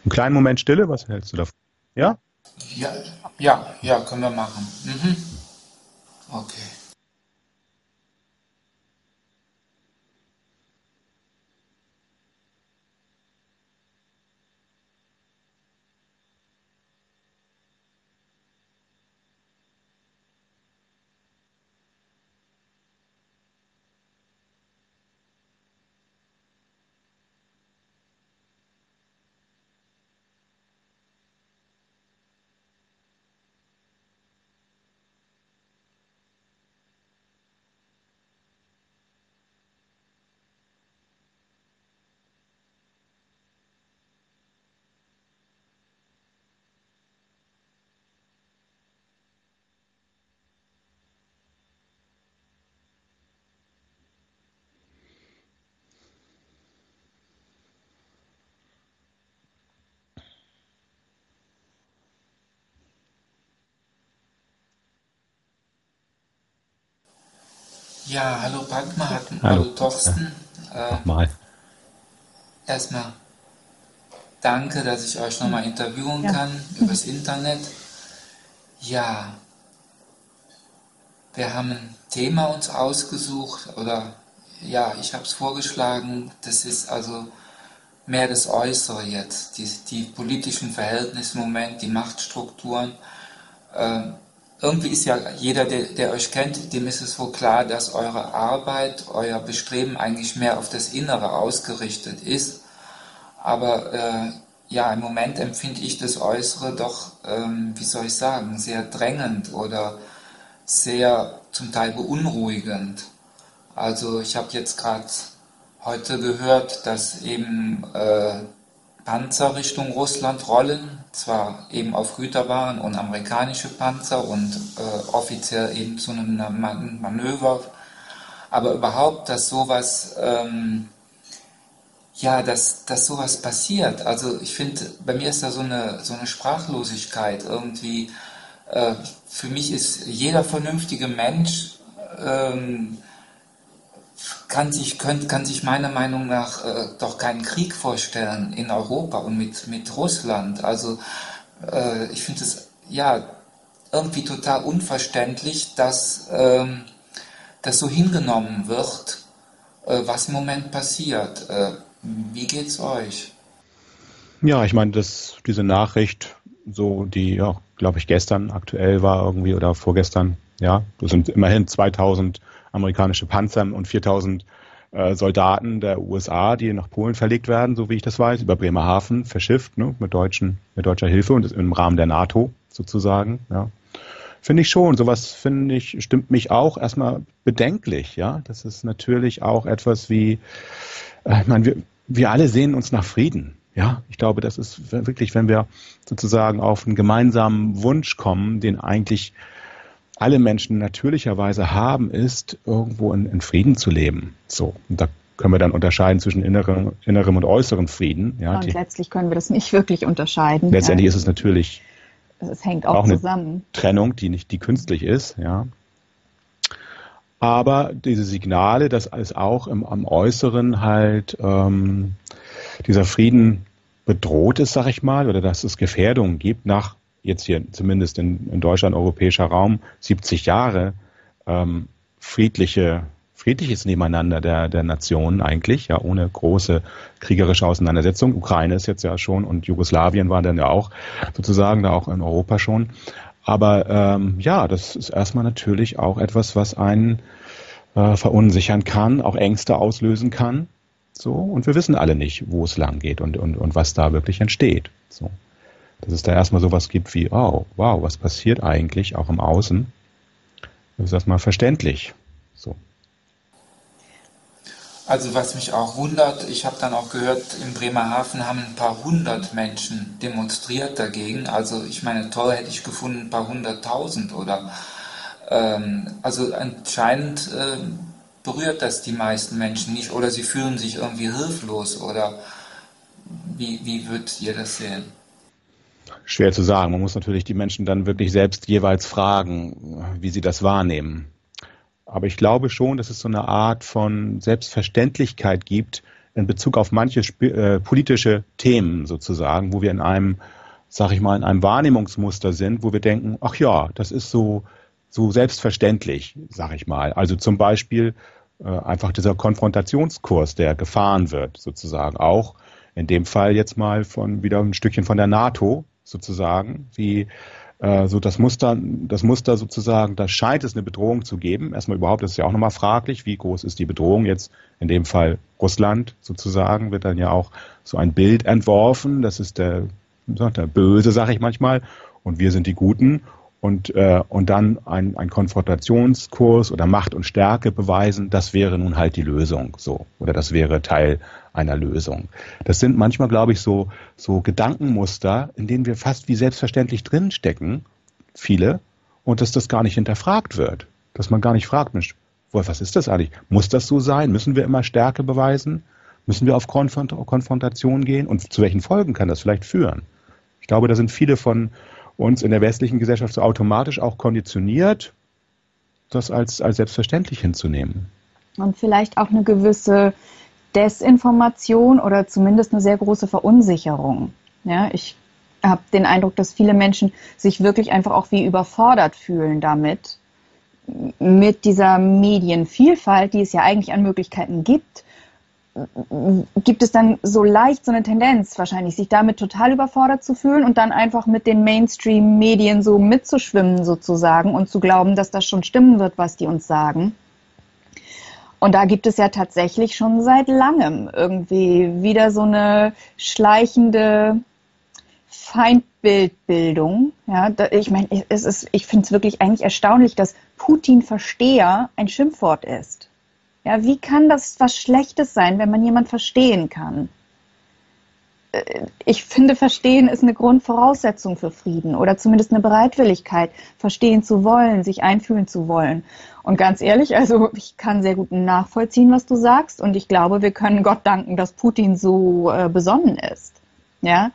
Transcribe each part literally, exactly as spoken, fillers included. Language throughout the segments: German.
Einen kleinen Moment Stille, was hältst du davon? Ja? Ja, ja, ja, können wir machen. Mhm. Okay. Ja, hallo Padma, Ja, hat- Hallo. hallo Ja, Thorsten. Äh, nochmal. erstmal danke, dass ich euch ja, nochmal interviewen ja. kann übers Internet. Ja, wir haben ein Thema uns ausgesucht oder ja, ich habe es vorgeschlagen. Das ist also mehr das Äußere jetzt, die, die politischen Verhältnisse im Moment, die Machtstrukturen. Äh, irgendwie ist ja jeder, der, der euch kennt, dem ist es wohl klar, dass eure Arbeit, euer Bestreben eigentlich mehr auf das Innere ausgerichtet ist. Aber äh, ja, im Moment empfinde ich das Äußere doch, ähm, wie soll ich sagen, sehr drängend oder sehr zum Teil beunruhigend. Also ich habe jetzt gerade heute gehört, dass eben äh, Panzer Richtung Russland rollen, zwar eben auf Güterwaren und amerikanische Panzer und äh, offiziell eben zu einem Man Manöver, aber überhaupt, dass sowas, ähm, ja, dass, dass sowas passiert. Also ich finde, bei mir ist da so eine, so eine Sprachlosigkeit irgendwie. Äh, für mich ist jeder vernünftige Mensch ähm, kann sich, könnt, kann sich meiner Meinung nach äh, doch keinen Krieg vorstellen in Europa und mit, mit Russland. Also äh, ich finde es ja irgendwie total unverständlich, dass ähm, das so hingenommen wird, äh, was im Moment passiert. Äh, wie geht's euch? Ja, ich meine, dass diese Nachricht, so die, ja, glaube ich, gestern aktuell war irgendwie oder vorgestern, ja, das sind immerhin zweitausend amerikanische Panzer und viertausend äh, Soldaten der U S A, die nach Polen verlegt werden, so wie ich das weiß, über Bremerhaven verschifft, ne, mit deutschen, mit deutscher Hilfe und im Rahmen der NATO sozusagen, ja. Finde ich schon. Sowas finde ich, stimmt mich auch erstmal bedenklich, ja. Das ist natürlich auch etwas wie, äh, ich meine, wir, wir alle sehen uns nach Frieden. Ja, ich glaube, das ist wirklich, wenn wir sozusagen auf einen gemeinsamen Wunsch kommen, den eigentlich alle Menschen natürlicherweise haben, ist, irgendwo in, in Frieden zu leben. So. Und da können wir dann unterscheiden zwischen innerem, innerem und äußerem Frieden. Ja, Und die, letztlich können wir das nicht wirklich unterscheiden. Ja, letztendlich ist es natürlich es hängt auch auch eine zusammen. Trennung, die nicht, die künstlich ist, ja. Aber diese Signale, dass es auch im, am Äußeren halt ähm, dieser Frieden bedroht ist, sag ich mal, oder dass es Gefährdungen gibt, nach jetzt hier zumindest in, in Deutschland, europäischer Raum, siebzig Jahre ähm, friedliche, friedliches Nebeneinander der, der Nationen eigentlich, ja, ohne große kriegerische Auseinandersetzung. Ukraine ist jetzt ja schon und Jugoslawien war dann ja auch sozusagen da auch in Europa schon. Aber ähm, ja, das ist erstmal natürlich auch etwas, was einen äh, verunsichern kann, auch Ängste auslösen kann. So, und wir wissen alle nicht, wo es lang geht und, und, und was da wirklich entsteht. So. Dass es da erstmal sowas gibt wie, oh, wow, was passiert eigentlich auch im Außen? Das ist erstmal verständlich. So. Also was mich auch wundert, ich habe dann auch gehört, in Bremerhaven haben ein paar hundert Menschen demonstriert dagegen. Also ich meine, toll hätte ich gefunden, ein paar hunderttausend oder ähm, also anscheinend ähm, berührt das die meisten Menschen nicht oder sie fühlen sich irgendwie hilflos oder wie, wie würdet ihr das sehen? Schwer zu sagen. Man muss natürlich die Menschen dann wirklich selbst jeweils fragen, wie sie das wahrnehmen. Aber ich glaube schon, dass es so eine Art von Selbstverständlichkeit gibt, in Bezug auf manche äh, politische Themen sozusagen, wo wir in einem, sag ich mal, in einem Wahrnehmungsmuster sind, wo wir denken, ach ja, das ist so, so selbstverständlich, sag ich mal. Also zum Beispiel äh, einfach dieser Konfrontationskurs, der gefahren wird, sozusagen. Auch in dem Fall jetzt mal von wieder ein Stückchen von der NATO, sozusagen, wie äh, so das Muster, das Muster sozusagen, da scheint es eine Bedrohung zu geben. Erstmal überhaupt, das ist ja auch nochmal fraglich, wie groß ist die Bedrohung jetzt, in dem Fall Russland sozusagen, wird dann ja auch so ein Bild entworfen, das ist der, der Böse, sag ich manchmal, und wir sind die Guten. Und, äh, und dann ein, ein Konfrontationskurs oder Macht und Stärke beweisen, das wäre nun halt die Lösung, so. Oder das wäre Teil einer Lösung. Das sind manchmal, glaube ich, so, so Gedankenmuster, in denen wir fast wie selbstverständlich drinstecken, viele, und dass das gar nicht hinterfragt wird. Dass man gar nicht fragt, Mensch, was ist das eigentlich? Muss das so sein? Müssen wir immer Stärke beweisen? Müssen wir auf Konfront- Konfrontation gehen? Und zu welchen Folgen kann das vielleicht führen? Ich glaube, da sind viele von uns in der westlichen Gesellschaft so automatisch auch konditioniert, das als, als selbstverständlich hinzunehmen. Und vielleicht auch eine gewisse Desinformation oder zumindest eine sehr große Verunsicherung. Ja, ich habe den Eindruck, dass viele Menschen sich wirklich einfach auch wie überfordert fühlen damit, mit dieser Medienvielfalt, die es ja eigentlich an Möglichkeiten gibt, gibt es dann so leicht so eine Tendenz wahrscheinlich, sich damit total überfordert zu fühlen und dann einfach mit den Mainstream-Medien so mitzuschwimmen sozusagen und zu glauben, dass das schon stimmen wird, was die uns sagen. Und da gibt es ja tatsächlich schon seit langem irgendwie wieder so eine schleichende Feindbildbildung. Ja, da, ich meine, es ist, ich finde es wirklich eigentlich erstaunlich, dass Putin-Versteher ein Schimpfwort ist. Ja, wie kann das was Schlechtes sein, wenn man jemanden verstehen kann? Ich finde, Verstehen ist eine Grundvoraussetzung für Frieden oder zumindest eine Bereitwilligkeit, verstehen zu wollen, sich einfühlen zu wollen. Und ganz ehrlich, also ich kann sehr gut nachvollziehen, was du sagst, und ich glaube, wir können Gott danken, dass Putin so äh, besonnen ist. Ja,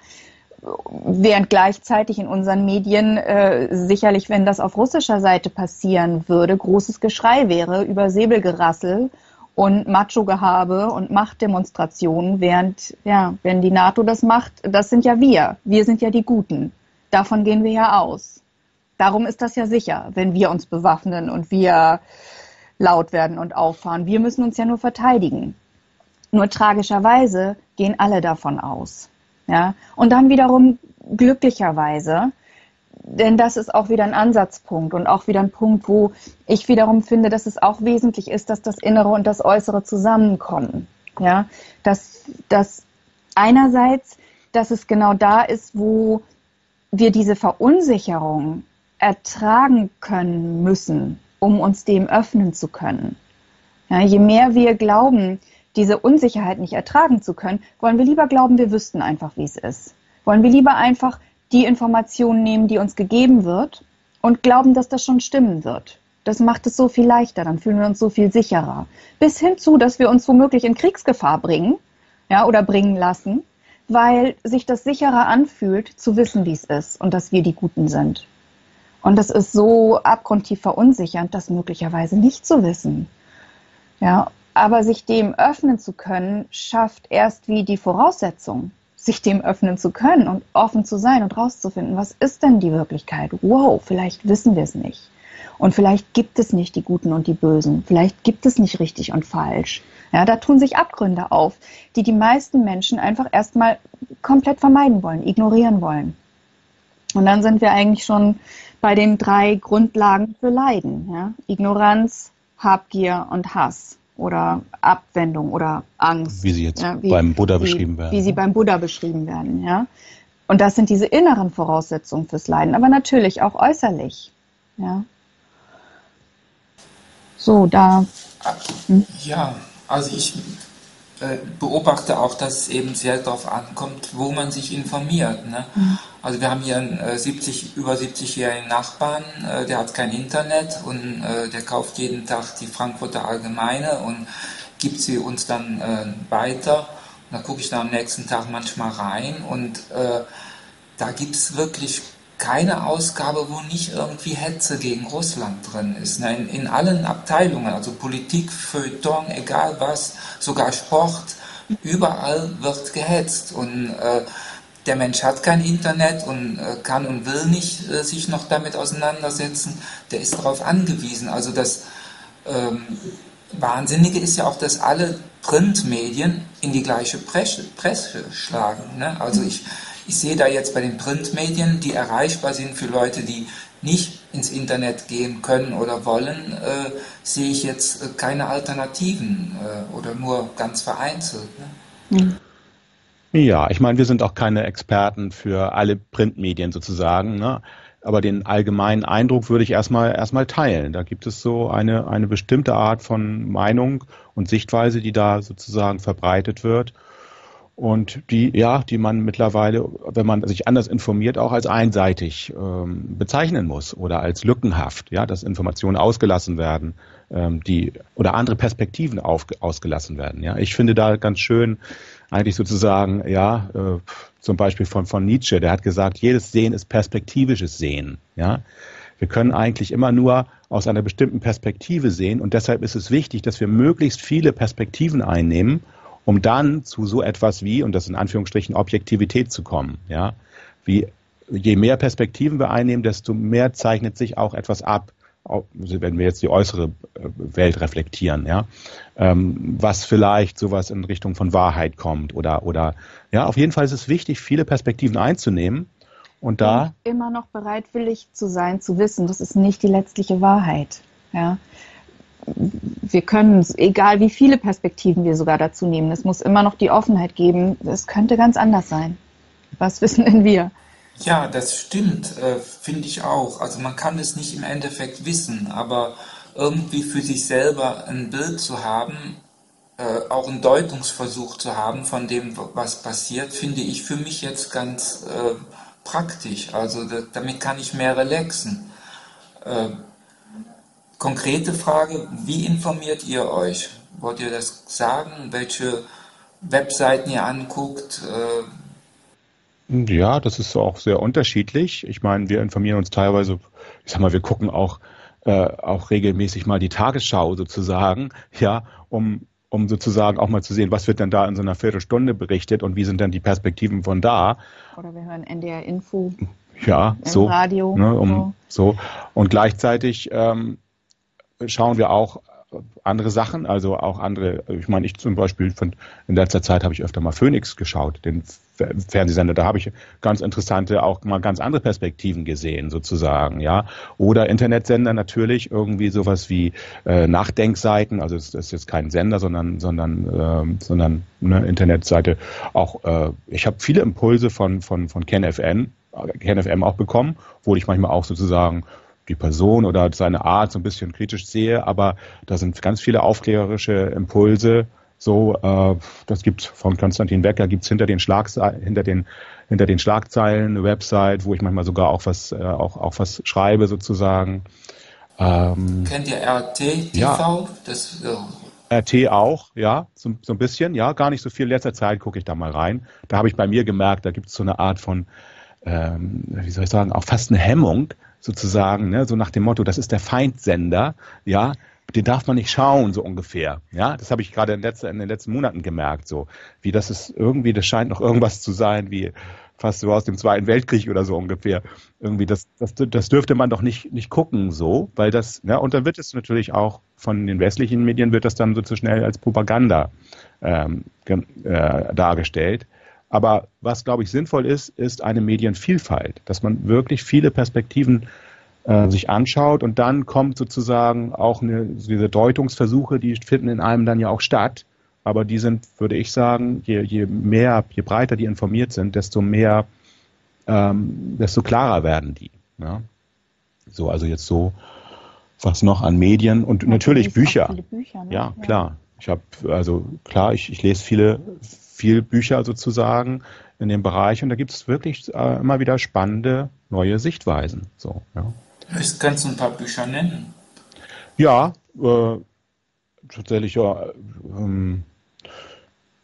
während gleichzeitig in unseren Medien äh, sicherlich, wenn das auf russischer Seite passieren würde, großes Geschrei wäre über Säbelgerassel und Macho-Gehabe und Machtdemonstrationen, während, ja, wenn die NATO das macht, das sind ja wir. Wir sind ja die Guten. Davon gehen wir ja aus. Darum ist das ja sicher, wenn wir uns bewaffnen und wir laut werden und auffahren. Wir müssen uns ja nur verteidigen. Nur tragischerweise gehen alle davon aus. Ja, und dann wiederum glücklicherweise, denn das ist auch wieder ein Ansatzpunkt und auch wieder ein Punkt, wo ich wiederum finde, dass es auch wesentlich ist, dass das Innere und das Äußere zusammenkommen. Ja, dass, dass einerseits, dass es genau da ist, wo wir diese Verunsicherung ertragen können müssen, um uns dem öffnen zu können. Ja, je mehr wir glauben, diese Unsicherheit nicht ertragen zu können, wollen wir lieber glauben, wir wüssten einfach, wie es ist. Wollen wir lieber einfach die Informationen nehmen, die uns gegeben wird und glauben, dass das schon stimmen wird. Das macht es so viel leichter, dann fühlen wir uns so viel sicherer. Bis hin zu, dass wir uns womöglich in Kriegsgefahr bringen, ja, oder bringen lassen, weil sich das sicherer anfühlt, zu wissen, wie es ist und dass wir die Guten sind. Und das ist so abgrundtief verunsichernd, das möglicherweise nicht zu wissen. Ja, aber sich dem öffnen zu können, schafft erst wie die Voraussetzung, sich dem öffnen zu können und offen zu sein und rauszufinden, was ist denn die Wirklichkeit? Wow, vielleicht wissen wir es nicht. Und vielleicht gibt es nicht die Guten und die Bösen. Vielleicht gibt es nicht richtig und falsch. Ja, da tun sich Abgründe auf, die die meisten Menschen einfach erstmal komplett vermeiden wollen, ignorieren wollen. Und dann sind wir eigentlich schon bei den drei Grundlagen für Leiden. Ja? Ignoranz, Habgier und Hass. Oder Abwendung oder Angst. Wie sie jetzt ja, wie, beim Buddha wie, beschrieben werden. Wie sie beim Buddha beschrieben werden, ja. Und das sind diese inneren Voraussetzungen fürs Leiden, aber natürlich auch äußerlich, ja. So, da. Hm? Ja, also ich äh, beobachte auch, dass es eben sehr darauf ankommt, wo man sich informiert, ne? Mhm. Also wir haben hier einen äh, siebzig, über siebzigjährigen Nachbarn, äh, der hat kein Internet und äh, der kauft jeden Tag die Frankfurter Allgemeine und gibt sie uns dann äh, weiter. Und da gucke ich dann am nächsten Tag manchmal rein und äh, da gibt es wirklich keine Ausgabe, wo nicht irgendwie Hetze gegen Russland drin ist. Ne? In, in allen Abteilungen, also Politik, Feuilleton, egal was, sogar Sport, Überall wird gehetzt und äh, der Mensch hat kein Internet und äh, kann und will nicht äh, sich noch damit auseinandersetzen. Der ist darauf angewiesen. Also das ähm, Wahnsinnige ist ja auch, dass alle Printmedien in die gleiche Presse, Presse schlagen. Ne? Also ich, ich sehe da jetzt bei den Printmedien, die erreichbar sind für Leute, die nicht ins Internet gehen können oder wollen, äh, sehe ich jetzt äh, keine Alternativen äh, oder nur ganz vereinzelt. Ne? Mhm. Ja, ich meine, wir sind auch keine Experten für alle Printmedien sozusagen, ne? Aber den allgemeinen Eindruck würde ich erstmal erstmal teilen. Da gibt es so eine, eine bestimmte Art von Meinung und Sichtweise, die da sozusagen verbreitet wird. Und die, ja, die man mittlerweile, wenn man sich anders informiert, auch als einseitig ähm, bezeichnen muss oder als lückenhaft, ja, dass Informationen ausgelassen werden, ähm, die oder andere Perspektiven auf, ausgelassen werden. Ja, ich finde da ganz schön eigentlich sozusagen, ja, äh, zum Beispiel von von Nietzsche, der hat gesagt, jedes Sehen ist perspektivisches Sehen. Ja, wir können eigentlich immer nur aus einer bestimmten Perspektive sehen und deshalb ist es wichtig, dass wir möglichst viele Perspektiven einnehmen, um dann zu so etwas wie, und das in Anführungsstrichen, Objektivität zu kommen. Ja? Wie, je mehr Perspektiven wir einnehmen, desto mehr zeichnet sich auch etwas ab, wenn wir jetzt die äußere Welt reflektieren, ja? ähm, was vielleicht sowas in Richtung von Wahrheit kommt. Oder, oder ja, auf jeden Fall ist es wichtig, viele Perspektiven einzunehmen. Und da und immer noch bereitwillig zu sein, zu wissen, das ist nicht die letztliche Wahrheit. Ja? Wir können, egal wie viele Perspektiven wir sogar dazu nehmen, es muss immer noch die Offenheit geben, es könnte ganz anders sein. Was wissen denn wir? Ja, das stimmt, äh, finde ich auch. Also man kann es nicht im Endeffekt wissen, aber irgendwie für sich selber ein Bild zu haben, äh, auch einen Deutungsversuch zu haben von dem, was passiert, finde ich für mich jetzt ganz äh, praktisch. Also da, damit kann ich mehr relaxen. Äh, Konkrete Frage, wie informiert ihr euch? Wollt ihr das sagen? Welche Webseiten ihr anguckt? Ja, das ist auch sehr unterschiedlich. Ich meine, wir informieren uns teilweise, ich sag mal, wir gucken auch, äh, auch regelmäßig mal die Tagesschau sozusagen, ja, um, um sozusagen auch mal zu sehen, was wird denn da in so einer Viertelstunde berichtet und wie sind denn die Perspektiven von da. Oder wir hören N D R Info Ja, im so, Radio. ne, um, so. Und gleichzeitig ähm, schauen wir auch andere Sachen, also auch andere, ich meine, ich zum Beispiel von, in letzter Zeit habe ich öfter mal Phoenix geschaut, den Fernsehsender, da habe ich ganz interessante, auch mal ganz andere Perspektiven gesehen, sozusagen, ja. Oder Internetsender natürlich, irgendwie sowas wie äh, Nachdenkseiten, also es ist jetzt kein Sender, sondern, sondern, äh, sondern eine Internetseite. Auch, äh, ich habe viele Impulse von, von, von KenFM, KenFM auch bekommen, wo ich manchmal auch sozusagen die Person oder seine Art so ein bisschen kritisch sehe, aber da sind ganz viele aufklärerische Impulse. So, äh, das gibt von Konstantin Wecker, gibt's hinter den Schlagzeilen, hinter den hinter den Schlagzeilen eine Website, wo ich manchmal sogar auch was äh, auch auch was schreibe sozusagen. Ähm, Kennt ihr R T T V? Ja. Das, ja. R T auch, ja, so, so ein bisschen, ja, gar nicht so viel. In letzter Zeit gucke ich da mal rein. Da habe ich bei mir gemerkt, da gibt es so eine Art von, ähm, wie soll ich sagen, auch fast eine Hemmung sozusagen, ne, so nach dem Motto, das ist der Feindsender, ja, den darf man nicht schauen, so ungefähr, ja, das habe ich gerade in, letzter, in den letzten Monaten gemerkt, so, wie das ist irgendwie, das scheint noch irgendwas zu sein, wie fast so aus dem Zweiten Weltkrieg oder so ungefähr, irgendwie, das, das, das dürfte man doch nicht, nicht gucken, so, weil das, ja, und dann wird es natürlich auch von den westlichen Medien wird das dann so zu schnell als Propaganda ähm, äh, dargestellt. Aber was, glaube ich, sinnvoll ist, ist eine Medienvielfalt, dass man wirklich viele Perspektiven äh, sich anschaut und dann kommt sozusagen auch eine, diese Deutungsversuche, die finden in einem dann ja auch statt. Aber die sind, würde ich sagen, je, je mehr, je breiter die informiert sind, desto mehr, ähm, desto klarer werden die. Ja? So, also jetzt so, was noch an Medien und ja, natürlich Bücher. Bücher ne? Ja, klar. Ich habe, also klar, ich, ich lese viele viel Bücher sozusagen in dem Bereich und da gibt es wirklich äh, immer wieder spannende neue Sichtweisen. So, ja. Kannst du ein paar Bücher nennen? Ja, äh, tatsächlich ja. Ähm,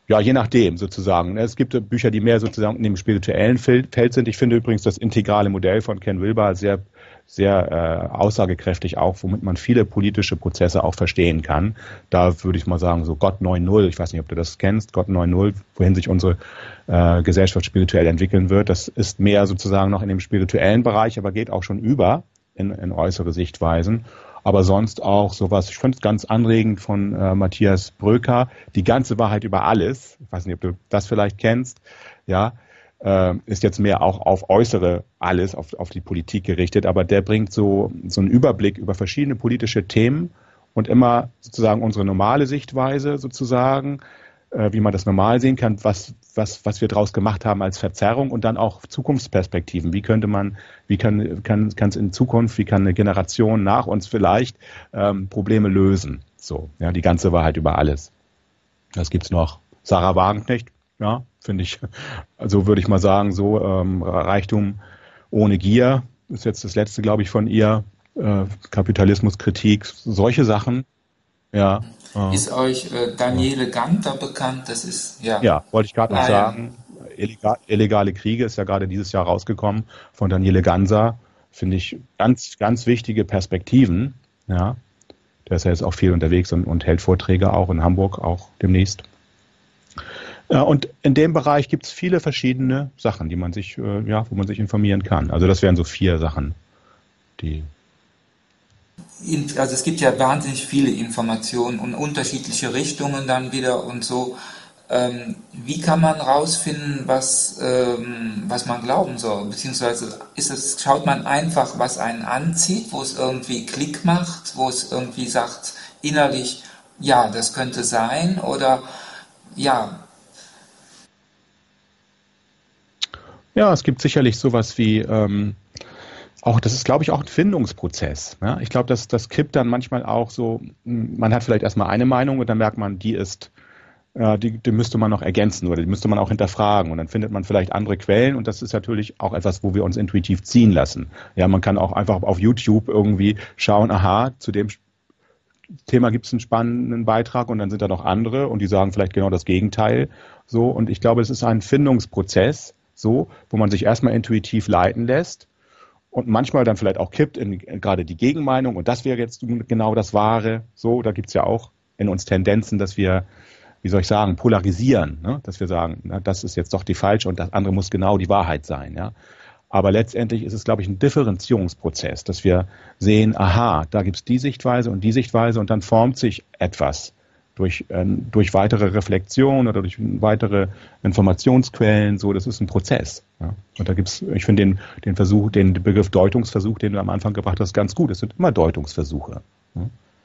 Ja, je nachdem sozusagen. Es gibt Bücher, die mehr sozusagen in dem spirituellen Feld sind. Ich finde übrigens das integrale Modell von Ken Wilber sehr, sehr äh, aussagekräftig auch, womit man viele politische Prozesse auch verstehen kann. Da würde ich mal sagen, so Gott neun null, ich weiß nicht, ob du das kennst, Gott neun null, wohin sich unsere äh, Gesellschaft spirituell entwickeln wird. Das ist mehr sozusagen noch in dem spirituellen Bereich, aber geht auch schon über in, in äußere Sichtweisen. Aber sonst auch sowas, ich finde es ganz anregend von äh, Matthias Bröker, die ganze Wahrheit über alles, ich weiß nicht, ob du das vielleicht kennst, ja, äh, ist jetzt mehr auch auf äußere alles, auf, auf die Politik gerichtet, aber der bringt so, so einen Überblick über verschiedene politische Themen und immer sozusagen unsere normale Sichtweise sozusagen, äh, wie man das normal sehen kann, was, was, was wir daraus gemacht haben als Verzerrung und dann auch Zukunftsperspektiven. Wie könnte man, wie kann, kann, kann es in Zukunft, wie kann eine Generation nach uns vielleicht ähm, Probleme lösen? So, ja, die ganze Wahrheit über alles. Das gibt's noch. Sarah Wagenknecht, ja, finde ich, also würde ich mal sagen, so ähm, Reichtum ohne Gier ist jetzt das letzte, glaube ich, von ihr. Äh, Kapitalismuskritik, solche Sachen. Ja. Ist euch äh, Daniele Ganter bekannt? Das ist, ja. Ja, wollte ich gerade noch Ah, sagen. Illegal, illegale Kriege ist ja gerade dieses Jahr rausgekommen von Daniele Ganser. Finde ich ganz, ganz wichtige Perspektiven. Ja. Der ist ja jetzt auch viel unterwegs und, und hält Vorträge auch in Hamburg, auch demnächst. Ja, und in dem Bereich gibt es viele verschiedene Sachen, die man sich, äh, ja, wo man sich informieren kann. Also das wären so vier Sachen, die. Also es gibt ja wahnsinnig viele Informationen und unterschiedliche Richtungen dann wieder und so. Ähm, wie kann man rausfinden, was, ähm, was man glauben soll? Beziehungsweise ist es, schaut man einfach, was einen anzieht, wo es irgendwie Klick macht, wo es irgendwie sagt, innerlich, ja, das könnte sein, oder ja. Ja, es gibt sicherlich sowas wie, ähm, auch, das ist, glaube ich, auch ein Findungsprozess. Ja? Ich glaube, das, das kippt dann manchmal auch so, man hat vielleicht erstmal eine Meinung und dann merkt man, die ist, äh, die, die müsste man noch ergänzen oder die müsste man auch hinterfragen und dann findet man vielleicht andere Quellen und das ist natürlich auch etwas, wo wir uns intuitiv ziehen lassen. Ja, man kann auch einfach auf YouTube irgendwie schauen, aha, zu dem Thema gibt es einen spannenden Beitrag und dann sind da noch andere und die sagen vielleicht genau das Gegenteil. So, und ich glaube, es ist ein Findungsprozess, so, wo man sich erstmal intuitiv leiten lässt und manchmal dann vielleicht auch kippt in, in gerade die Gegenmeinung und das wäre jetzt genau das Wahre. So, da gibt es ja auch in uns Tendenzen, dass wir, wie soll ich sagen, polarisieren, ne? Dass wir sagen, na, das ist jetzt doch die falsche und das andere muss genau die Wahrheit sein. Ja? Aber letztendlich ist es, glaube ich, ein Differenzierungsprozess, dass wir sehen, aha, da gibt es die Sichtweise und die Sichtweise und dann formt sich etwas durch, äh, durch weitere Reflexion oder durch weitere Informationsquellen. So, das ist ein Prozess. Ja? Und da gibt's, ich finde den, den Versuch, den Begriff Deutungsversuch, den du am Anfang gebracht hast, ganz gut. Es sind immer Deutungsversuche. Ja?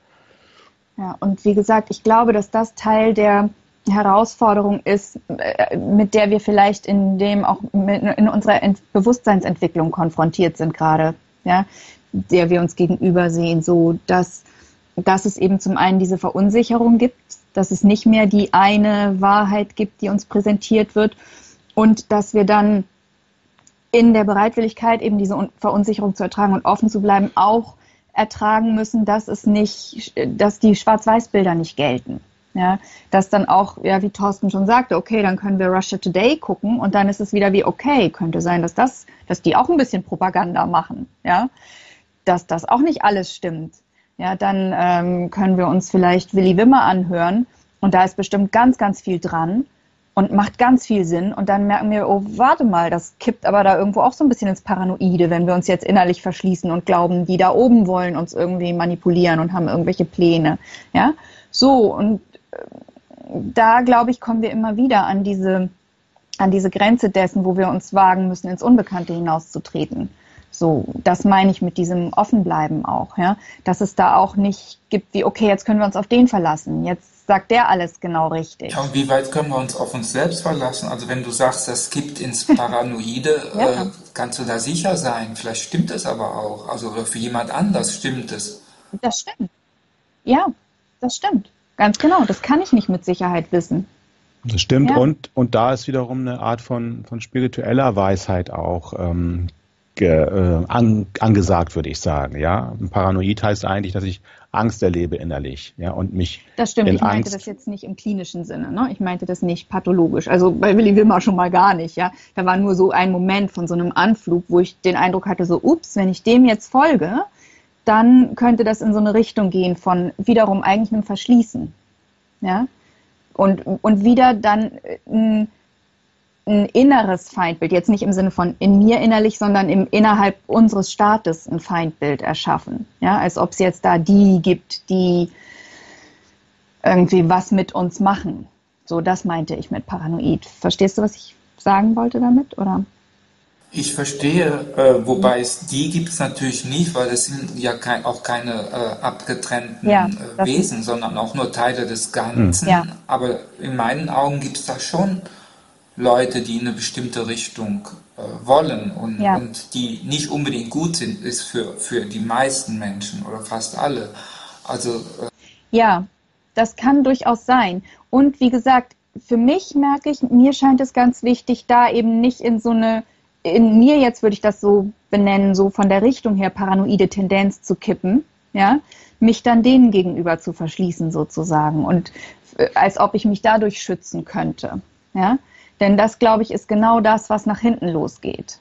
Ja, und wie gesagt, ich glaube, dass das Teil der Herausforderung ist, mit der wir vielleicht in dem auch mit, in unserer Ent- Bewusstseinsentwicklung konfrontiert sind gerade, ja, der wir uns gegenüber sehen, so dass, dass es eben zum einen diese Verunsicherung gibt, dass es nicht mehr die eine Wahrheit gibt, die uns präsentiert wird und dass wir dann in der Bereitwilligkeit eben diese Verunsicherung zu ertragen und offen zu bleiben, auch ertragen müssen, dass es nicht, dass die Schwarz-Weiß-Bilder nicht gelten. Ja, dass dann auch, ja, wie Thorsten schon sagte, okay, dann können wir Russia Today gucken und dann ist es wieder wie, okay, könnte sein, dass das, dass die auch ein bisschen Propaganda machen, ja, dass das auch nicht alles stimmt. Ja, dann ähm, können wir uns vielleicht Willi Wimmer anhören und da ist bestimmt ganz, ganz viel dran und macht ganz viel Sinn und dann merken wir, oh, warte mal, das kippt aber da irgendwo auch so ein bisschen ins Paranoide, wenn wir uns jetzt innerlich verschließen und glauben, die da oben wollen uns irgendwie manipulieren und haben irgendwelche Pläne, ja, so und da, glaube ich, kommen wir immer wieder an diese, an diese Grenze dessen, wo wir uns wagen müssen, ins Unbekannte hinauszutreten. So, das meine ich mit diesem Offenbleiben auch, ja, dass es da auch nicht gibt wie, okay, jetzt können wir uns auf den verlassen, jetzt sagt der alles genau richtig. Ja, und wie weit können wir uns auf uns selbst verlassen? Also wenn du sagst, das kippt ins Paranoide, ja. äh, kannst du da sicher sein? Vielleicht stimmt es aber auch, also oder für jemand anders stimmt es. Das stimmt, ja, das stimmt. Ganz genau, das kann ich nicht mit Sicherheit wissen. Das stimmt ja. und, und da ist wiederum eine Art von, von spiritueller Weisheit auch ähm, ge, äh, an, angesagt, würde ich sagen. Ja, Paranoid heißt eigentlich, dass ich Angst erlebe innerlich, ja, und mich Das stimmt, in ich meinte Angst, das jetzt nicht im klinischen Sinne, ne? Ich meinte das nicht pathologisch, also bei Willi Wilmer schon mal gar nicht, ja. Da war nur so ein Moment von so einem Anflug, wo ich den Eindruck hatte, so, ups, wenn ich dem jetzt folge, dann könnte das in so eine Richtung gehen von wiederum eigentlich einem Verschließen, ja. Und, und wieder dann ein, ein inneres Feindbild, jetzt nicht im Sinne von in mir innerlich, sondern im, innerhalb unseres Staates ein Feindbild erschaffen. Ja, als ob es jetzt da die gibt, die irgendwie was mit uns machen. So, das meinte ich mit Paranoid. Verstehst du, was ich sagen wollte damit, oder? Ich verstehe, äh, wobei es die gibt es natürlich nicht, weil es sind ja kein, auch keine äh, abgetrennten Ja, äh, Wesen, sondern auch nur Teile des Ganzen. Ja. Aber in meinen Augen gibt es da schon Leute, die in eine bestimmte Richtung äh, wollen und, Ja. und die nicht unbedingt gut sind, ist für, für die meisten Menschen oder fast alle. Also äh, Ja, das kann durchaus sein. Und wie gesagt, für mich merke ich, mir scheint es ganz wichtig, da eben nicht in so eine, in mir jetzt würde ich das so benennen, so von der Richtung her paranoide Tendenz zu kippen, ja, mich dann denen gegenüber zu verschließen sozusagen und äh, als ob ich mich dadurch schützen könnte, ja. Denn das, glaube ich, ist genau das, was nach hinten losgeht.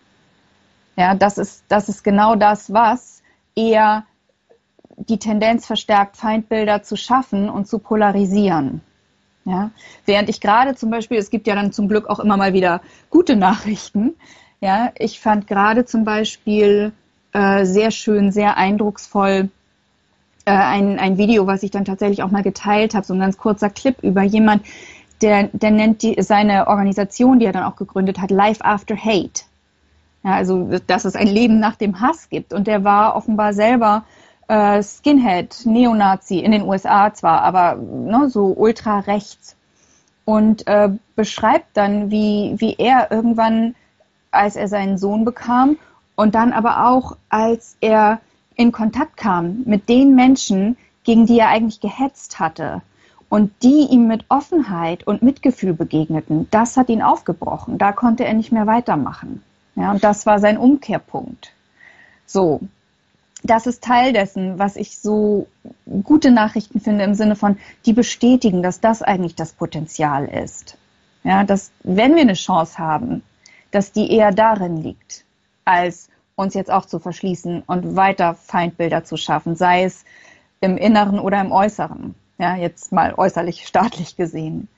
Ja, das ist, das ist genau das, was eher die Tendenz verstärkt, Feindbilder zu schaffen und zu polarisieren. Ja, während ich gerade zum Beispiel, es gibt ja dann zum Glück auch immer mal wieder gute Nachrichten. Ja, ich fand gerade zum Beispiel äh, sehr schön, sehr eindrucksvoll äh, ein, ein Video, was ich dann tatsächlich auch mal geteilt habe, so ein ganz kurzer Clip über jemand, der, der nennt die, seine Organisation, die er dann auch gegründet hat, Life After Hate. Ja, also, dass es ein Leben nach dem Hass gibt. Und der war offenbar selber äh, Skinhead, Neonazi, in den U S A zwar, aber ne, so ultra rechts. Und äh, beschreibt dann, wie, wie er irgendwann, als er seinen Sohn bekam und dann aber auch, als er in Kontakt kam mit den Menschen, gegen die er eigentlich gehetzt hatte und die ihm mit Offenheit und Mitgefühl begegneten, das hat ihn aufgebrochen. Da konnte er nicht mehr weitermachen. Ja, und das war sein Umkehrpunkt. So, das ist Teil dessen, was ich so gute Nachrichten finde im Sinne von, die bestätigen, dass das eigentlich das Potenzial ist. Ja, dass, wenn wir eine Chance haben, dass die eher darin liegt, als uns jetzt auch zu verschließen und weiter Feindbilder zu schaffen, sei es im Inneren oder im Äußeren. Ja, jetzt mal äußerlich staatlich gesehen.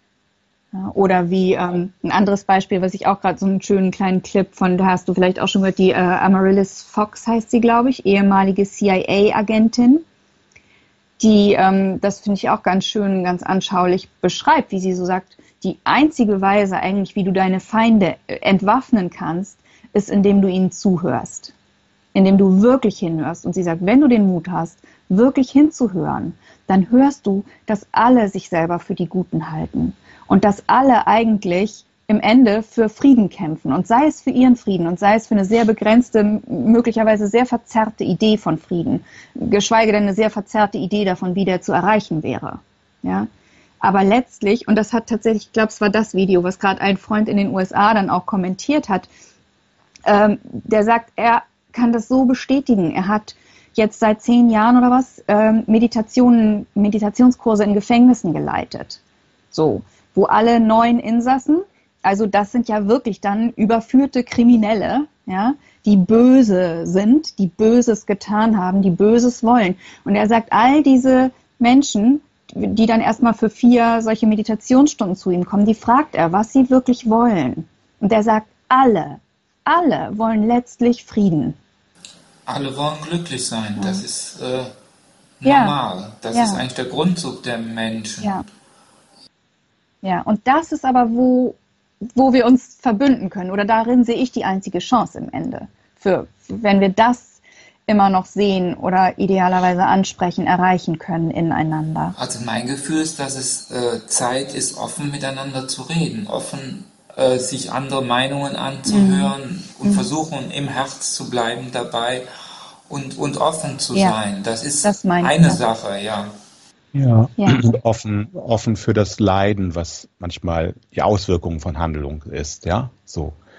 Ja, oder wie ähm, ein anderes Beispiel, was ich auch gerade so einen schönen kleinen Clip von, da hast du vielleicht auch schon gehört, die äh, Amaryllis Fox heißt sie, glaube ich, ehemalige C I A-Agentin, die, ähm, das finde ich auch ganz schön, ganz anschaulich beschreibt, wie sie so sagt, die einzige Weise eigentlich, wie du deine Feinde entwaffnen kannst, ist, indem du ihnen zuhörst, indem du wirklich hinhörst. Und sie sagt, wenn du den Mut hast, wirklich hinzuhören, dann hörst du, dass alle sich selber für die Guten halten und dass alle eigentlich im Ende für Frieden kämpfen und sei es für ihren Frieden und sei es für eine sehr begrenzte, möglicherweise sehr verzerrte Idee von Frieden, geschweige denn eine sehr verzerrte Idee davon, wie der zu erreichen wäre. Ja? Aber letztlich, und das hat tatsächlich, ich glaube, es war das Video, was gerade ein Freund in den U S A dann auch kommentiert hat, ähm, der sagt, er kann das so bestätigen. Er hat jetzt seit zehn Jahren oder was ähm, Meditationen, Meditationskurse in Gefängnissen geleitet. So, wo alle neuen Insassen, also das sind ja wirklich dann überführte Kriminelle, ja, die böse sind, die Böses getan haben, die Böses wollen. Und er sagt, all diese Menschen, die dann erstmal für vier solche Meditationsstunden zu ihm kommen, die fragt er, was sie wirklich wollen. Und er sagt, alle, alle wollen letztlich Frieden. Alle wollen glücklich sein, ja. Das ist äh, Ja. normal. Das ja. ist eigentlich der Grundzug der Menschen. Ja, ja. Und das ist aber, wo, wo wir uns verbünden können. Oder darin sehe ich die einzige Chance im Ende. Für, wenn wir das immer noch sehen oder idealerweise ansprechen, erreichen können ineinander. Also mein Gefühl ist, dass es äh, Zeit ist, offen miteinander zu reden, offen äh, sich andere Meinungen anzuhören mhm. und mhm. versuchen, im Herz zu bleiben dabei und, und offen zu ja. sein. Das ist das eine ich. Sache, ja. Ja, ja. offen, offen für das Leiden, was manchmal die Auswirkung von Handlung ist, ja, so.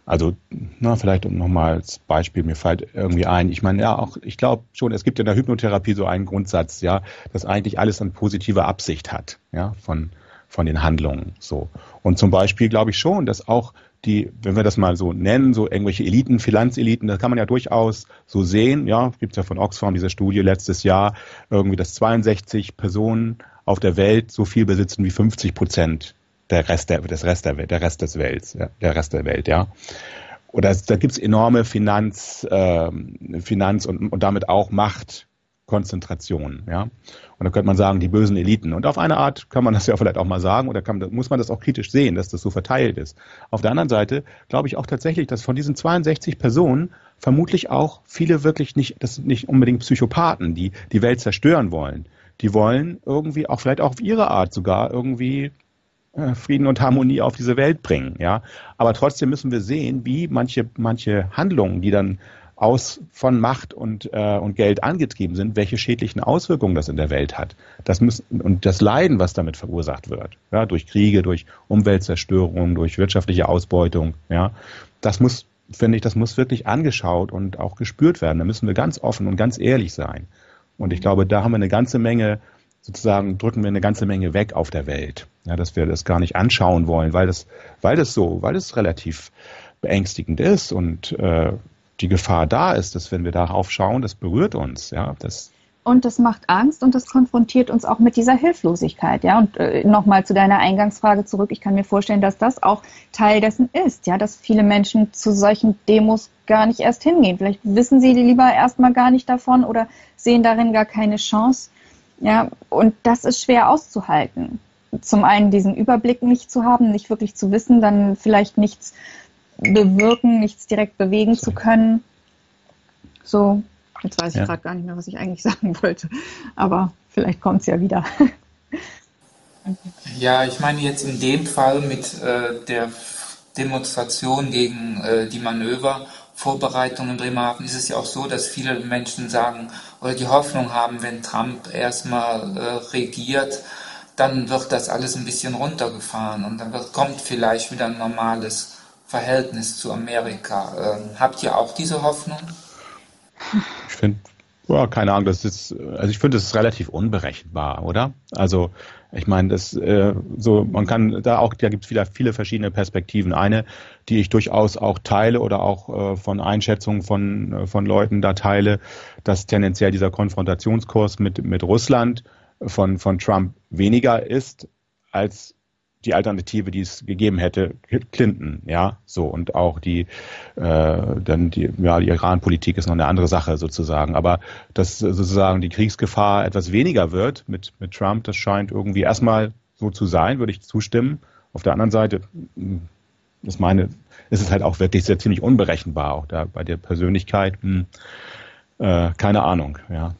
Also, na, vielleicht nochmal als Beispiel, mir fällt irgendwie ein, ich meine, ja, auch, ich glaube schon, es gibt in der Hypnotherapie so einen Grundsatz, ja, dass eigentlich alles eine positive Absicht hat, ja, von, von den Handlungen, so. Und zum Beispiel glaube ich schon, dass auch die, wenn wir das mal so nennen, so irgendwelche Eliten, Finanzeliten, das kann man ja durchaus so sehen, ja, gibt es ja von Oxfam diese Studie letztes Jahr, irgendwie, dass zweiundsechzig Personen auf der Welt so viel besitzen wie fünfzig Prozent der Rest der, des Rest der Welt, der Rest des Welt, ja, der Rest der Welt, ja. Oder da gibt's enorme Finanz, äh, Finanz und, und damit auch Machtkonzentration, ja. Und da könnte man sagen, die bösen Eliten. Und auf eine Art kann man das ja vielleicht auch mal sagen, oder kann, muss man das auch kritisch sehen, dass das so verteilt ist. Auf der anderen Seite glaube ich auch tatsächlich, dass von diesen zweiundsechzig Personen vermutlich auch viele wirklich nicht, das sind nicht unbedingt Psychopathen, die die Welt zerstören wollen. Die wollen irgendwie auch vielleicht auch auf ihre Art sogar irgendwie Frieden und Harmonie auf diese Welt bringen, ja. Aber trotzdem müssen wir sehen, wie manche, manche Handlungen, die dann aus von Macht und, äh, und Geld angetrieben sind, welche schädlichen Auswirkungen das in der Welt hat. Das müssen, und das Leiden, was damit verursacht wird, ja, durch Kriege, durch Umweltzerstörung, durch wirtschaftliche Ausbeutung, ja. Das muss, finde ich, das muss wirklich angeschaut und auch gespürt werden. Da müssen wir ganz offen und ganz ehrlich sein. Und ich glaube, da haben wir eine ganze Menge, sozusagen drücken wir eine ganze Menge weg auf der Welt, ja, dass wir das gar nicht anschauen wollen, weil das, weil das so, weil es relativ beängstigend ist und äh, die Gefahr da ist, dass wenn wir darauf schauen, das berührt uns, ja, das. Und das macht Angst und das konfrontiert uns auch mit dieser Hilflosigkeit, ja. Und äh, nochmal zu deiner Eingangsfrage zurück. Ich kann mir vorstellen, dass das auch Teil dessen ist, ja, dass viele Menschen zu solchen Demos gar nicht erst hingehen. Vielleicht wissen sie lieber erstmal gar nicht davon oder sehen darin gar keine Chance. Ja, und das ist schwer auszuhalten. Zum einen diesen Überblick nicht zu haben, nicht wirklich zu wissen, dann vielleicht nichts bewirken, nichts direkt bewegen zu können. So, jetzt weiß ich ja gerade gar nicht mehr, was ich eigentlich sagen wollte. Aber vielleicht kommt es ja wieder. Ja, ich meine jetzt in dem Fall mit äh, der Demonstration gegen äh, die Manövervorbereitung in Bremerhaven ist es ja auch so, dass viele Menschen sagen oder die Hoffnung haben, wenn Trump erstmal äh, regiert, dann wird das alles ein bisschen runtergefahren und dann wird, kommt vielleicht wieder ein normales Verhältnis zu Amerika. Ähm, habt ihr auch diese Hoffnung? Ich finde, ja, keine Ahnung, das ist, also ich finde, das ist relativ unberechenbar, oder? Also ich meine, das äh, so, man kann da auch, da gibt es viele, viele verschiedene Perspektiven. Eine, die ich durchaus auch teile oder auch äh, von Einschätzungen von äh, von Leuten da teile, dass tendenziell dieser Konfrontationskurs mit mit Russland von von Trump weniger ist als die Alternative, die es gegeben hätte, Clinton, ja, so, und auch die, äh, dann die, ja, die Iran-Politik ist noch eine andere Sache sozusagen, aber dass sozusagen die Kriegsgefahr etwas weniger wird mit, mit Trump, das scheint irgendwie erstmal so zu sein, würde ich zustimmen. Auf der anderen Seite, das meine, ist es halt auch wirklich sehr ziemlich unberechenbar, auch da bei der Persönlichkeit, hm, äh, keine Ahnung, ja.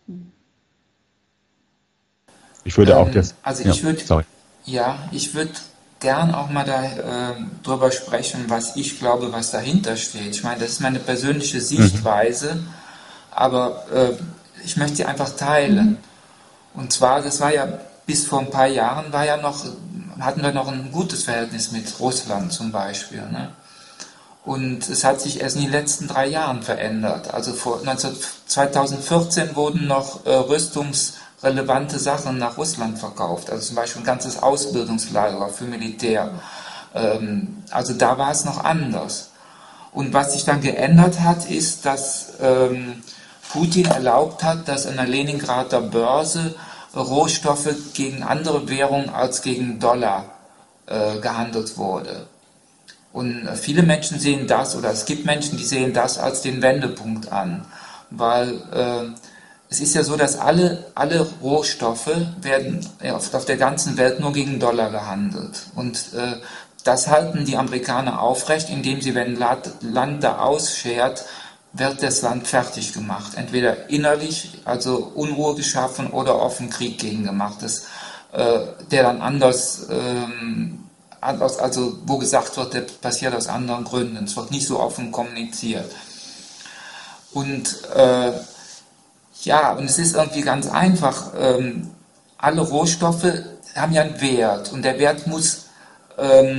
Ich würde ähm, auch das, also ich ja, würde, sorry. Ja, ich würde gern auch mal da, äh, drüber sprechen, was ich glaube, was dahinter steht. Ich meine, das ist meine persönliche Sichtweise, mhm. aber äh, ich möchte sie einfach teilen. Mhm. Und zwar, das war ja bis vor ein paar Jahren, war ja noch, hatten wir noch ein gutes Verhältnis mit Russland zum Beispiel. Ne? Und es hat sich erst in den letzten drei Jahren verändert. Also vor zweitausendvierzehn wurden noch äh, Rüstungs relevante Sachen nach Russland verkauft, also zum Beispiel ein ganzes Ausbildungslager für Militär. Ähm, also da war es noch anders. Und was sich dann geändert hat, ist, dass ähm, Putin erlaubt hat, dass an der Leningrader Börse Rohstoffe gegen andere Währungen als gegen Dollar äh, gehandelt wurde. Und viele Menschen sehen das, oder es gibt Menschen, die sehen das als den Wendepunkt an, weil äh, es ist ja so, dass alle, alle Rohstoffe werden auf, auf der ganzen Welt nur gegen Dollar gehandelt. Und äh, das halten die Amerikaner aufrecht, indem sie, wenn ein Land da ausschert, wird das Land fertig gemacht. Entweder innerlich, also Unruhe geschaffen, oder offen Krieg gegen gemacht, das, äh, der dann anders, ähm, anders, also wo gesagt wird, der passiert aus anderen Gründen. Es wird nicht so offen kommuniziert. Und äh, Ja, und es ist irgendwie ganz einfach. Ähm, alle Rohstoffe haben ja einen Wert und der Wert muss ähm,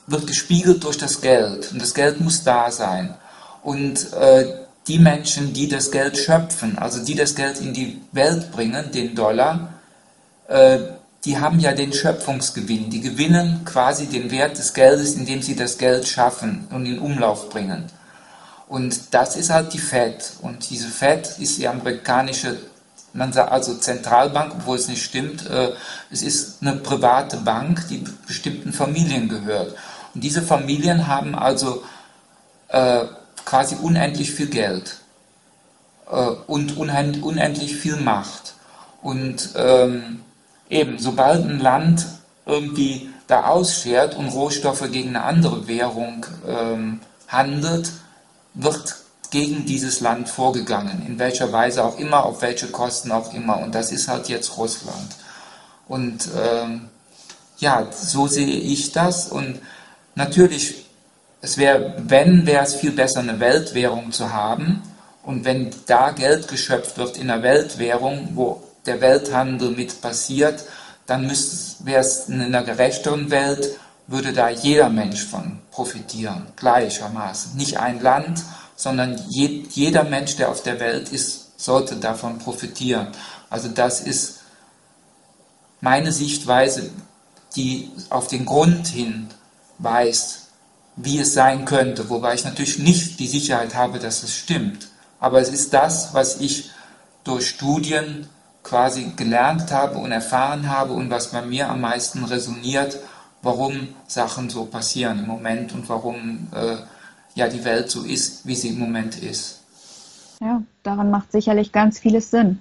wird gespiegelt durch das Geld und das Geld muss da sein. Und äh, die Menschen, die das Geld schöpfen, also die das Geld in die Welt bringen, den Dollar, äh, die haben ja den Schöpfungsgewinn. Die gewinnen quasi den Wert des Geldes, indem sie das Geld schaffen und in Umlauf bringen. Und das ist halt die Fed. Und diese Fed ist die amerikanische, man sagt also Zentralbank, obwohl es nicht stimmt. Äh, es ist eine private Bank, die bestimmten Familien gehört. Und diese Familien haben also äh, quasi unendlich viel Geld äh, und unendlich viel Macht. Und ähm, eben, sobald ein Land irgendwie da ausschert und Rohstoffe gegen eine andere Währung ähm, handelt, wird gegen dieses Land vorgegangen, in welcher Weise auch immer, auf welche Kosten auch immer. Und das ist halt jetzt Russland. Und ähm, ja, so sehe ich das. Und natürlich, es wäre, wenn, wäre es viel besser, eine Weltwährung zu haben. Und wenn da Geld geschöpft wird in einer Weltwährung, wo der Welthandel mit passiert, dann wäre es in einer gerechteren Welt, würde da jeder Mensch von profitieren, gleichermaßen. Nicht ein Land, sondern je, jeder Mensch, der auf der Welt ist, sollte davon profitieren. Also das ist meine Sichtweise, die auf den Grund hin weist, wie es sein könnte, wobei ich natürlich nicht die Sicherheit habe, dass es stimmt. Aber es ist das, was ich durch Studien quasi gelernt habe und erfahren habe und was bei mir am meisten resoniert, warum Sachen so passieren im Moment und warum äh, ja die Welt so ist, wie sie im Moment ist. Ja, daran macht sicherlich ganz vieles Sinn.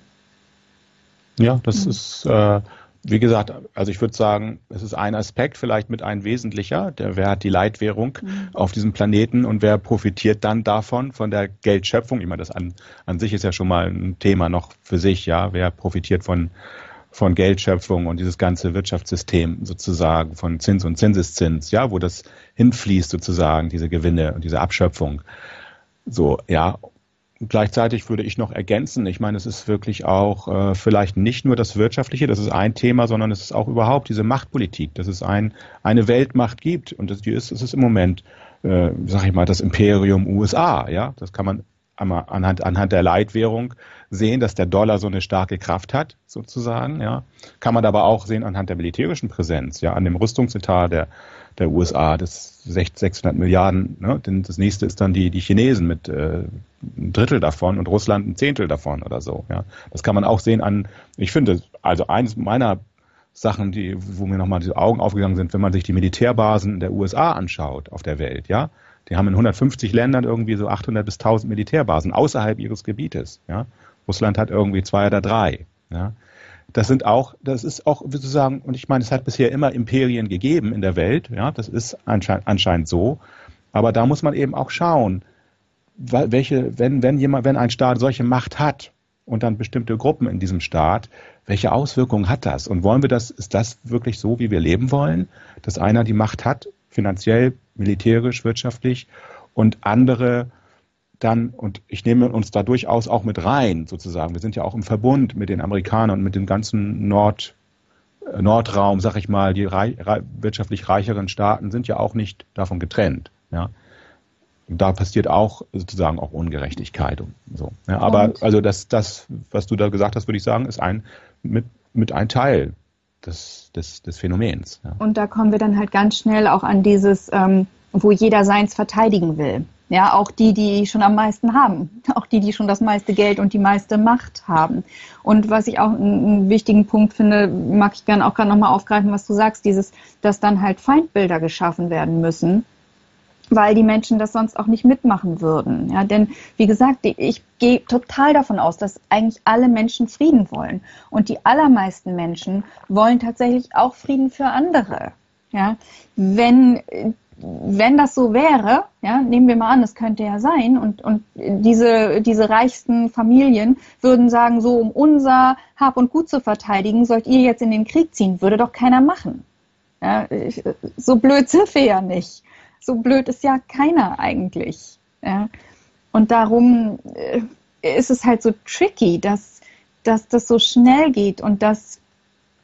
Ja, das mhm. ist, äh, wie gesagt, also ich würde sagen, es ist ein Aspekt, vielleicht mit ein wesentlicher, der, wer hat die Leitwährung mhm. auf diesem Planeten und wer profitiert dann davon, von der Geldschöpfung? Ich meine, das an, an sich ist ja schon mal ein Thema noch für sich, ja, wer profitiert von von Geldschöpfung und dieses ganze Wirtschaftssystem sozusagen von Zins und Zinseszins, ja, wo das hinfließt sozusagen, diese Gewinne und diese Abschöpfung. So, ja. Und gleichzeitig würde ich noch ergänzen, ich meine, es ist wirklich auch äh, vielleicht nicht nur das Wirtschaftliche, das ist ein Thema, sondern es ist auch überhaupt diese Machtpolitik, dass es ein, eine Weltmacht gibt und das, die ist, es ist im Moment, äh, sag ich mal, das Imperium U S A, ja, das kann man einmal anhand, anhand der Leitwährung sehen, dass der Dollar so eine starke Kraft hat, sozusagen, ja. Kann man aber auch sehen anhand der militärischen Präsenz, ja, an dem Rüstungsetat der, der U S A, das sechshundert Milliarden, ne, denn das nächste ist dann die, die Chinesen mit äh, ein Drittel davon und Russland ein Zehntel davon oder so, ja. Das kann man auch sehen an, ich finde, also eines meiner Sachen, die, wo mir nochmal die Augen aufgegangen sind, wenn man sich die Militärbasen der U S A anschaut auf der Welt, ja. Die haben in hundertfünfzig Ländern irgendwie so achthundert bis tausend Militärbasen außerhalb ihres Gebietes, ja. Russland hat irgendwie zwei oder drei, ja. Das sind auch, das ist auch sozusagen, und ich meine, es hat bisher immer Imperien gegeben in der Welt, ja, das ist anscheinend, anscheinend so, aber da muss man eben auch schauen, welche, wenn, wenn jemand, wenn ein Staat solche Macht hat und dann bestimmte Gruppen in diesem Staat, welche Auswirkungen hat das? Und wollen wir das, ist das wirklich so, wie wir leben wollen, dass einer die Macht hat, finanziell, militärisch, wirtschaftlich und andere dann, und ich nehme uns da durchaus auch mit rein, sozusagen. Wir sind ja auch im Verbund mit den Amerikanern und mit dem ganzen Nord, Nordraum, sag ich mal, die reich, wirtschaftlich reicheren Staaten sind ja auch nicht davon getrennt. Ja. Und da passiert auch sozusagen auch Ungerechtigkeit und so. Ja, aber und? also das, das, was du da gesagt hast, würde ich sagen, ist ein mit, mit ein Teil des, des, des Phänomens. Ja. Und da kommen wir dann halt ganz schnell auch an dieses, ähm, wo jeder seins verteidigen will. Ja, auch die, die schon am meisten haben, auch die, die schon das meiste Geld und die meiste Macht haben. Und was ich auch einen wichtigen Punkt finde, mag ich gerne auch gerade nochmal aufgreifen, was du sagst, dieses, dass dann halt Feindbilder geschaffen werden müssen, weil die Menschen das sonst auch nicht mitmachen würden. Ja, denn wie gesagt, ich gehe total davon aus, dass eigentlich alle Menschen Frieden wollen. Und die allermeisten Menschen wollen tatsächlich auch Frieden für andere. Ja, wenn Wenn das so wäre, ja, nehmen wir mal an, es könnte ja sein, und, und diese, diese reichsten Familien würden sagen, so um unser Hab und Gut zu verteidigen, sollt ihr jetzt in den Krieg ziehen, würde doch keiner machen. Ja, ich, so blöd sind wir ja nicht. So blöd ist ja keiner eigentlich. Ja. Und darum äh, ist es halt so tricky, dass, dass das so schnell geht und dass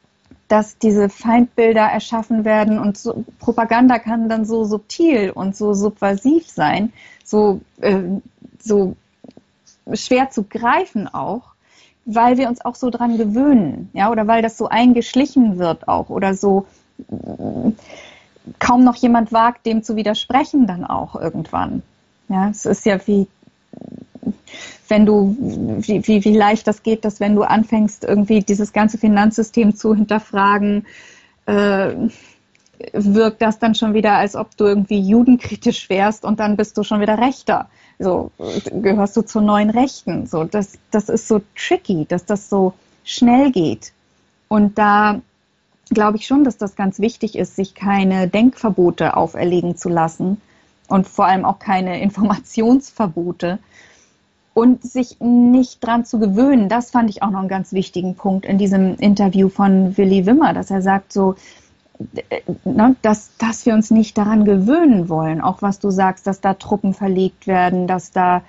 dass diese Feindbilder erschaffen werden und so, Propaganda kann dann so subtil und so subversiv sein, so, äh, so schwer zu greifen auch, weil wir uns auch so dran gewöhnen, ja, oder weil das so eingeschlichen wird auch oder so äh, kaum noch jemand wagt, dem zu widersprechen dann auch irgendwann. Ja, es ist ja wie wenn du, wie, wie, wie leicht das geht, dass wenn du anfängst, irgendwie dieses ganze Finanzsystem zu hinterfragen, äh, wirkt das dann schon wieder, als ob du irgendwie judenkritisch wärst und dann bist du schon wieder Rechter. So, gehörst du zur neuen Rechten. So, das, das ist so tricky, dass das so schnell geht. Und da glaube ich schon, dass das ganz wichtig ist, sich keine Denkverbote auferlegen zu lassen und vor allem auch keine Informationsverbote. Und sich nicht dran zu gewöhnen, das fand ich auch noch einen ganz wichtigen Punkt in diesem Interview von Willi Wimmer, dass er sagt so, ne, dass, dass wir uns nicht daran gewöhnen wollen, auch was du sagst, dass da Truppen verlegt werden, dass da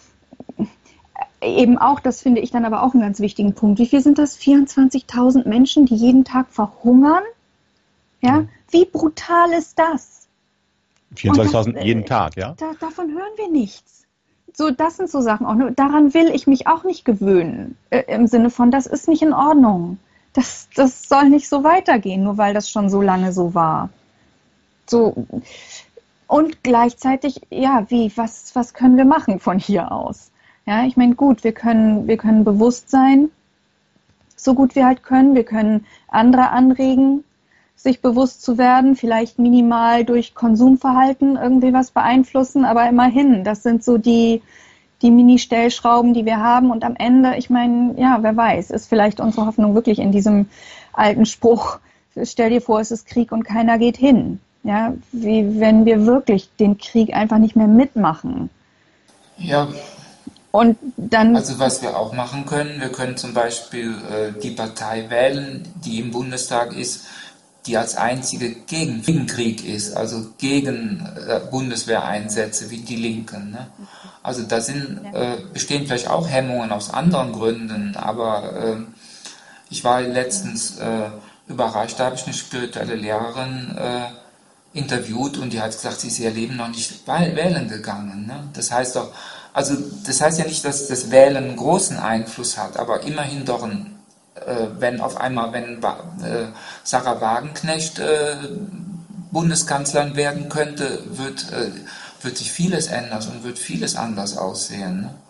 eben auch, das finde ich dann aber auch einen ganz wichtigen Punkt, wie viel sind das? vierundzwanzigtausend Menschen, die jeden Tag verhungern? Ja, wie brutal ist das? vierundzwanzigtausend jeden Tag, ja? Da, davon hören wir nichts. So, das sind so Sachen auch. Daran will ich mich auch nicht gewöhnen. Äh, Im Sinne von, das ist nicht in Ordnung. Das, das soll nicht so weitergehen, nur weil das schon so lange so war. So. Und gleichzeitig, ja, wie, was, was können wir machen von hier aus? Ja, ich meine, gut, wir können, wir können bewusst sein, so gut wir halt können. Wir können andere anregen, sich bewusst zu werden, vielleicht minimal durch Konsumverhalten irgendwie was beeinflussen, aber immerhin, das sind so die, die Mini-Stellschrauben, die wir haben und am Ende, ich meine, ja, wer weiß, ist vielleicht unsere Hoffnung wirklich in diesem alten Spruch, stell dir vor, es ist Krieg und keiner geht hin, ja, wie wenn wir wirklich den Krieg einfach nicht mehr mitmachen. Ja. Und dann, also was wir auch machen können, wir können zum Beispiel äh, die Partei wählen, die im Bundestag ist, die als einzige gegen, gegen Krieg ist, also gegen äh, Bundeswehreinsätze wie die Linken. Ne? Also da sind, äh, bestehen vielleicht auch Hemmungen aus anderen Gründen, aber äh, ich war letztens äh, überrascht, da habe ich eine spirituelle Lehrerin äh, interviewt und die hat gesagt, sie ist ihr Leben noch nicht wählen gegangen. Ne? Das heißt doch, also das heißt ja nicht, dass das Wählen einen großen Einfluss hat, aber immerhin doch ein wenn auf einmal, wenn Sarah Wagenknecht Bundeskanzlerin werden könnte, wird, wird sich vieles ändern und wird vieles anders aussehen. Ne?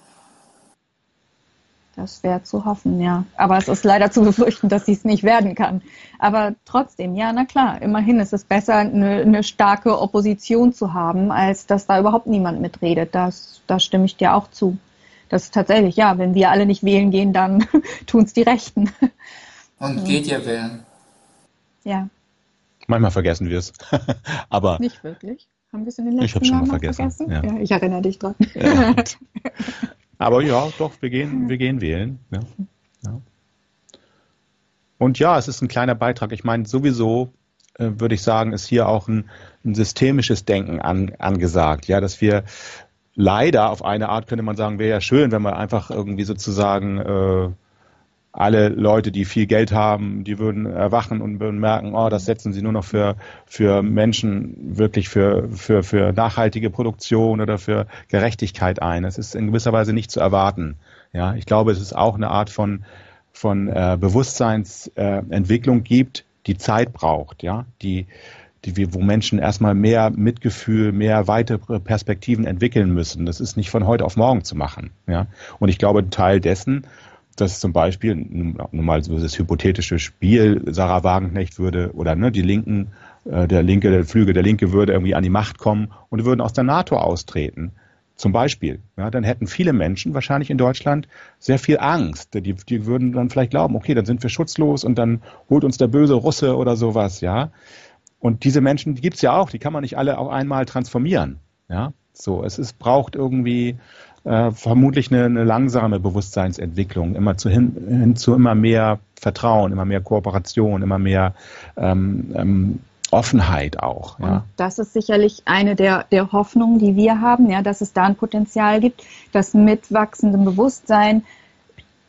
Das wäre zu hoffen, ja. Aber es ist leider zu befürchten, dass sie es nicht werden kann. Aber trotzdem, ja, na klar, immerhin ist es besser, eine, eine starke Opposition zu haben, als dass da überhaupt niemand mitredet. Das, da stimme ich dir auch zu. Das ist tatsächlich, ja, wenn wir alle nicht wählen gehen, dann tun es die Rechten. Und geht ihr wählen? Ja. Manchmal vergessen wir es. Aber nicht wirklich. Haben wir es in den letzten ich habe schon Jahren mal vergessen. vergessen? Ja. Ja, ich erinnere dich dran. Ja. Aber ja, doch, wir gehen, wir gehen wählen. Ja. Ja. Und ja, es ist ein kleiner Beitrag. Ich meine, sowieso äh, würde ich sagen, ist hier auch ein, ein systemisches Denken an, angesagt. Ja, dass wir leider auf eine Art, könnte man sagen, wäre ja schön, wenn wir einfach irgendwie sozusagen äh, alle Leute, die viel Geld haben, die würden erwachen und würden merken, oh, das setzen sie nur noch für, für Menschen, wirklich für, für, für nachhaltige Produktion oder für Gerechtigkeit ein. Das ist in gewisser Weise nicht zu erwarten. Ja, ich glaube, es ist auch eine Art von, von äh, Bewusstseinsentwicklung äh, gibt, die Zeit braucht, ja, die Die, wo Menschen erstmal mehr Mitgefühl, mehr weitere Perspektiven entwickeln müssen. Das ist nicht von heute auf morgen zu machen. Ja? Und ich glaube, ein Teil dessen, dass zum Beispiel, nun mal so das hypothetische Spiel, Sarah Wagenknecht würde, oder ne, die Linken, äh, der linke, der Flügel der Linke würde irgendwie an die Macht kommen und würden aus der NATO austreten. Zum Beispiel. Ja, dann hätten viele Menschen wahrscheinlich in Deutschland sehr viel Angst. Die, die würden dann vielleicht glauben, okay, dann sind wir schutzlos und dann holt uns der böse Russe oder sowas, ja. Und diese Menschen, die gibt es ja auch, die kann man nicht alle auf einmal transformieren. Ja, so, es ist, braucht irgendwie äh, vermutlich eine, eine langsame Bewusstseinsentwicklung, immer zu hin, hin zu immer mehr Vertrauen, immer mehr Kooperation, immer mehr ähm, ähm, Offenheit auch. Ja. Und das ist sicherlich eine der, der Hoffnungen, die wir haben, ja, dass es da ein Potenzial gibt, dass mit wachsendem Bewusstsein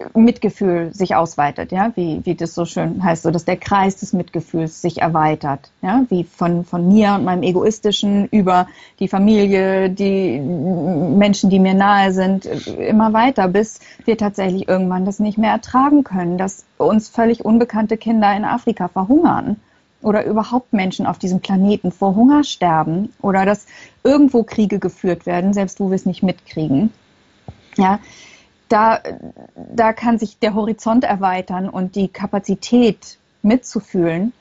Mitgefühl sich ausweitet, ja, wie, wie das so schön heißt, so dass der Kreis des Mitgefühls sich erweitert, ja, wie von, von mir und meinem Egoistischen über die Familie, die Menschen, die mir nahe sind, immer weiter, bis wir tatsächlich irgendwann das nicht mehr ertragen können, dass uns völlig unbekannte Kinder in Afrika verhungern oder überhaupt Menschen auf diesem Planeten vor Hunger sterben oder dass irgendwo Kriege geführt werden, selbst wo wir es nicht mitkriegen, ja. Da, da kann sich der Horizont erweitern und die Kapazität mitzufühlen.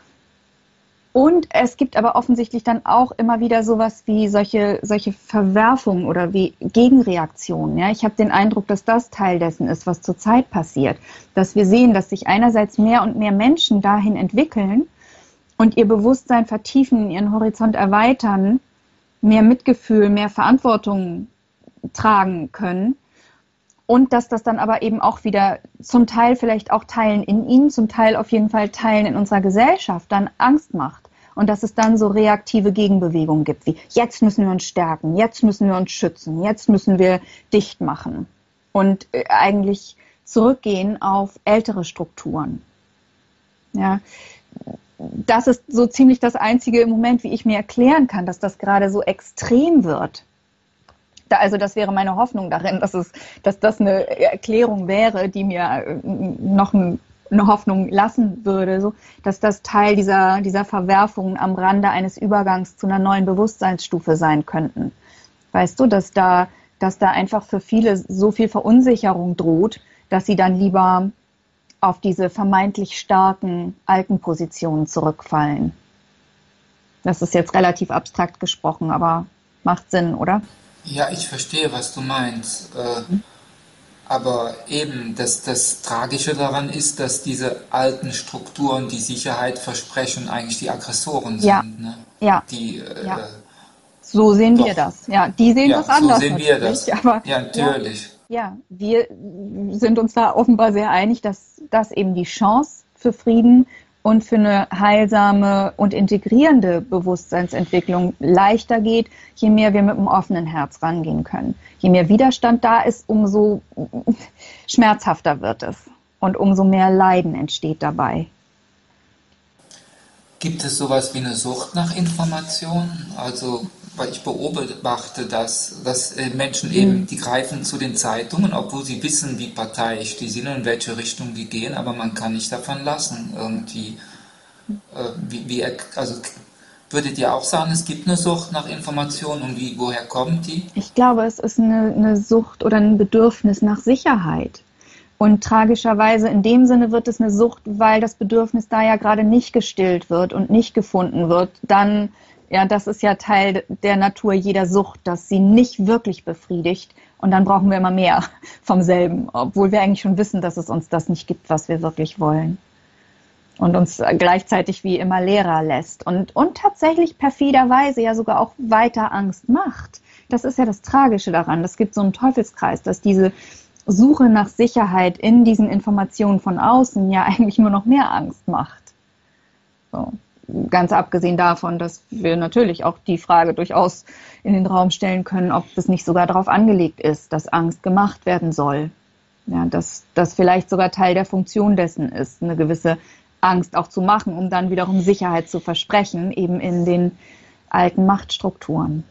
Und es gibt aber offensichtlich dann auch immer wieder sowas wie solche, solche Verwerfungen oder wie Gegenreaktionen. Ja? Ich habe den Eindruck, dass das Teil dessen ist, was zurzeit passiert. Dass wir sehen, dass sich einerseits mehr und mehr Menschen dahin entwickeln und ihr Bewusstsein vertiefen, ihren Horizont erweitern, mehr Mitgefühl, mehr Verantwortung tragen können. Und dass das dann aber eben auch wieder zum Teil vielleicht auch Teilen in ihnen, zum Teil auf jeden Fall Teilen in unserer Gesellschaft dann Angst macht. Und dass es dann so reaktive Gegenbewegungen gibt, wie jetzt müssen wir uns stärken, jetzt müssen wir uns schützen, jetzt müssen wir dicht machen. Und eigentlich zurückgehen auf ältere Strukturen. Ja, das ist so ziemlich das Einzige im Moment, wie ich mir erklären kann, dass das gerade so extrem wird. Also das wäre meine Hoffnung darin, dass, es, dass das eine Erklärung wäre, die mir noch eine Hoffnung lassen würde, so, dass das Teil dieser, dieser Verwerfungen am Rande eines Übergangs zu einer neuen Bewusstseinsstufe sein könnten. Weißt du, dass da, dass da einfach für viele so viel Verunsicherung droht, dass sie dann lieber auf diese vermeintlich starken alten Positionen zurückfallen. Das ist jetzt relativ abstrakt gesprochen, aber macht Sinn, oder? Ja, ich verstehe, was du meinst. Äh, aber eben, das, das Tragische daran ist, dass diese alten Strukturen, die Sicherheit versprechen, eigentlich die Aggressoren sind. Ja, Ne? ja, Die, äh, ja. So sehen doch, wir das. Ja, die sehen ja, das anders. so sehen wir das. Aber, ja, natürlich. Ja, ja, wir sind uns da offenbar sehr einig, dass das eben die Chance für Frieden und für eine heilsame und integrierende Bewusstseinsentwicklung leichter geht, je mehr wir mit einem offenen Herz rangehen können. Je mehr Widerstand da ist, umso schmerzhafter wird es und umso mehr Leiden entsteht dabei. Gibt es sowas wie eine Sucht nach Informationen? Also, weil ich beobachte, dass, dass Menschen eben, die greifen zu den Zeitungen, obwohl sie wissen, wie parteiisch die sind und in welche Richtung die gehen, aber man kann nicht davon lassen. Irgendwie, äh, wie, wie, also würdet ihr auch sagen, es gibt eine Sucht nach Informationen und wie, woher kommt die? Ich glaube, es ist eine, eine Sucht oder ein Bedürfnis nach Sicherheit. Und tragischerweise in dem Sinne wird es eine Sucht, weil das Bedürfnis da ja gerade nicht gestillt wird und nicht gefunden wird. Dann, ja, das ist ja Teil der Natur jeder Sucht, dass sie nicht wirklich befriedigt. Und dann brauchen wir immer mehr vom selben, obwohl wir eigentlich schon wissen, dass es uns das nicht gibt, was wir wirklich wollen. Und uns gleichzeitig wie immer leerer lässt. Und, und tatsächlich perfiderweise ja sogar auch weiter Angst macht. Das ist ja das Tragische daran. Es gibt so einen Teufelskreis, dass diese Suche nach Sicherheit in diesen Informationen von außen ja eigentlich nur noch mehr Angst macht. So. Ganz abgesehen davon, dass wir natürlich auch die Frage durchaus in den Raum stellen können, ob es nicht sogar darauf angelegt ist, dass Angst gemacht werden soll. Ja, dass das vielleicht sogar Teil der Funktion dessen ist, eine gewisse Angst auch zu machen, um dann wiederum Sicherheit zu versprechen, eben in den alten Machtstrukturen.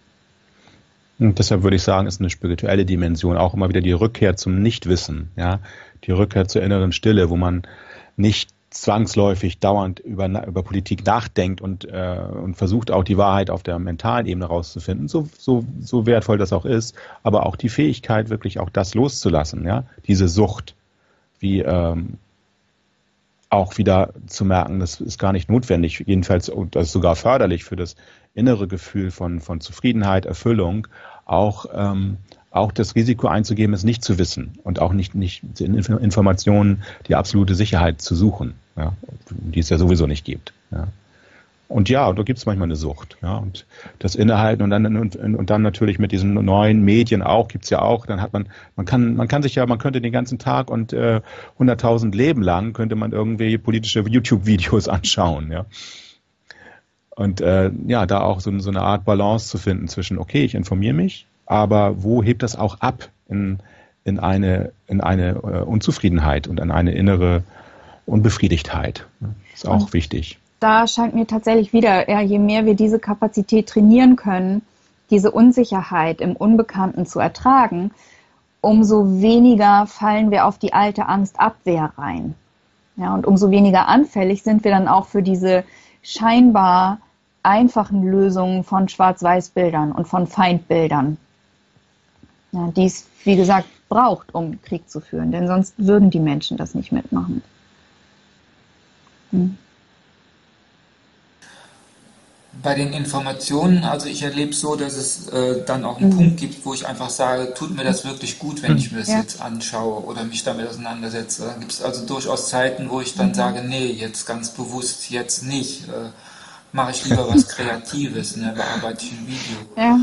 Und deshalb würde ich sagen, ist eine spirituelle Dimension auch immer wieder die Rückkehr zum Nichtwissen, ja, die Rückkehr zur inneren Stille, wo man nicht zwangsläufig dauernd über, über Politik nachdenkt und, äh, und versucht auch die Wahrheit auf der mentalen Ebene rauszufinden, so, so, so wertvoll das auch ist, aber auch die Fähigkeit, wirklich auch das loszulassen, ja, diese Sucht, wie ähm, auch wieder zu merken, das ist gar nicht notwendig, jedenfalls, und das ist sogar förderlich für das innere Gefühl von, von Zufriedenheit, Erfüllung, auch, ähm, auch das Risiko einzugeben, es nicht zu wissen und auch nicht, nicht in Informationen die absolute Sicherheit zu suchen, ja, die es ja sowieso nicht gibt. Ja. Und ja, da gibt es manchmal eine Sucht, ja, und das Innehalten und dann und, und dann natürlich mit diesen neuen Medien auch, gibt's ja auch, dann hat man, man kann, man kann sich ja, man könnte den ganzen Tag und äh, hunderttausend Leben lang könnte man irgendwie politische YouTube-Videos anschauen, ja. Und äh, ja, da auch so, so eine Art Balance zu finden zwischen, okay, ich informiere mich, aber wo hebt das auch ab in, in eine, in eine äh, Unzufriedenheit und in eine innere Unbefriedigtheit. Das ist auch und wichtig. Da scheint mir tatsächlich wieder, ja, je mehr wir diese Kapazität trainieren können, diese Unsicherheit im Unbekannten zu ertragen, umso weniger fallen wir auf die alte Angstabwehr rein. Ja, und umso weniger anfällig sind wir dann auch für diese scheinbar einfachen Lösungen von Schwarz-Weiß-Bildern und von Feindbildern, ja, die es, wie gesagt, braucht, um Krieg zu führen. Denn sonst würden die Menschen das nicht mitmachen. Hm. Bei den Informationen, also ich erlebe so, dass es äh, dann auch einen mhm. Punkt gibt, wo ich einfach sage, tut mir das wirklich gut, wenn ich mir das ja. jetzt anschaue oder mich damit auseinandersetze. Dann gibt es also durchaus Zeiten, wo ich dann mhm. sage, nee, jetzt ganz bewusst, jetzt nicht. Äh, mache ich lieber was Kreatives, ne, bearbeite ich ein Video. Ja,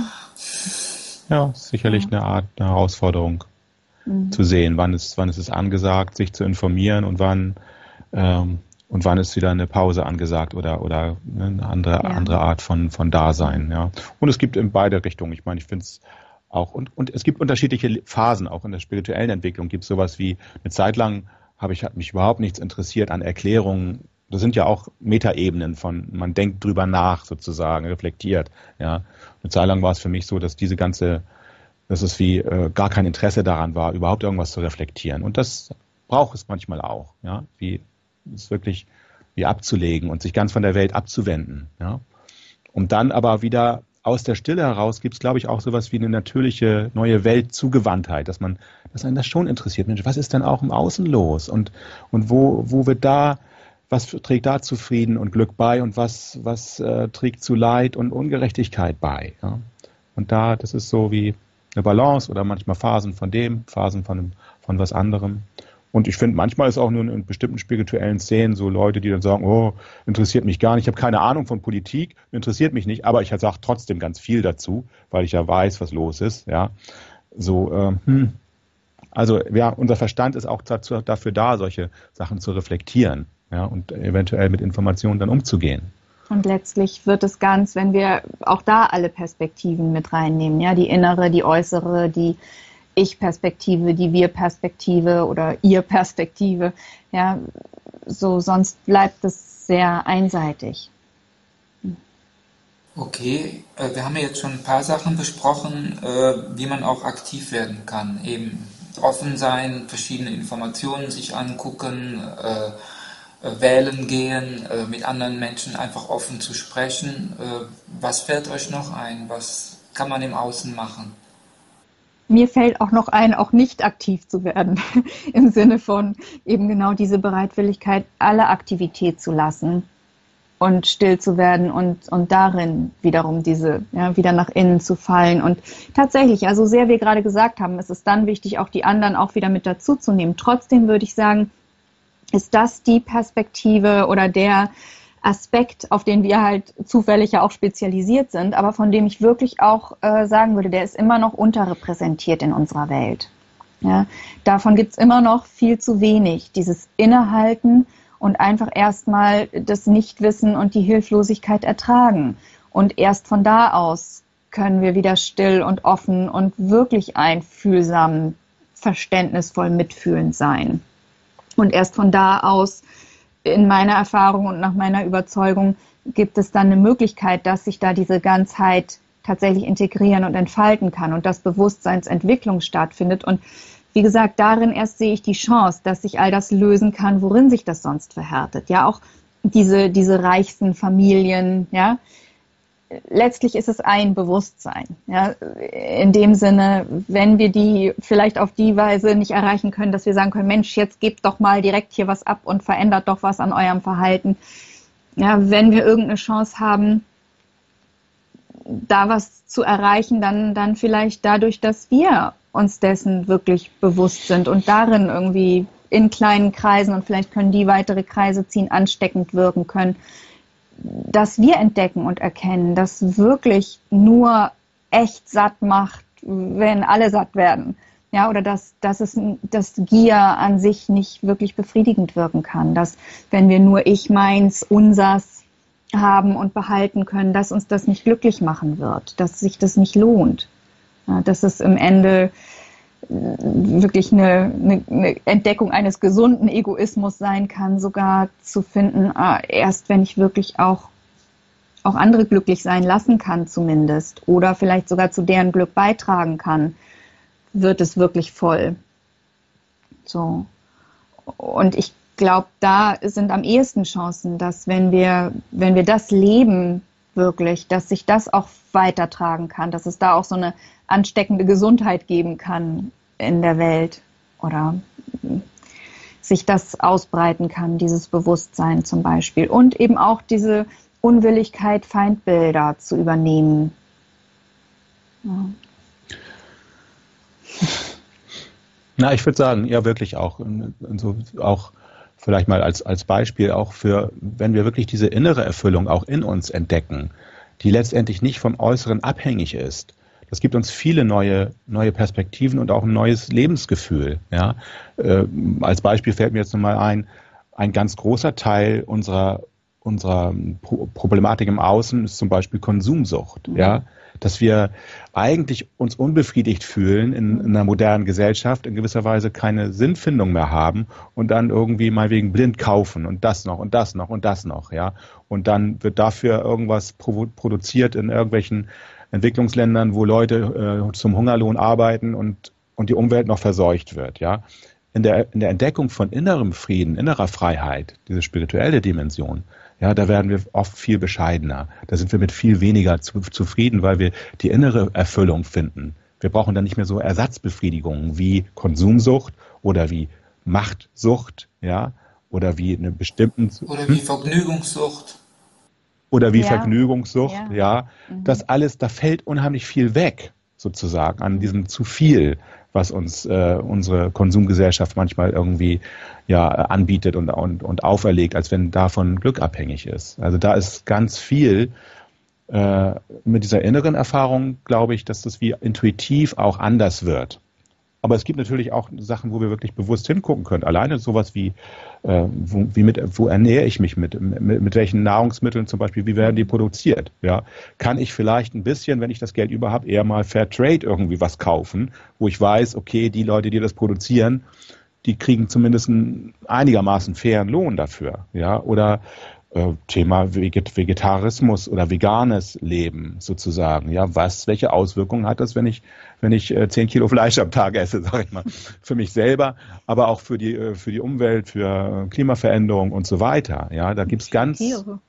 ja sicherlich ja. eine Art, eine Herausforderung mhm. zu sehen, wann ist, wann ist es angesagt, sich zu informieren und wann ähm, Und wann ist wieder eine Pause angesagt oder, oder eine andere, ja. andere Art von, von Dasein. Ja. Und es gibt in beide Richtungen. Ich meine, ich finde es auch, und, und es gibt unterschiedliche Phasen, auch in der spirituellen Entwicklung gibt es sowas wie, eine Zeit lang habe ich, hat mich überhaupt nichts interessiert an Erklärungen. Das sind ja auch Metaebenen von, man denkt drüber nach sozusagen, reflektiert. Ja. Eine Zeit lang war es für mich so, dass diese ganze, dass es wie äh, gar kein Interesse daran war, überhaupt irgendwas zu reflektieren. Und das braucht es manchmal auch, ja, wie ist wirklich wie abzulegen und sich ganz von der Welt abzuwenden. Ja? Und dann aber wieder aus der Stille heraus gibt es, glaube ich, auch sowas wie eine natürliche neue Weltzugewandtheit, dass man, dass einen das schon interessiert. Mensch, was ist denn auch im Außen los? Und, und wo, wo wird da, was trägt da zu Frieden und Glück bei und was, was äh, trägt zu Leid und Ungerechtigkeit bei? Ja? Und da, das ist so wie eine Balance oder manchmal Phasen von dem, Phasen von, von was anderem. Und ich finde, manchmal ist auch nur in bestimmten spirituellen Szenen so Leute, die dann sagen, oh, interessiert mich gar nicht, ich habe keine Ahnung von Politik, interessiert mich nicht, aber ich sage trotzdem ganz viel dazu, weil ich ja weiß, was los ist. Ja, so, äh, hm. Also ja, unser Verstand ist auch dazu, dafür da, solche Sachen zu reflektieren, ja, und eventuell mit Informationen dann umzugehen. Und letztlich wird es ganz, wenn wir auch da alle Perspektiven mit reinnehmen, ja, die innere, die äußere, die Ich-Perspektive, die Wir-Perspektive oder Ihr-Perspektive, ja, so, sonst bleibt es sehr einseitig. Okay, äh, wir haben ja jetzt schon ein paar Sachen besprochen, äh, wie man auch aktiv werden kann. Eben offen sein, verschiedene Informationen sich angucken, äh, äh, wählen gehen, äh, mit anderen Menschen einfach offen zu sprechen. Äh, was fällt euch noch ein? Was kann man im Außen machen? Mir fällt auch noch ein, auch nicht aktiv zu werden, im Sinne von eben genau diese Bereitwilligkeit, alle Aktivität zu lassen und still zu werden und, und darin wiederum diese, ja, wieder nach innen zu fallen. Und tatsächlich, also so sehr wir gerade gesagt haben, ist es dann wichtig, auch die anderen auch wieder mit dazu zu nehmen. Trotzdem würde ich sagen, ist das die Perspektive oder der Aspekt, auf den wir halt zufällig ja auch spezialisiert sind, aber von dem ich wirklich auch äh, sagen würde, der ist immer noch unterrepräsentiert in unserer Welt. Ja, davon gibt es immer noch viel zu wenig, dieses Innehalten und einfach erstmal das Nichtwissen und die Hilflosigkeit ertragen. Und erst von da aus können wir wieder still und offen und wirklich einfühlsam, verständnisvoll mitfühlend sein. Und erst von da aus, in meiner Erfahrung und nach meiner Überzeugung, gibt es dann eine Möglichkeit, dass sich da diese Ganzheit tatsächlich integrieren und entfalten kann und dass Bewusstseinsentwicklung stattfindet. Und wie gesagt, darin erst sehe ich die Chance, dass sich all das lösen kann, worin sich das sonst verhärtet. Ja, auch diese, diese reichsten Familien, ja. Letztlich ist es ein Bewusstsein. Ja, in dem Sinne, wenn wir die vielleicht auf die Weise nicht erreichen können, dass wir sagen können, Mensch, jetzt gebt doch mal direkt hier was ab und verändert doch was an eurem Verhalten. Ja, wenn wir irgendeine Chance haben, da was zu erreichen, dann, dann vielleicht dadurch, dass wir uns dessen wirklich bewusst sind und darin irgendwie in kleinen Kreisen, und vielleicht können die weitere Kreise ziehen, ansteckend wirken können, dass wir entdecken und erkennen, dass wirklich nur echt satt macht, wenn alle satt werden. Ja, oder dass, dass es, dass Gier an sich nicht wirklich befriedigend wirken kann. Dass, wenn wir nur ich, meins, unsers haben und behalten können, dass uns das nicht glücklich machen wird, dass sich das nicht lohnt. Ja, dass es im Ende wirklich eine, eine, eine Entdeckung eines gesunden Egoismus sein kann, sogar zu finden, ah, erst wenn ich wirklich auch, auch andere glücklich sein lassen kann zumindest oder vielleicht sogar zu deren Glück beitragen kann, wird es wirklich voll. So. Und ich glaube, da sind am ehesten Chancen, dass wenn wir, wenn wir das leben, wirklich, dass sich das auch weitertragen kann, dass es da auch so eine ansteckende Gesundheit geben kann in der Welt oder sich das ausbreiten kann, dieses Bewusstsein zum Beispiel. Und eben auch diese Unwilligkeit, Feindbilder zu übernehmen. Ja. Na, ich würde sagen, ja, wirklich auch. Also auch vielleicht mal als, als Beispiel auch für, wenn wir wirklich diese innere Erfüllung auch in uns entdecken, die letztendlich nicht vom Äußeren abhängig ist. Das gibt uns viele neue, neue Perspektiven und auch ein neues Lebensgefühl. Ja? Äh, als Beispiel fällt mir jetzt nochmal ein, ein ganz großer Teil unserer, unserer Pro- Problematik im Außen ist zum Beispiel Konsumsucht. Mhm. Ja? Dass wir eigentlich uns unbefriedigt fühlen in, in einer modernen Gesellschaft, in gewisser Weise keine Sinnfindung mehr haben und dann irgendwie mal wegen blind kaufen und das noch und das noch und das noch, ja. Und dann wird dafür irgendwas provo- produziert in irgendwelchen Entwicklungsländern, wo Leute äh, zum Hungerlohn arbeiten und, und die Umwelt noch verseucht wird, ja. In der, in der Entdeckung von innerem Frieden, innerer Freiheit, diese spirituelle Dimension, ja, da werden wir oft viel bescheidener. Da sind wir mit viel weniger zu, zufrieden, weil wir die innere Erfüllung finden. Wir brauchen dann nicht mehr so Ersatzbefriedigungen wie Konsumsucht oder wie Machtsucht, ja, oder wie eine bestimmten Oder wie Vergnügungssucht. Oder wie Ja. Vergnügungssucht, ja. Ja. Das alles, da fällt unheimlich viel weg, sozusagen, an diesem zu viel, was uns äh, unsere Konsumgesellschaft manchmal irgendwie ja anbietet und, und, und auferlegt, als wenn davon Glück abhängig ist. Also da ist ganz viel äh, mit dieser inneren Erfahrung, glaube ich, dass das wie intuitiv auch anders wird. Aber es gibt natürlich auch Sachen, wo wir wirklich bewusst hingucken können. Alleine sowas wie, äh, wo, wie mit, wo ernähre ich mich mit, mit, mit welchen Nahrungsmitteln zum Beispiel, wie werden die produziert? Ja, kann ich vielleicht ein bisschen, wenn ich das Geld über habe, eher mal Fair Trade irgendwie was kaufen, wo ich weiß, okay, die Leute, die das produzieren, die kriegen zumindest einen einigermaßen fairen Lohn dafür. Ja, oder äh, Thema Veget- Vegetarismus oder veganes Leben sozusagen. Ja, was, welche Auswirkungen hat das, wenn ich, wenn ich äh, zehn Kilo Fleisch am Tag esse, sag ich mal, für mich selber, aber auch für die, äh, für die Umwelt, für Klimaveränderung und so weiter. Ja, da gibt's ganz,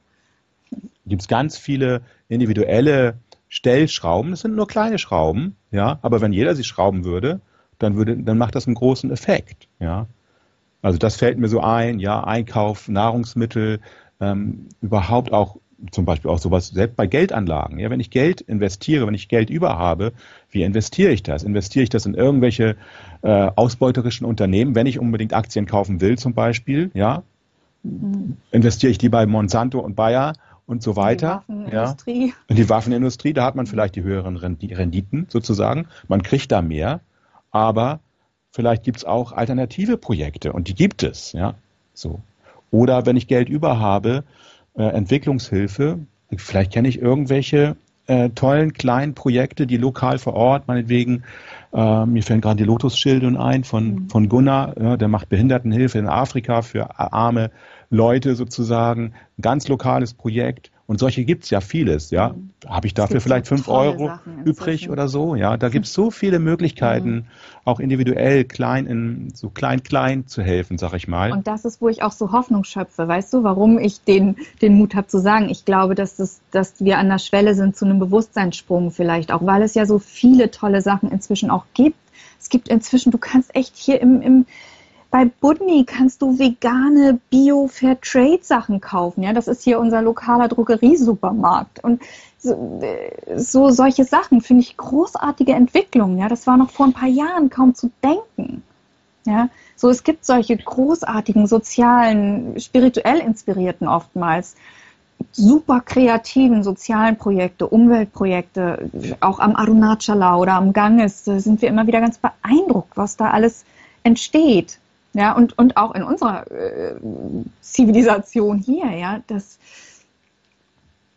gibt's ganz viele individuelle Stellschrauben. Das sind nur kleine Schrauben, ja, aber wenn jeder sie schrauben würde, dann würde, dann macht das einen großen Effekt, ja. Also das fällt mir so ein, ja, Einkauf, Nahrungsmittel, ähm, überhaupt auch zum Beispiel auch sowas, selbst bei Geldanlagen. Ja, wenn ich Geld investiere, wenn ich Geld über habe, wie investiere ich das? Investiere ich das in irgendwelche äh, ausbeuterischen Unternehmen, wenn ich unbedingt Aktien kaufen will zum Beispiel, ja? Mhm. Investiere ich die bei Monsanto und Bayer und so weiter? In die Waffenindustrie. Ja? In die Waffenindustrie, da hat man vielleicht die höheren Renditen sozusagen. Man kriegt da mehr, aber vielleicht gibt es auch alternative Projekte und die gibt es, ja, so. Oder wenn ich Geld über habe, äh, Entwicklungshilfe, vielleicht kenne ich irgendwelche äh, tollen kleinen Projekte, die lokal vor Ort, meinetwegen, äh, mir fällen gerade die Lotusschilde ein von, mhm. von Gunnar, ja, der macht Behindertenhilfe in Afrika für arme Leute sozusagen, ein ganz lokales Projekt. Und solche gibt's ja vieles, ja. Mhm. Habe ich dafür vielleicht fünf Euro übrig oder so, ja. Da gibt's so viele Möglichkeiten, mhm. auch individuell klein in, so klein, klein zu helfen, sag ich mal. Und das ist, wo ich auch so Hoffnung schöpfe, weißt du, warum ich den, den Mut habe zu sagen. Ich glaube, dass das, dass wir an der Schwelle sind zu einem Bewusstseinssprung vielleicht auch, weil es ja so viele tolle Sachen inzwischen auch gibt. Es gibt inzwischen, du kannst echt hier im, im bei Budni kannst du vegane Bio-Fair-Trade-Sachen kaufen. Ja, das ist hier unser lokaler Drogeriesupermarkt. Und so, so solche Sachen finde ich großartige Entwicklungen. Ja, das war noch vor ein paar Jahren kaum zu denken. Ja, so es gibt solche großartigen sozialen, spirituell inspirierten oftmals super kreativen sozialen Projekte, Umweltprojekte, auch am Arunachala oder am Ganges. Da sind wir immer wieder ganz beeindruckt, was da alles entsteht. Ja, und, und auch in unserer äh, Zivilisation hier, ja, das, ja,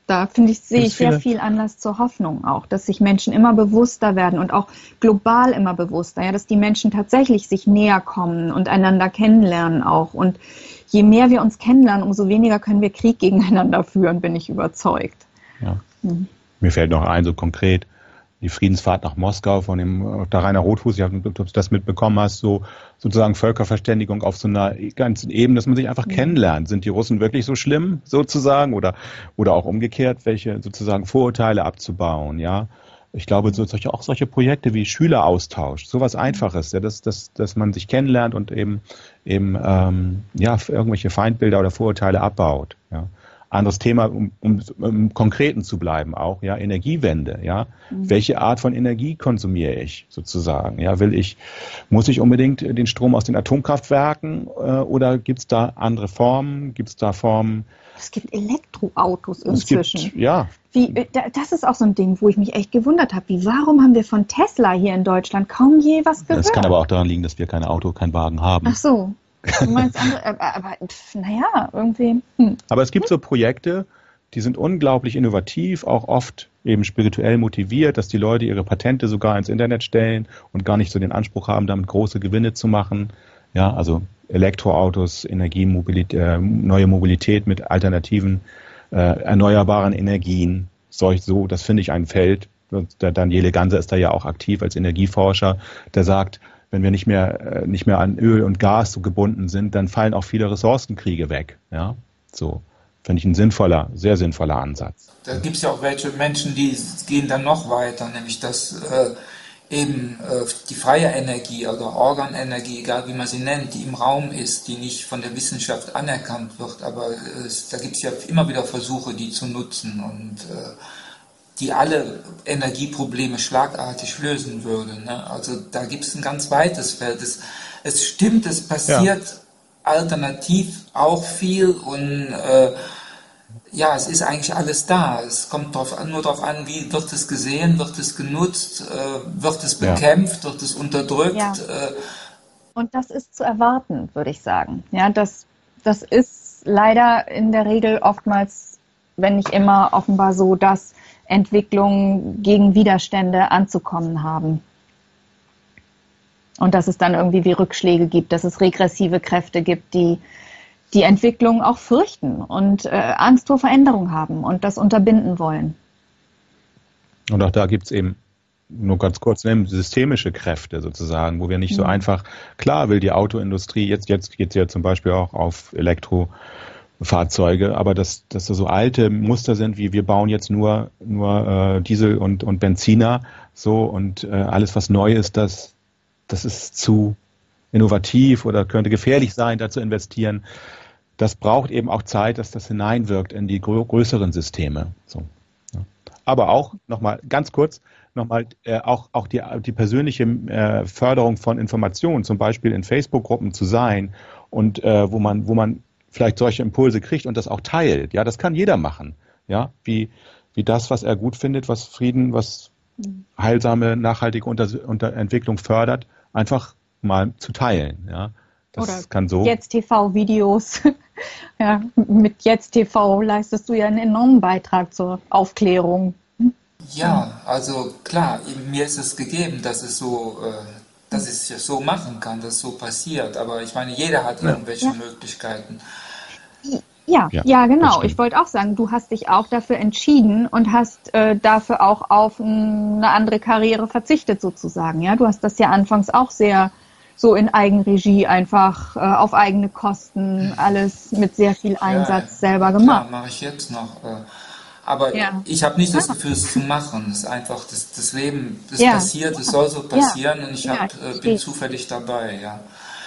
Da finde ich, sehe Gibt's ich sehr viele? viel Anlass zur Hoffnung auch, dass sich Menschen immer bewusster werden und auch global immer bewusster, ja, dass die Menschen tatsächlich sich näher kommen und einander kennenlernen auch. Und je mehr wir uns kennenlernen, umso weniger können wir Krieg gegeneinander führen, bin ich überzeugt. Ja. Hm. Mir fällt noch ein, so konkret, die Friedensfahrt nach Moskau von dem der Rainer Rotfuß, ich weiß nicht, ob du das mitbekommen hast, so sozusagen Völkerverständigung auf so einer ganzen Ebene, dass man sich einfach Ja. kennenlernt. Sind die Russen wirklich so schlimm, sozusagen, oder oder auch umgekehrt, welche sozusagen Vorurteile abzubauen, ja? Ich glaube, so solche, auch solche Projekte wie Schüleraustausch, sowas Einfaches, ja, dass, dass, dass man sich kennenlernt und eben eben ähm, ja irgendwelche Feindbilder oder Vorurteile abbaut, ja. Anderes Thema, um, um, um im Konkreten zu bleiben auch, ja, Energiewende, ja. Mhm. Welche Art von Energie konsumiere ich sozusagen? Ja, will ich, muss ich unbedingt den Strom aus den Atomkraftwerken äh, oder gibt es da andere Formen? Gibt es da Formen? Es gibt Elektroautos Es inzwischen. gibt, ja, Wie, äh, da- das ist auch so ein Ding, wo ich mich echt gewundert habe. Wie, warum haben wir von Tesla hier in Deutschland kaum je was gehört? das kann aber auch daran liegen, dass wir kein Auto, kein Wagen haben. Ach so. Du meinst andere, aber, aber naja, irgendwie. Hm. Aber es gibt so Projekte, die sind unglaublich innovativ, auch oft eben spirituell motiviert, dass die Leute ihre Patente sogar ins Internet stellen und gar nicht so den Anspruch haben, damit große Gewinne zu machen. Ja, also Elektroautos, Energiemobilität, äh, neue Mobilität mit alternativen, äh, erneuerbaren Energien. Solch so, das finde ich ein Feld. Der Daniele Ganser ist da ja auch aktiv als Energieforscher, der sagt, wenn wir nicht mehr, äh, nicht mehr an Öl und Gas so gebunden sind, dann fallen auch viele Ressourcenkriege weg. Ja, so finde ich ein sinnvoller, sehr sinnvoller Ansatz. Da gibt es ja auch welche Menschen, die gehen dann noch weiter, nämlich dass äh, eben äh, die freie Energie oder Organenergie, egal wie man sie nennt, die im Raum ist, die nicht von der Wissenschaft anerkannt wird, aber äh, da gibt es ja immer wieder Versuche, die zu nutzen und äh, die alle Energieprobleme schlagartig lösen würde. Ne? Also da gibt es ein ganz weites Feld. Es, es stimmt, es passiert ja alternativ auch viel und äh, ja, es ist eigentlich alles da. Es kommt drauf an, nur darauf an, wie wird es gesehen, wird es genutzt, äh, wird es bekämpft, ja, wird es unterdrückt. Ja. Äh, Und das ist zu erwarten, würde ich sagen. Ja, das, das ist leider in der Regel oftmals, wenn nicht immer, offenbar so, dass Entwicklungen gegen Widerstände anzukommen haben. Und dass es dann irgendwie wie Rückschläge gibt, dass es regressive Kräfte gibt, die die Entwicklung auch fürchten und äh, Angst vor Veränderung haben und das unterbinden wollen. Und auch da gibt es eben, nur ganz kurz, ne, systemische Kräfte sozusagen, wo wir nicht mhm. so einfach, klar will die Autoindustrie, jetzt, jetzt geht es ja zum Beispiel auch auf Elektrofahrzeuge, aber dass, dass das so alte Muster sind, wie wir bauen jetzt nur, nur äh, Diesel und, und Benziner, so, und äh, alles, was neu ist, das, das ist zu innovativ oder könnte gefährlich sein, da zu investieren. Das braucht eben auch Zeit, dass das hineinwirkt in die grö- größeren Systeme. So, ja. Aber auch, nochmal ganz kurz, nochmal äh, auch, auch die, die persönliche äh, Förderung von Informationen, zum Beispiel in Facebook-Gruppen zu sein und äh, wo man, wo man vielleicht solche Impulse kriegt und das auch teilt. Ja, das kann jeder machen. Ja, wie, wie das, was er gut findet, was Frieden, was heilsame, nachhaltige Unter- Unterentwicklung fördert, einfach mal zu teilen. Ja, das Oder kann so. Jetzt T V-Videos. Ja, mit Jetzt T V leistest du ja einen enormen Beitrag zur Aufklärung. Ja, also klar, mir ist es gegeben, dass es so, äh, dass ich es so machen kann, dass so passiert. Aber ich meine, jeder hat Ja. irgendwelche Ja. Möglichkeiten. Ja, Ja, ja, das genau. stimmt. Ich wollte auch sagen, du hast dich auch dafür entschieden und hast äh, dafür auch auf n- eine andere Karriere verzichtet sozusagen. Ja, du hast das ja anfangs auch sehr so in Eigenregie einfach äh, auf eigene Kosten alles mit sehr viel Einsatz Ja, selber klar, gemacht. mache ich jetzt noch. Äh, aber Ja. ich habe nicht das Ah. Gefühl, es zu machen. Es ist einfach, das, das Leben, das Ja. passiert, es soll so passieren und ich Ja, hab, ich äh, verstehe. bin zufällig dabei. Ja.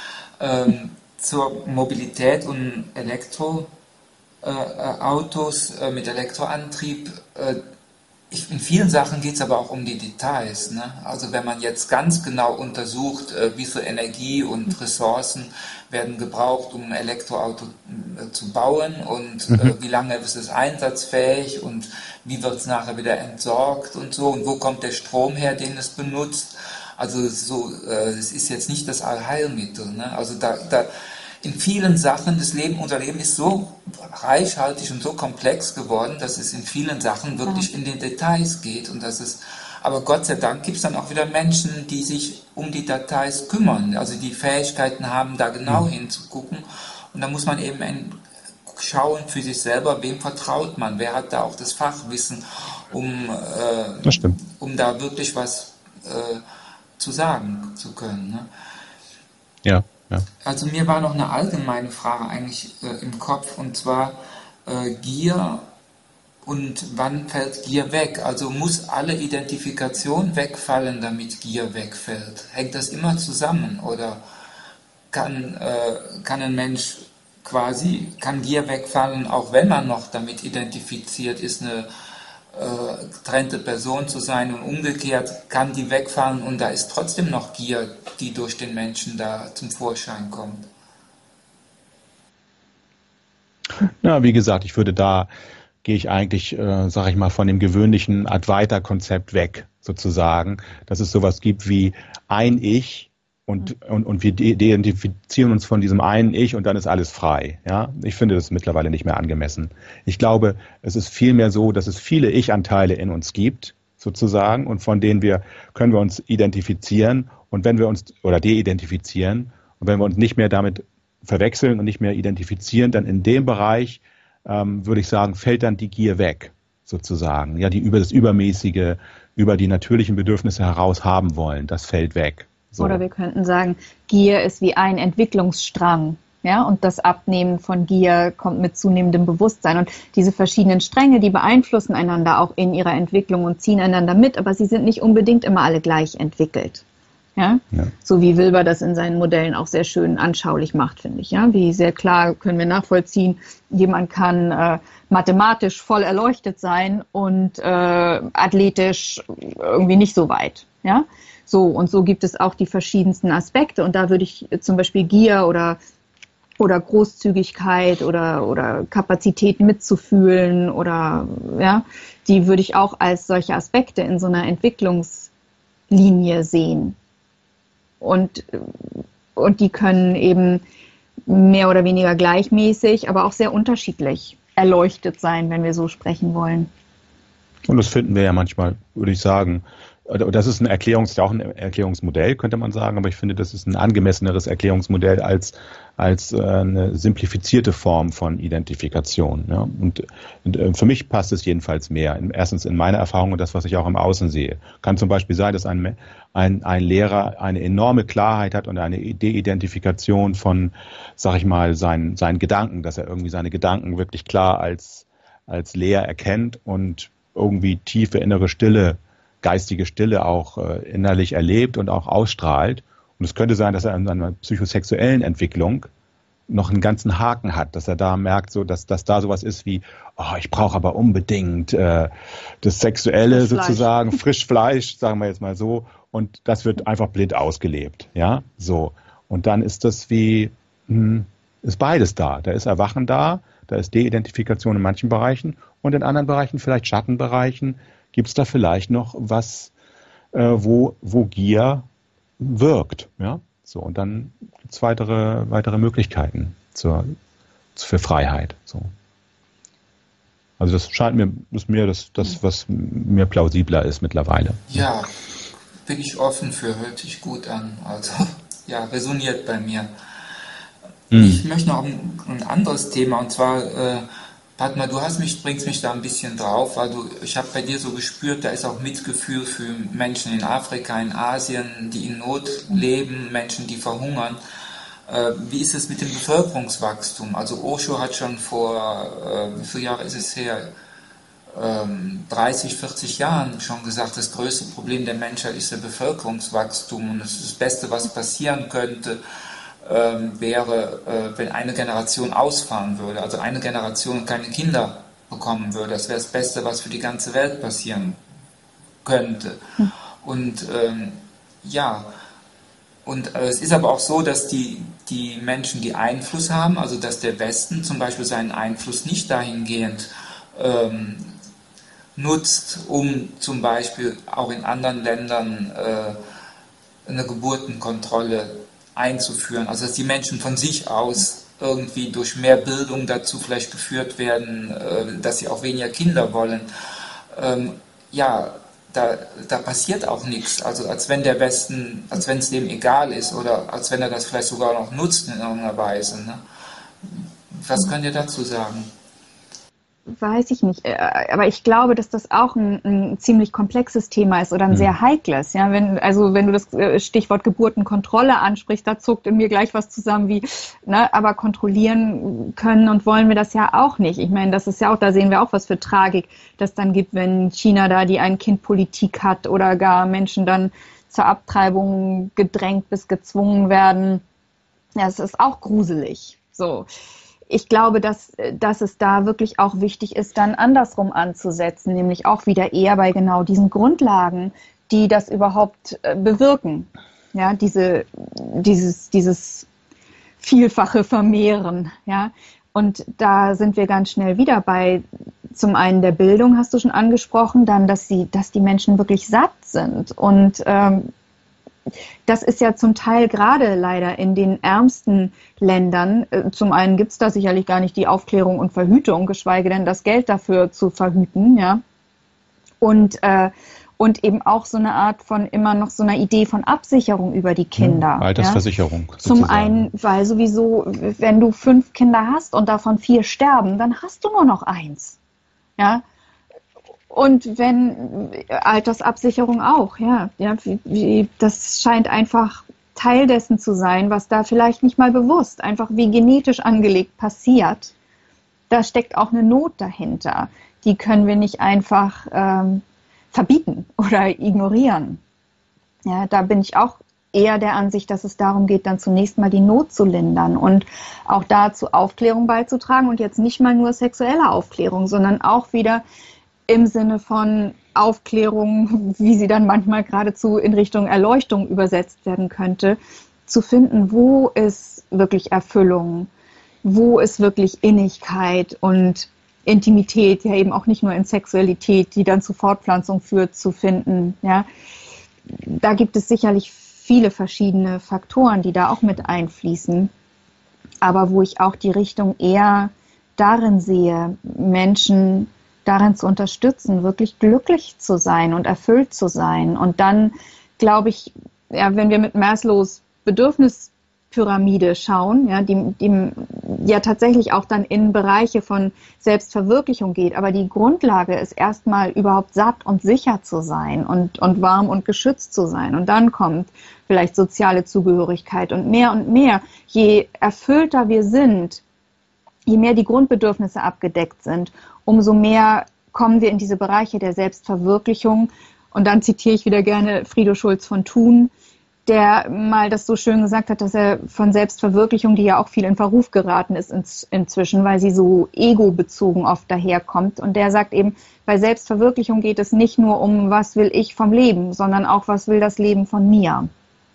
Ähm, zur Mobilität und Elektroautos äh, äh, Autos, äh, mit Elektroantrieb. Äh, ich, in vielen Sachen geht es aber auch um die Details. Ne? Also wenn man jetzt ganz genau untersucht, äh, wie viel Energie und Ressourcen werden gebraucht, um ein Elektroauto äh, zu bauen und Mhm. äh, wie lange ist es einsatzfähig und wie wird es nachher wieder entsorgt und so und wo kommt der Strom her, den es benutzt. Also so, äh, es ist jetzt nicht das Allheilmittel. Ne? Also da, da in vielen Sachen, das Leben, unser Leben ist so reichhaltig und so komplex geworden, dass es in vielen Sachen wirklich in den Details geht und dass es, aber Gott sei Dank gibt es dann auch wieder Menschen, die sich um die Details kümmern, also die Fähigkeiten haben, da genau mhm. hinzugucken und da muss man eben ein, schauen für sich selber, wem vertraut man, wer hat da auch das Fachwissen, um, äh, um da wirklich was äh, zu sagen zu können. Ne? Ja, ja. Also mir war noch eine allgemeine Frage eigentlich äh, im Kopf und zwar äh, Gier und wann fällt Gier weg? Also muss alle Identifikation wegfallen, damit Gier wegfällt? Hängt das immer zusammen oder kann, äh, kann ein Mensch quasi, kann Gier wegfallen, auch wenn man noch damit identifiziert ist, eine äh, getrennte Person zu sein und umgekehrt kann die wegfallen und da ist trotzdem noch Gier, die durch den Menschen da zum Vorschein kommt? Ja, wie gesagt, ich würde da, gehe ich eigentlich, äh, sage ich mal, von dem gewöhnlichen Advaita-Konzept weg, sozusagen, dass es sowas gibt wie ein Ich, Und, und, und wir identifizieren uns von diesem einen Ich und dann ist alles frei. Ja? Ich finde das mittlerweile nicht mehr angemessen. Ich glaube, es ist vielmehr so, dass es viele Ich-Anteile in uns gibt, sozusagen, und von denen wir, können wir uns identifizieren und wenn wir uns, oder de-identifizieren, und wenn wir uns nicht mehr damit verwechseln und nicht mehr identifizieren, dann in dem Bereich, ähm, würde ich sagen, fällt dann die Gier weg, sozusagen. Ja, die über das Übermäßige, über die natürlichen Bedürfnisse heraus haben wollen, das fällt weg. So. Oder wir könnten sagen, Gier ist wie ein Entwicklungsstrang, ja, und das Abnehmen von Gier kommt mit zunehmendem Bewusstsein. Und diese verschiedenen Stränge, die beeinflussen einander auch in ihrer Entwicklung und ziehen einander mit, aber sie sind nicht unbedingt immer alle gleich entwickelt. Ja? Ja. So wie Wilber das in seinen Modellen auch sehr schön anschaulich macht, finde ich. Ja? Wie sehr klar können wir nachvollziehen, jemand kann äh, mathematisch voll erleuchtet sein und äh, athletisch irgendwie nicht so weit. Ja? So, und so gibt es auch die verschiedensten Aspekte. Und da würde ich zum Beispiel Gier oder, oder Großzügigkeit oder, oder Kapazität mitzufühlen oder, ja, die würde ich auch als solche Aspekte in so einer Entwicklungslinie sehen. Und, und die können eben mehr oder weniger gleichmäßig, aber auch sehr unterschiedlich erleuchtet sein, wenn wir so sprechen wollen. Und das finden wir ja manchmal, würde ich sagen. Das ist ein Erklärungs, auch ein Erklärungsmodell, könnte man sagen, aber ich finde, das ist ein angemesseneres Erklärungsmodell als, als eine simplifizierte Form von Identifikation. Ja. Und, und für mich passt es jedenfalls mehr. Erstens in meiner Erfahrung und das, was ich auch im Außen sehe. Kann zum Beispiel sein, dass ein, ein, ein Lehrer eine enorme Klarheit hat und eine De-Identifikation von, sag ich mal, seinen, seinen Gedanken, dass er irgendwie seine Gedanken wirklich klar als, als leer erkennt und irgendwie tiefe innere Stille geistige Stille auch äh, innerlich erlebt und auch ausstrahlt. Und es könnte sein, dass er in seiner psychosexuellen Entwicklung noch einen ganzen Haken hat, dass er da merkt, so, dass, dass da sowas ist wie, oh, ich brauche aber unbedingt äh, das Sexuelle Frischfleisch. sozusagen, Frischfleisch, sagen wir jetzt mal so, und das wird einfach blind ausgelebt. Ja, so. Und dann ist das wie, hm, ist beides da. Da ist Erwachen da, da ist De-Identifikation in manchen Bereichen und in anderen Bereichen, vielleicht Schattenbereichen, gibt es da vielleicht noch was, äh, wo, wo Gier wirkt. Ja? So, und dann gibt es weitere, weitere Möglichkeiten zur, für Freiheit. So. Also das scheint mir, ist mir das, das, was mir plausibler ist mittlerweile. Ja, bin ich offen für, hört sich gut an. Also ja, resoniert bei mir. Hm. Ich möchte noch ein, ein anderes Thema, und zwar äh, Padma, du hast mich, bringst mich da ein bisschen drauf, weil du, ich habe bei dir so gespürt, da ist auch Mitgefühl für Menschen in Afrika, in Asien, die in Not leben, Menschen, die verhungern. Äh, wie ist es mit dem Bevölkerungswachstum? Also Osho hat schon vor, äh, wie viele Jahre ist es her, ähm, dreißig, vierzig Jahren schon gesagt, das größte Problem der Menschheit ist der Bevölkerungswachstum und das ist das Beste, was passieren könnte. Ähm, wäre, äh, wenn eine Generation ausfahren würde, also eine Generation keine Kinder bekommen würde. Das wäre das Beste, was für die ganze Welt passieren könnte. Hm. Und ähm, ja, und äh, es ist aber auch so, dass die, die Menschen, die Einfluss haben, also dass der Westen zum Beispiel seinen Einfluss nicht dahingehend ähm, nutzt, um zum Beispiel auch in anderen Ländern äh, eine Geburtenkontrolle einzuführen. Also dass die Menschen von sich aus irgendwie durch mehr Bildung dazu vielleicht geführt werden, äh, dass sie auch weniger Kinder wollen. Ähm, ja, da, da passiert auch nichts. Also als wenn der Westen, als wenn es dem egal ist oder als wenn er das vielleicht sogar noch nutzt in irgendeiner Weise. Ne? Was könnt ihr dazu sagen? Weiß ich nicht, aber ich glaube, dass das auch ein, ein ziemlich komplexes Thema ist oder ein sehr heikles. Ja, wenn, also wenn du das Stichwort Geburtenkontrolle ansprichst, da zuckt in mir gleich was zusammen wie, ne, aber kontrollieren können und wollen wir das ja auch nicht. Ich meine, das ist ja auch, da sehen wir auch was für Tragik, das dann gibt, wenn China da die Ein-Kind-Politik hat oder gar Menschen dann zur Abtreibung gedrängt bis gezwungen werden. Ja, es ist auch gruselig. So. Ich glaube, dass, dass es da wirklich auch wichtig ist, dann andersrum anzusetzen, nämlich auch wieder eher bei genau diesen Grundlagen, die das überhaupt bewirken. Ja, diese, dieses, dieses vielfache Vermehren. Ja, und da sind wir ganz schnell wieder bei, zum einen der Bildung, hast du schon angesprochen, dann, dass sie, dass die Menschen wirklich satt sind und ähm, das ist ja zum Teil gerade leider in den ärmsten Ländern. Zum einen gibt es da sicherlich gar nicht die Aufklärung und Verhütung, geschweige denn das Geld dafür zu verhüten, ja. Und, äh, und eben auch so eine Art von immer noch so einer Idee von Absicherung über die Kinder. Ja, Altersversicherung. Ja? Zum einen, weil sowieso, wenn du fünf Kinder hast und davon vier sterben, dann hast du nur noch eins. Ja. Und wenn Altersabsicherung auch, ja, ja, wie, wie, das scheint einfach Teil dessen zu sein, was da vielleicht nicht mal bewusst, einfach wie genetisch angelegt passiert. Da steckt auch eine Not dahinter. Die können wir nicht einfach ähm, verbieten oder ignorieren. Ja, da bin ich auch eher der Ansicht, dass es darum geht, dann zunächst mal die Not zu lindern und auch dazu Aufklärung beizutragen und jetzt nicht mal nur sexuelle Aufklärung, sondern auch wieder im Sinne von Aufklärung, wie sie dann manchmal geradezu in Richtung Erleuchtung übersetzt werden könnte, zu finden, wo ist wirklich Erfüllung, wo ist wirklich Innigkeit und Intimität, ja eben auch nicht nur in Sexualität, die dann zu Fortpflanzung führt, zu finden. Ja. Da gibt es sicherlich viele verschiedene Faktoren, die da auch mit einfließen, aber wo ich auch die Richtung eher darin sehe, Menschen darin zu unterstützen, wirklich glücklich zu sein und erfüllt zu sein. Und dann, glaube ich, ja, wenn wir mit Maslows Bedürfnispyramide schauen, ja, die, die ja tatsächlich auch dann in Bereiche von Selbstverwirklichung geht, aber die Grundlage ist erstmal überhaupt satt und sicher zu sein und, und warm und geschützt zu sein. Und dann kommt vielleicht soziale Zugehörigkeit und mehr und mehr. Je erfüllter wir sind, je mehr die Grundbedürfnisse abgedeckt sind, umso mehr kommen wir in diese Bereiche der Selbstverwirklichung. Und dann zitiere ich wieder gerne Frido Schulz von Thun, der mal das so schön gesagt hat, dass er von Selbstverwirklichung, die ja auch viel in Verruf geraten ist inzwischen, weil sie so egobezogen oft daherkommt. Und der sagt eben, bei Selbstverwirklichung geht es nicht nur um, was will ich vom Leben, sondern auch, was will das Leben von mir.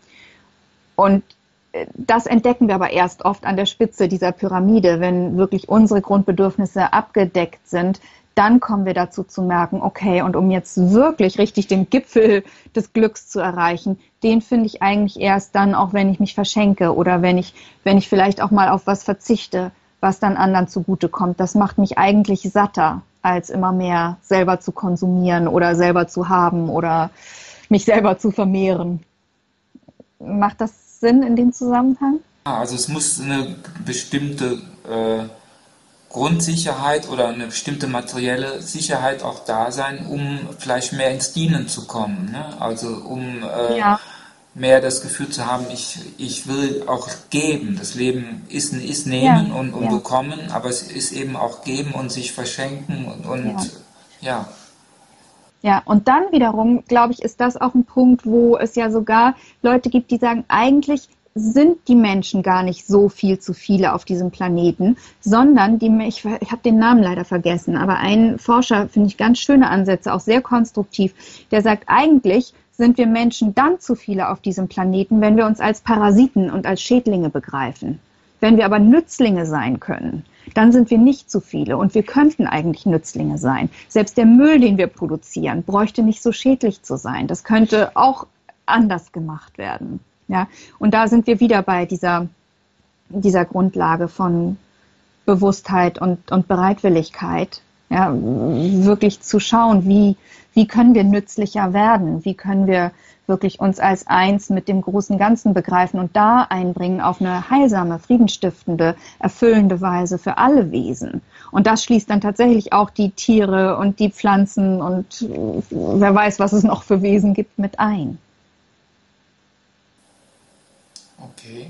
Und das entdecken wir aber erst oft an der Spitze dieser Pyramide, wenn wirklich unsere Grundbedürfnisse abgedeckt sind. Dann kommen wir dazu zu merken, okay, und um jetzt wirklich richtig den Gipfel des Glücks zu erreichen, den finde ich eigentlich erst dann, auch wenn ich mich verschenke oder wenn ich, wenn ich vielleicht auch mal auf was verzichte, was dann anderen zugutekommt. Das macht mich eigentlich satter, als immer mehr selber zu konsumieren oder selber zu haben oder mich selber zu vermehren. Macht das Sinn in dem Zusammenhang? Also es muss eine bestimmte äh, Grundsicherheit oder eine bestimmte materielle Sicherheit auch da sein, um vielleicht mehr ins Dienen zu kommen. Ne? Also um äh, ja. mehr das Gefühl zu haben, ich, ich will auch geben. Das Leben ist, ist nehmen ja. und, und ja. bekommen, aber es ist eben auch geben und sich verschenken und, und ja. ja. Ja, und dann wiederum, glaube ich, ist das auch ein Punkt, wo es ja sogar Leute gibt, die sagen, eigentlich sind die Menschen gar nicht so viel zu viele auf diesem Planeten, sondern die, ich, ich habe den Namen leider vergessen, aber ein Forscher, finde ich, ganz schöne Ansätze, auch sehr konstruktiv, der sagt, eigentlich sind wir Menschen dann zu viele auf diesem Planeten, wenn wir uns als Parasiten und als Schädlinge begreifen. Wenn wir aber Nützlinge sein können, dann sind wir nicht zu viele und wir könnten eigentlich Nützlinge sein. Selbst der Müll, den wir produzieren, bräuchte nicht so schädlich zu sein. Das könnte auch anders gemacht werden. Ja, und da sind wir wieder bei dieser, dieser Grundlage von Bewusstheit und, und Bereitwilligkeit, ja, wirklich zu schauen, wie, wie können wir nützlicher werden, wie können wir wirklich uns als eins mit dem großen Ganzen begreifen und da einbringen auf eine heilsame, friedenstiftende, erfüllende Weise für alle Wesen. Und das schließt dann tatsächlich auch die Tiere und die Pflanzen und wer weiß, was es noch für Wesen gibt, mit ein. Okay.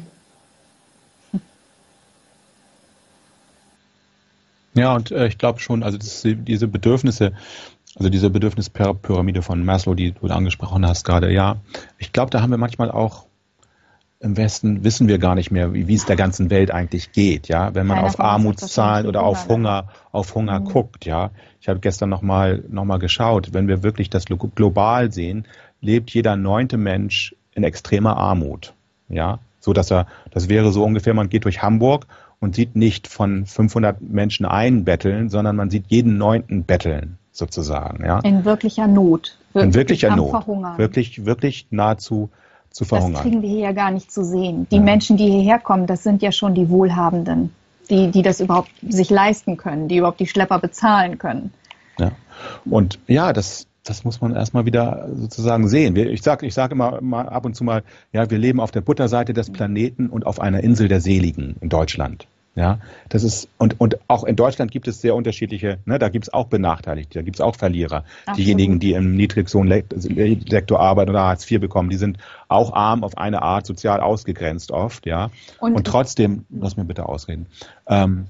Ja, und äh, ich glaube schon, also das, diese Bedürfnisse, also diese Bedürfnispyramide von Maslow, die du da angesprochen hast gerade, ja, ich glaube, da haben wir manchmal auch im Westen, wissen wir gar nicht mehr, wie, wie es der ganzen Welt eigentlich geht, ja, wenn man Keiner auf von uns hat Armutszahlen oder auf Hunger, Hunger, auf Hunger Mhm. guckt, ja. Ich habe gestern nochmal noch mal geschaut, wenn wir wirklich das glo- global sehen, lebt jeder neunte Mensch in extremer Armut, ja, so dass er, das wäre so ungefähr, man geht durch Hamburg und sieht nicht von fünfhundert Menschen einen betteln, sondern man sieht jeden neunten betteln, sozusagen, ja. In wirklicher Not. In wirklicher am Not. Verhungern. Wirklich, wirklich nahezu zu Das verhungern. kriegen wir hier ja gar nicht zu sehen. Die Ja. Menschen, die hierher kommen, das sind ja schon die Wohlhabenden, die, die das überhaupt sich leisten können, die überhaupt die Schlepper bezahlen können. Ja. Und ja, das, das muss man erstmal wieder sozusagen sehen. Wir- Ich sage ich sag immer mal ab und zu mal, ja, wir leben auf der Butterseite des Planeten und auf einer Insel der Seligen in Deutschland. Ja, das ist, und, und auch in Deutschland gibt es sehr unterschiedliche, ne, da gibt es auch Benachteiligte, da gibt es auch Verlierer. Absolut. Diejenigen, die im Niedriglohnsektor arbeiten oder Hartz vier bekommen, die sind auch arm auf eine Art, sozial ausgegrenzt oft, ja. Und- Und, trotzdem, lass mir bitte ausreden, ähm,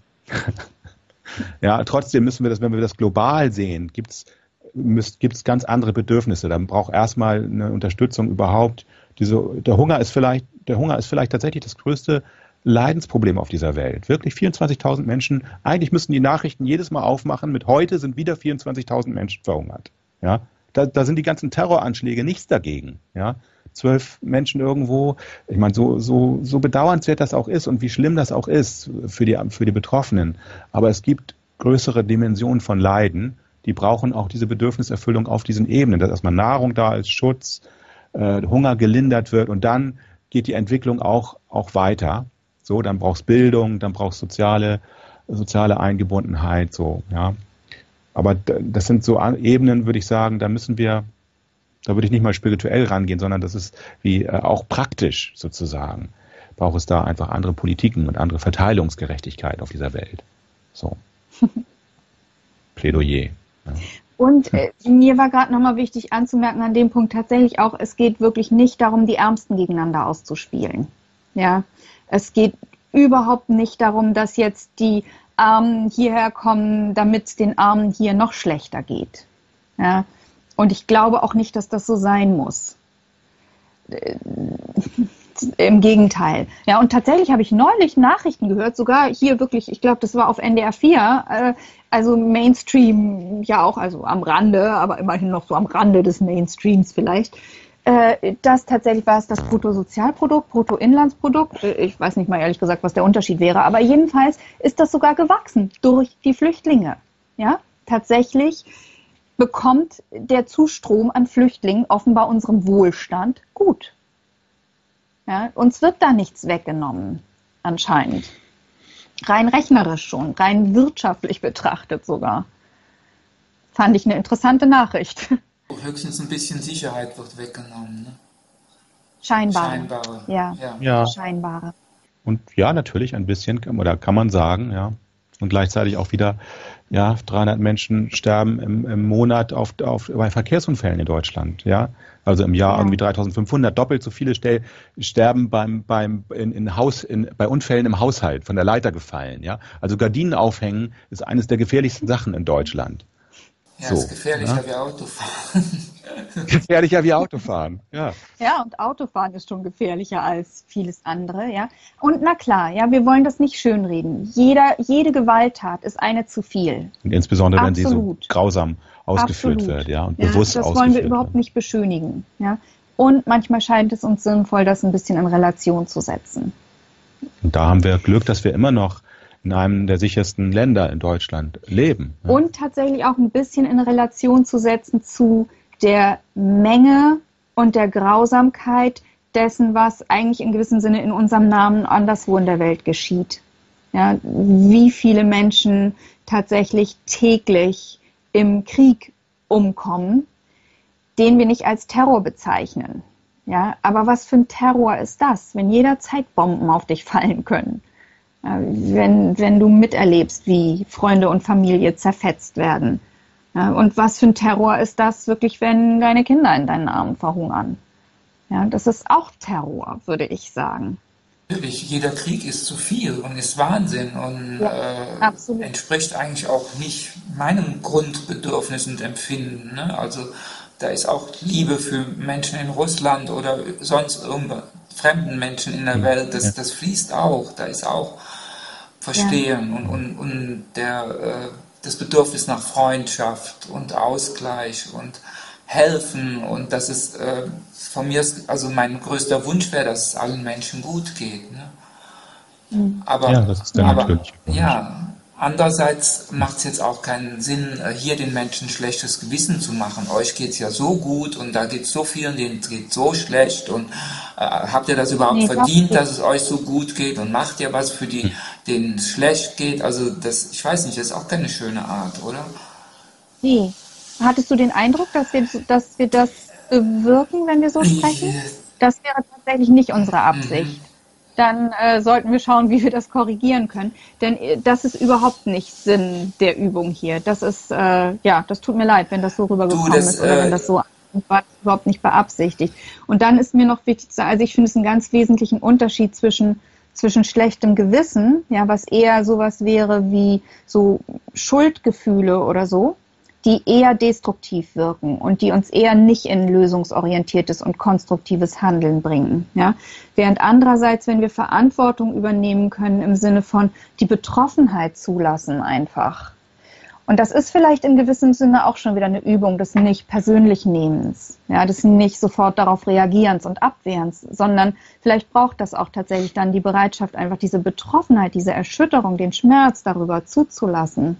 ja, trotzdem müssen wir das, wenn wir das global sehen, gibt's gibt es ganz andere Bedürfnisse. Dann braucht erstmal eine Unterstützung überhaupt. Diese, der Hunger ist vielleicht, der Hunger ist vielleicht tatsächlich das größte Leidensproblem auf dieser Welt. Wirklich vierundzwanzigtausend Menschen. Eigentlich müssten die Nachrichten jedes Mal aufmachen. Mit heute sind wieder vierundzwanzigtausend Menschen verhungert. Ja, da, da sind die ganzen Terroranschläge nichts dagegen. Ja, zwölf Menschen irgendwo. Ich meine, so, so, so bedauernswert das auch ist und wie schlimm das auch ist für die, für die Betroffenen. Aber es gibt größere Dimensionen von Leiden. Die brauchen auch diese Bedürfniserfüllung auf diesen Ebenen, dass erstmal Nahrung da ist, Schutz, äh, Hunger gelindert wird und dann geht die Entwicklung auch, auch weiter. So, dann brauchst Bildung, dann brauchst soziale, soziale Eingebundenheit, so, ja. Aber d- das sind so An- Ebenen, würde ich sagen, da müssen wir, da würde ich nicht mal spirituell rangehen, sondern das ist wie äh, auch praktisch sozusagen. Braucht es da einfach andere Politiken und andere Verteilungsgerechtigkeit auf dieser Welt. So. Plädoyer. Ja. Und äh, mir war gerade nochmal wichtig anzumerken an dem Punkt tatsächlich auch, es geht wirklich nicht darum, die Ärmsten gegeneinander auszuspielen. Ja, es geht überhaupt nicht darum, dass jetzt die Armen hierher kommen, damit es den Armen hier noch schlechter geht. Ja, und ich glaube auch nicht, dass das so sein muss. Äh, Im Gegenteil. Ja, und tatsächlich habe ich neulich Nachrichten gehört, sogar hier wirklich, ich glaube, das war auf N D R vier, äh, also Mainstream, ja auch, also am Rande, aber immerhin noch so am Rande des Mainstreams vielleicht, äh, das tatsächlich war es das Bruttosozialprodukt, Bruttoinlandsprodukt, äh, ich weiß nicht mal ehrlich gesagt, was der Unterschied wäre, aber jedenfalls ist das sogar gewachsen durch die Flüchtlinge. Ja, tatsächlich bekommt der Zustrom an Flüchtlingen offenbar unserem Wohlstand gut. Ja, uns wird da nichts weggenommen, anscheinend. Rein rechnerisch schon, rein wirtschaftlich betrachtet sogar. Fand ich eine interessante Nachricht. Höchstens ein bisschen Sicherheit wird weggenommen. Ne? Scheinbare. Scheinbare. Ja, Ja. Ja. scheinbare. Und ja, natürlich ein bisschen, kann- oder kann man sagen, ja. Und gleichzeitig auch wieder, ja, dreihundert Menschen sterben im, im Monat auf, auf, bei Verkehrsunfällen in Deutschland, ja. Also im Jahr Ja. irgendwie dreitausendfünfhundert, doppelt so viele Stell, sterben beim, beim, in, in Haus, in, bei Unfällen im Haushalt, von der Leiter gefallen, ja. Also Gardinen aufhängen ist eines der gefährlichsten Sachen in Deutschland. Ja, So, ist gefährlicher ja. wie Autofahren. Gefährlicher wie Autofahren, ja. Ja, und Autofahren ist schon gefährlicher als vieles andere, ja. Und na klar, ja, wir wollen das nicht schönreden. Jeder, jede Gewalttat ist eine zu viel. Und insbesondere, wenn sie so Absolut. grausam ausgeführt Absolut. wird, ja, und Ja, bewusst das ausgeführt wollen wir überhaupt wird. nicht beschönigen, ja. Und manchmal scheint es uns sinnvoll, das ein bisschen in Relation zu setzen. Und da haben wir Glück, dass wir immer noch in einem der sichersten Länder in Deutschland leben. Ja. Und tatsächlich auch ein bisschen in Relation zu setzen zu der Menge und der Grausamkeit, dessen, was eigentlich in gewissem Sinne in unserem Namen anderswo in der Welt geschieht. Ja, wie viele Menschen tatsächlich täglich im Krieg umkommen, den wir nicht als Terror bezeichnen. Ja, aber was für ein Terror ist das, wenn jederzeit Bomben auf dich fallen können? Ja, wenn, wenn du miterlebst, wie Freunde und Familie zerfetzt werden. Ja, und was für ein Terror ist das wirklich, wenn deine Kinder in deinen Armen verhungern? Ja, das ist auch Terror, würde ich sagen. Natürlich, jeder Krieg ist zu viel und ist Wahnsinn und Ja, äh, entspricht eigentlich auch nicht meinem Grundbedürfnis und Empfinden. Ne? Also da ist auch Liebe für Menschen in Russland oder sonst irgendwo fremden Menschen in der Welt, das, das fließt auch, da ist auch Verstehen ja. und, und, und der, äh, das Bedürfnis nach Freundschaft und Ausgleich und Helfen und das ist äh, von mir, also mein größter Wunsch wäre, dass es allen Menschen gut geht. Ne? Mhm. Aber, ja, das ist der aber natürliche Wunsch. Ja, andererseits macht es jetzt auch keinen Sinn, hier den Menschen schlechtes Gewissen zu machen. Euch geht es ja so gut und da geht es so vielen, denen geht so schlecht und äh, habt ihr das überhaupt nee, verdient, dass es euch so gut geht und macht ihr was für die, denen es schlecht geht? Also das, ich weiß nicht, das ist auch keine schöne Art, oder? Nee. Hattest du den Eindruck, dass wir, dass wir das bewirken, wenn wir so sprechen? Das wäre tatsächlich nicht unsere Absicht. Dann äh, sollten wir schauen, wie wir das korrigieren können. Denn äh, das ist überhaupt nicht Sinn der Übung hier. Das ist, äh, ja, das tut mir leid, wenn das so rübergekommen du, das, ist oder äh, wenn das so war, überhaupt nicht beabsichtigt. Und dann ist mir noch wichtig zu sagen, also ich finde es einen ganz wesentlichen Unterschied zwischen zwischen schlechtem Gewissen, ja, was eher sowas wäre wie so Schuldgefühle oder so, die eher destruktiv wirken und die uns eher nicht in lösungsorientiertes und konstruktives Handeln bringen. Ja? Während andererseits, wenn wir Verantwortung übernehmen können im Sinne von die Betroffenheit zulassen einfach. Und das ist vielleicht in gewissem Sinne auch schon wieder eine Übung des nicht persönlich Nehmens, ja, des nicht sofort darauf Reagierens und Abwehrens, sondern vielleicht braucht das auch tatsächlich dann die Bereitschaft, einfach diese Betroffenheit, diese Erschütterung, den Schmerz darüber zuzulassen,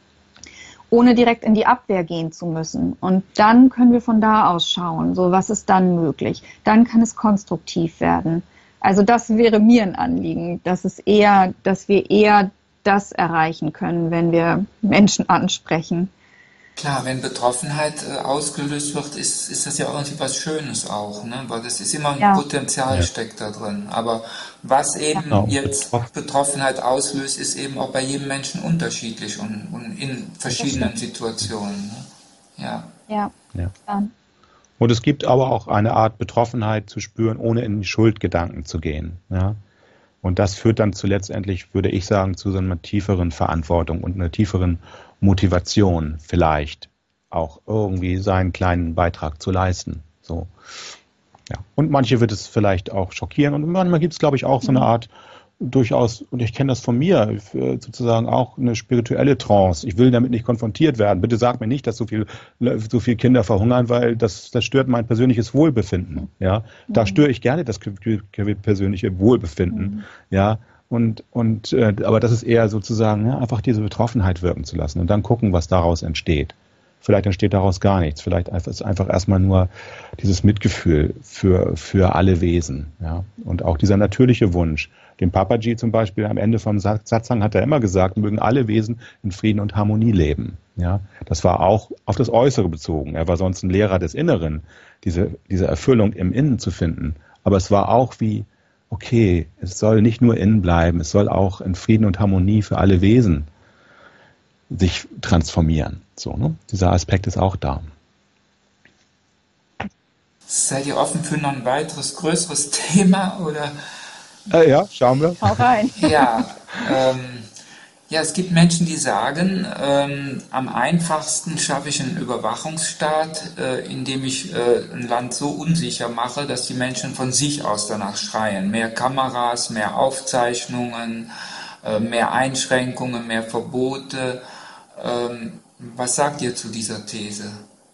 ohne direkt in die Abwehr gehen zu müssen. Und dann können wir von da aus schauen, so was ist dann möglich. Dann kann es konstruktiv werden. Also das wäre mir ein Anliegen, dass es eher, dass wir eher das erreichen können, wenn wir Menschen ansprechen. Klar, wenn Betroffenheit äh, ausgelöst wird, ist, ist das ja irgendwie was Schönes auch, ne? Weil das ist immer ein ja. Potenzial ja. steckt da drin. Aber was eben ja. jetzt Betroffenheit auslöst, ist eben auch bei jedem Menschen unterschiedlich und, und in verschiedenen Situationen. Ne? Ja. Ja. ja. Und es gibt aber auch eine Art Betroffenheit zu spüren, ohne in die Schuldgedanken zu gehen. Ja? Und das führt dann zu letztendlich, würde ich sagen, zu so einer tieferen Verantwortung und einer tieferen Motivation vielleicht auch irgendwie seinen kleinen Beitrag zu leisten. So. Ja. Und manche wird es vielleicht auch schockieren und manchmal gibt es, glaube ich, auch so eine Art durchaus, und ich kenne das von mir, sozusagen auch eine spirituelle Trance. Ich will damit nicht konfrontiert werden. Bitte sag mir nicht, dass so viel, so viele Kinder verhungern, weil das, das stört mein persönliches Wohlbefinden. Ja, da störe ich gerne das persönliche Wohlbefinden. Ja, und, und, äh, aber das ist eher sozusagen, ja, einfach diese Betroffenheit wirken zu lassen und dann gucken, was daraus entsteht. Vielleicht entsteht daraus gar nichts. Vielleicht ist es einfach erstmal nur dieses Mitgefühl für, für alle Wesen. Ja, und auch dieser natürliche Wunsch. Dem Papaji zum Beispiel am Ende vom Satsang hat er immer gesagt, mögen alle Wesen in Frieden und Harmonie leben. Ja, das war auch auf das Äußere bezogen. Er war sonst ein Lehrer des Inneren, diese, diese Erfüllung im Innen zu finden. Aber es war auch wie, okay, es soll nicht nur innen bleiben, es soll auch in Frieden und Harmonie für alle Wesen sich transformieren. So, ne? Dieser Aspekt ist auch da. Seid ihr offen für noch ein weiteres, größeres Thema? Oder? Äh, ja, schauen wir. Hau rein. Ja, ähm, ja, es gibt Menschen, die sagen, ähm, am einfachsten schaffe ich einen Überwachungsstaat, äh, indem ich äh, ein Land so unsicher mache, dass die Menschen von sich aus danach schreien. Mehr Kameras, mehr Aufzeichnungen, äh, mehr Einschränkungen, mehr Verbote. Ähm, was sagt ihr zu dieser These?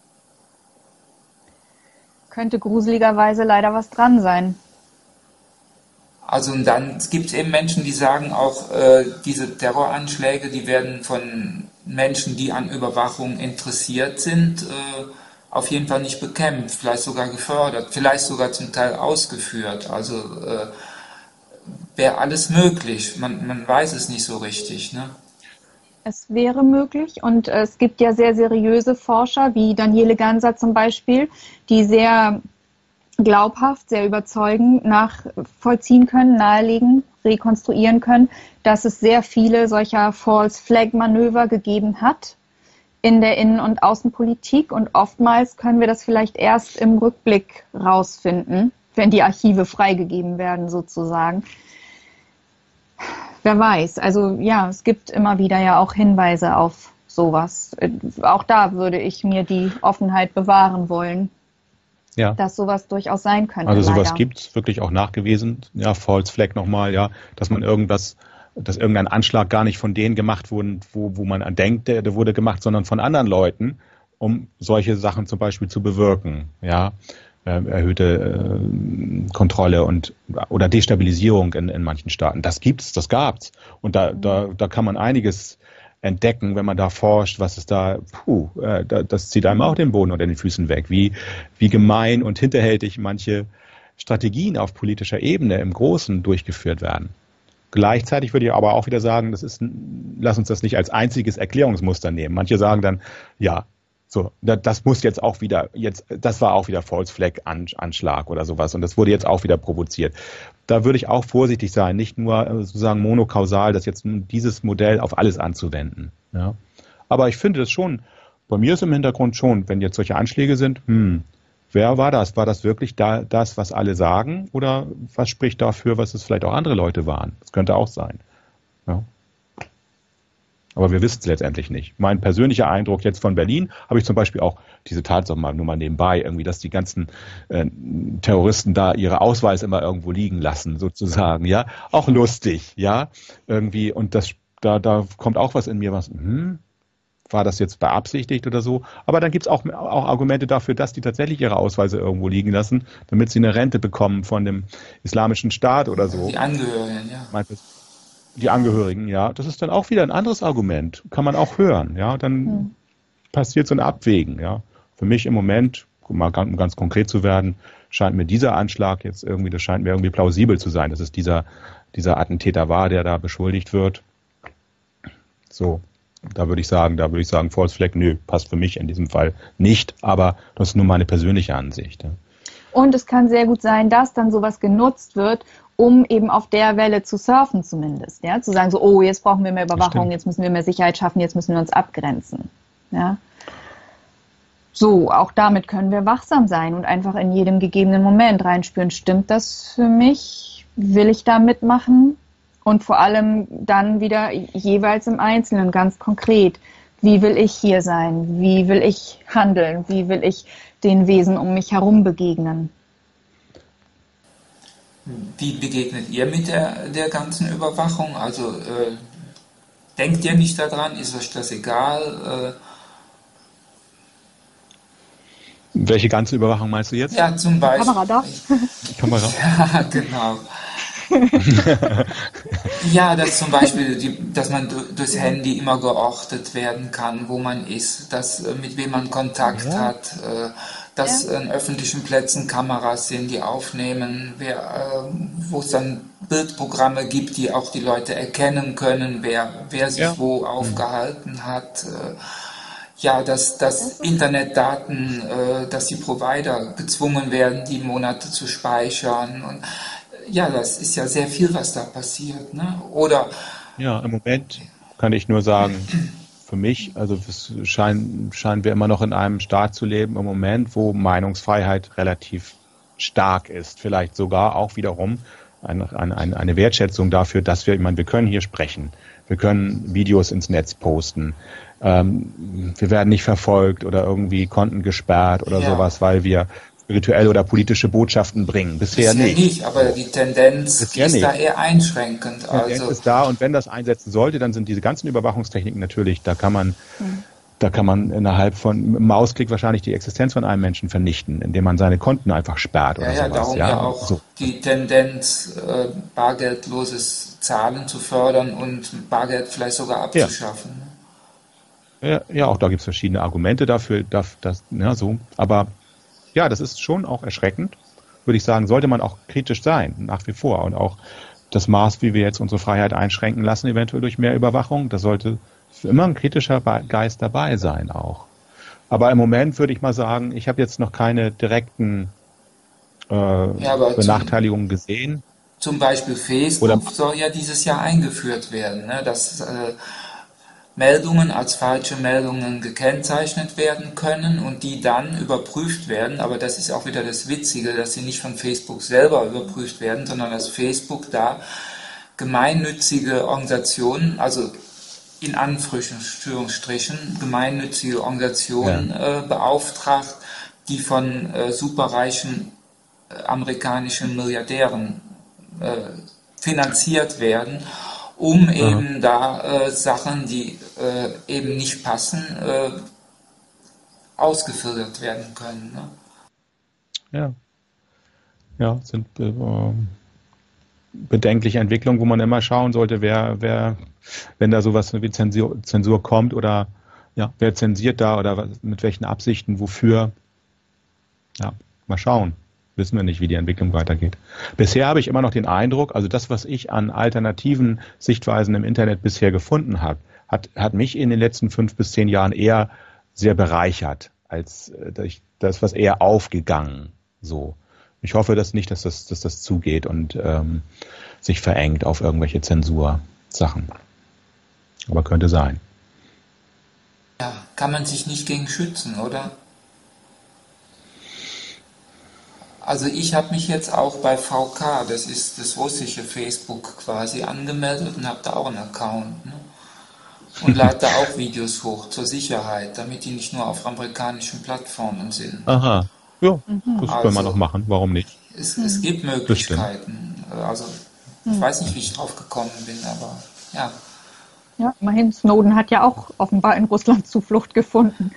Könnte gruseligerweise leider was dran sein. Also und dann gibt es eben Menschen, die sagen auch, äh, diese Terroranschläge, die werden von Menschen, die an Überwachung interessiert sind, äh, auf jeden Fall nicht bekämpft, vielleicht sogar gefördert, vielleicht sogar zum Teil ausgeführt. Also äh, wäre alles möglich. Man, man weiß es nicht so richtig, ne? Es wäre möglich und es gibt ja sehr seriöse Forscher, wie Daniele Ganser zum Beispiel, die sehr glaubhaft, sehr überzeugend nachvollziehen können, nahelegen, rekonstruieren können, dass es sehr viele solcher False-Flag-Manöver gegeben hat in der Innen- und Außenpolitik. Und oftmals können wir das vielleicht erst im Rückblick rausfinden, wenn die Archive freigegeben werden sozusagen. Wer weiß, also ja, es gibt immer wieder ja auch Hinweise auf sowas. Auch da würde ich mir die Offenheit bewahren wollen, ja, dass sowas durchaus sein könnte. Also sowas gibt es wirklich auch nachgewiesen, ja, False Flag nochmal, ja, dass man irgendwas, dass irgendein Anschlag gar nicht von denen gemacht wurde, wo, wo man denkt, der, der wurde gemacht, sondern von anderen Leuten, um solche Sachen zum Beispiel zu bewirken, ja. Erhöhte äh, Kontrolle und oder Destabilisierung in, in manchen Staaten. Das gibt's, das gab's. Und da, da, da kann man einiges entdecken, wenn man da forscht, was ist da, puh, äh, das zieht einem auch den Boden unter den Füßen weg, wie, wie gemein und hinterhältig manche Strategien auf politischer Ebene im Großen durchgeführt werden. Gleichzeitig würde ich aber auch wieder sagen, das ist, lass uns das nicht als einziges Erklärungsmuster nehmen. Manche sagen dann, ja, so, das muss jetzt auch wieder, jetzt, das war auch wieder False Flag Anschlag oder sowas und das wurde jetzt auch wieder provoziert. Da würde ich auch vorsichtig sein, nicht nur sozusagen monokausal, das jetzt dieses Modell auf alles anzuwenden. Ja. Aber ich finde das schon, bei mir ist im Hintergrund schon, wenn jetzt solche Anschläge sind, hm, wer war das? War das wirklich da, das, was alle sagen? Oder was spricht dafür, was es vielleicht auch andere Leute waren? Das könnte auch sein. Ja. Aber wir wissen es letztendlich nicht. Mein persönlicher Eindruck jetzt von Berlin habe ich zum Beispiel auch diese Tatsache mal nur mal nebenbei, irgendwie, dass die ganzen äh, Terroristen da ihre Ausweise immer irgendwo liegen lassen, sozusagen, ja. Auch lustig, ja. Irgendwie, und das, da, da kommt auch was in mir, was, hm, war das jetzt beabsichtigt oder so? Aber dann gibt es auch, auch Argumente dafür, dass die tatsächlich ihre Ausweise irgendwo liegen lassen, damit sie eine Rente bekommen von dem Islamischen Staat oder so. Die Angehörigen, ja. Mein, Die Angehörigen, ja, das ist dann auch wieder ein anderes Argument, kann man auch hören, ja, dann hm. passiert so ein Abwägen, ja. Für mich im Moment, um mal ganz, um ganz konkret zu werden, scheint mir dieser Anschlag jetzt irgendwie, das scheint mir irgendwie plausibel zu sein, dass es dieser, dieser Attentäter war, der da beschuldigt wird. So, da würde ich sagen, da würde ich sagen, False Flag, nö, passt für mich in diesem Fall nicht, aber das ist nur meine persönliche Ansicht. Ja. Und es kann sehr gut sein, dass dann sowas genutzt wird, um eben auf der Welle zu surfen zumindest, ja, zu sagen so, oh, jetzt brauchen wir mehr Überwachung, jetzt müssen wir mehr Sicherheit schaffen, jetzt müssen wir uns abgrenzen, ja. So, auch damit können wir wachsam sein und einfach in jedem gegebenen Moment reinspüren, stimmt das für mich, will ich da mitmachen? Und vor allem dann wieder jeweils im Einzelnen, ganz konkret, wie will ich hier sein, wie will ich handeln, wie will ich den Wesen um mich herum begegnen? Wie begegnet ihr mit der, der ganzen Überwachung? Also äh, denkt ihr nicht daran? Ist euch das egal? Äh, Welche ganze Überwachung meinst du jetzt? Ja, zum Beispiel. Kamera da? Kamera. Ja, genau. Ja, dass zum Beispiel, die, dass man durchs Handy immer geortet werden kann, wo man ist, dass, mit wem man Kontakt ja. hat, äh, dass ja. an öffentlichen Plätzen Kameras sind, die aufnehmen, wer, äh, wo es dann Bildprogramme gibt, die auch die Leute erkennen können, wer, wer sich ja. wo aufgehalten hat. Äh, ja, dass, dass Internetdaten, äh, dass die Provider gezwungen werden, die Monate zu speichern. Und ja, das ist ja sehr viel, was da passiert, ne? Oder? Ja, im Moment kann ich nur sagen, für mich, also es scheinen, scheinen wir immer noch in einem Staat zu leben, im Moment, wo Meinungsfreiheit relativ stark ist. Vielleicht sogar auch wiederum eine, eine, eine Wertschätzung dafür, dass wir, ich meine, wir können hier sprechen. Wir können Videos ins Netz posten. Ähm, wir werden nicht verfolgt oder irgendwie Konten gesperrt oder ja. sowas, weil wir spirituelle oder politische Botschaften bringen. Bisher, Bisher nicht. nicht. Aber die Tendenz Bisher ist nicht. da eher einschränkend. Die Tendenz also ist da und wenn das einsetzen sollte, dann sind diese ganzen Überwachungstechniken natürlich, da kann man, mhm. da kann man innerhalb von einem Mausklick wahrscheinlich die Existenz von einem Menschen vernichten, indem man seine Konten einfach sperrt oder ja, ja, sowas. Darum ja, darum ja auch so. Die Tendenz, äh, bargeldloses Zahlen zu fördern und Bargeld vielleicht sogar abzuschaffen. Ja. Ja, ja, auch da gibt es verschiedene Argumente dafür, dass, dass, ja, so. Aber ja, das ist schon auch erschreckend, würde ich sagen, sollte man auch kritisch sein, nach wie vor. Und auch das Maß, wie wir jetzt unsere Freiheit einschränken lassen, eventuell durch mehr Überwachung, das sollte für immer ein kritischer Geist dabei sein auch. Aber im Moment würde ich mal sagen, ich habe jetzt noch keine direkten äh, Ja, aber zum, Benachteiligungen gesehen. zum Beispiel Oder Facebook soll ja dieses Jahr eingeführt werden, ne? Dass äh, Meldungen als falsche Meldungen gekennzeichnet werden können und die dann überprüft werden. Aber das ist auch wieder das Witzige, dass sie nicht von Facebook selber überprüft werden, sondern dass Facebook da gemeinnützige Organisationen, also in Anführungsstrichen gemeinnützige Organisationen ja. äh, beauftragt, die von äh, superreichen äh, amerikanischen Milliardären äh, finanziert werden, um eben da äh, Sachen, die äh, eben nicht passen, äh, ausgefiltert werden können. Ne? Ja, ja, sind äh, bedenkliche Entwicklungen, wo man immer schauen sollte, wer, wer, wenn da sowas wie Zensur, Zensur kommt oder ja, wer zensiert da oder was, mit welchen Absichten, wofür. Ja, mal schauen. Wissen wir nicht, wie die Entwicklung weitergeht. Bisher habe ich immer noch den Eindruck, also das, was ich an alternativen Sichtweisen im Internet bisher gefunden habe, hat, hat mich in den letzten fünf bis zehn Jahren eher sehr bereichert, als das, was eher aufgegangen. So. Ich hoffe das nicht, dass das, dass das zugeht und ähm, sich verengt auf irgendwelche Zensursachen. Aber könnte sein. Ja, kann man sich nicht gegen schützen, oder? Also ich habe mich jetzt auch bei V K, das ist das russische Facebook quasi, angemeldet und habe da auch einen Account. Ne? Und lade da auch Videos hoch zur Sicherheit, damit die nicht nur auf amerikanischen Plattformen sind. Aha, ja, Mhm. das Also, können wir noch machen, warum nicht? Es, es gibt Möglichkeiten. Also ich weiß nicht, wie ich drauf gekommen bin, aber ja. Ja, immerhin, Snowden hat ja auch offenbar in Russland Zuflucht gefunden.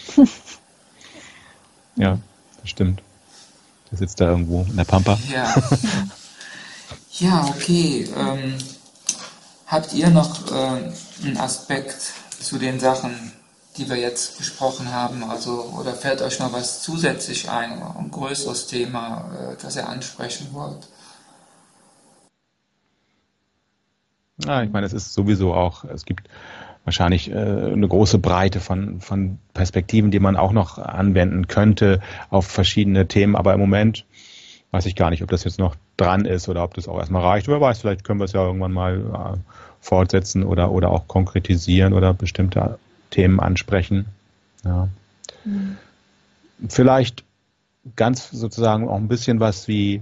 Ja, das stimmt. Der sitzt da irgendwo in der Pampa. Ja, ja okay. Ähm, habt ihr noch äh, einen Aspekt zu den Sachen, die wir jetzt besprochen haben? Also, oder fällt euch noch was zusätzlich ein, ein größeres Thema, äh, das ihr ansprechen wollt? Ja, ich meine, es ist sowieso auch, es gibt wahrscheinlich äh, eine große Breite von, von Perspektiven, die man auch noch anwenden könnte auf verschiedene Themen. Aber im Moment weiß ich gar nicht, ob das jetzt noch dran ist oder ob das auch erstmal reicht. Wer weiß, vielleicht können wir es ja irgendwann mal äh, fortsetzen oder, oder auch konkretisieren oder bestimmte Themen ansprechen. Ja. Mhm. Vielleicht ganz sozusagen auch ein bisschen was wie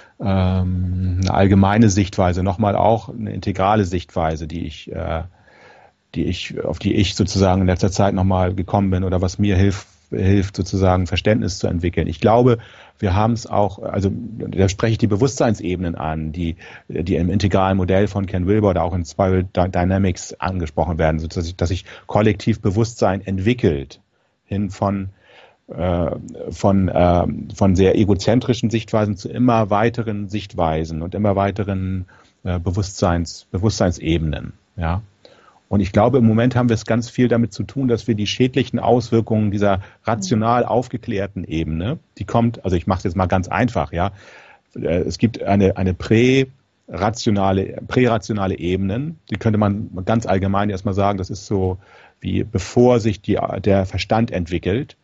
ähm, eine allgemeine Sichtweise, nochmal auch eine integrale Sichtweise, die ich äh, die ich, auf die ich sozusagen in letzter Zeit nochmal gekommen bin oder was mir hilft, hilft sozusagen Verständnis zu entwickeln. Ich glaube, wir haben es auch, also da spreche ich die Bewusstseinsebenen an, die, die im integralen Modell von Ken Wilber oder auch in Spiral Dynamics angesprochen werden, sodass sich, dass sich kollektiv Bewusstsein entwickelt hin von äh, von äh, von sehr egozentrischen Sichtweisen zu immer weiteren Sichtweisen und immer weiteren äh, Bewusstseins Bewusstseinsebenen, ja. Und ich glaube, im Moment haben wir es ganz viel damit zu tun, dass wir die schädlichen Auswirkungen dieser rational aufgeklärten Ebene, die kommt, also ich mache es jetzt mal ganz einfach, ja, es gibt eine, eine prä-rationale, prärationale Ebenen, die könnte man ganz allgemein erstmal sagen, das ist so wie bevor sich die, der Verstand entwickelt,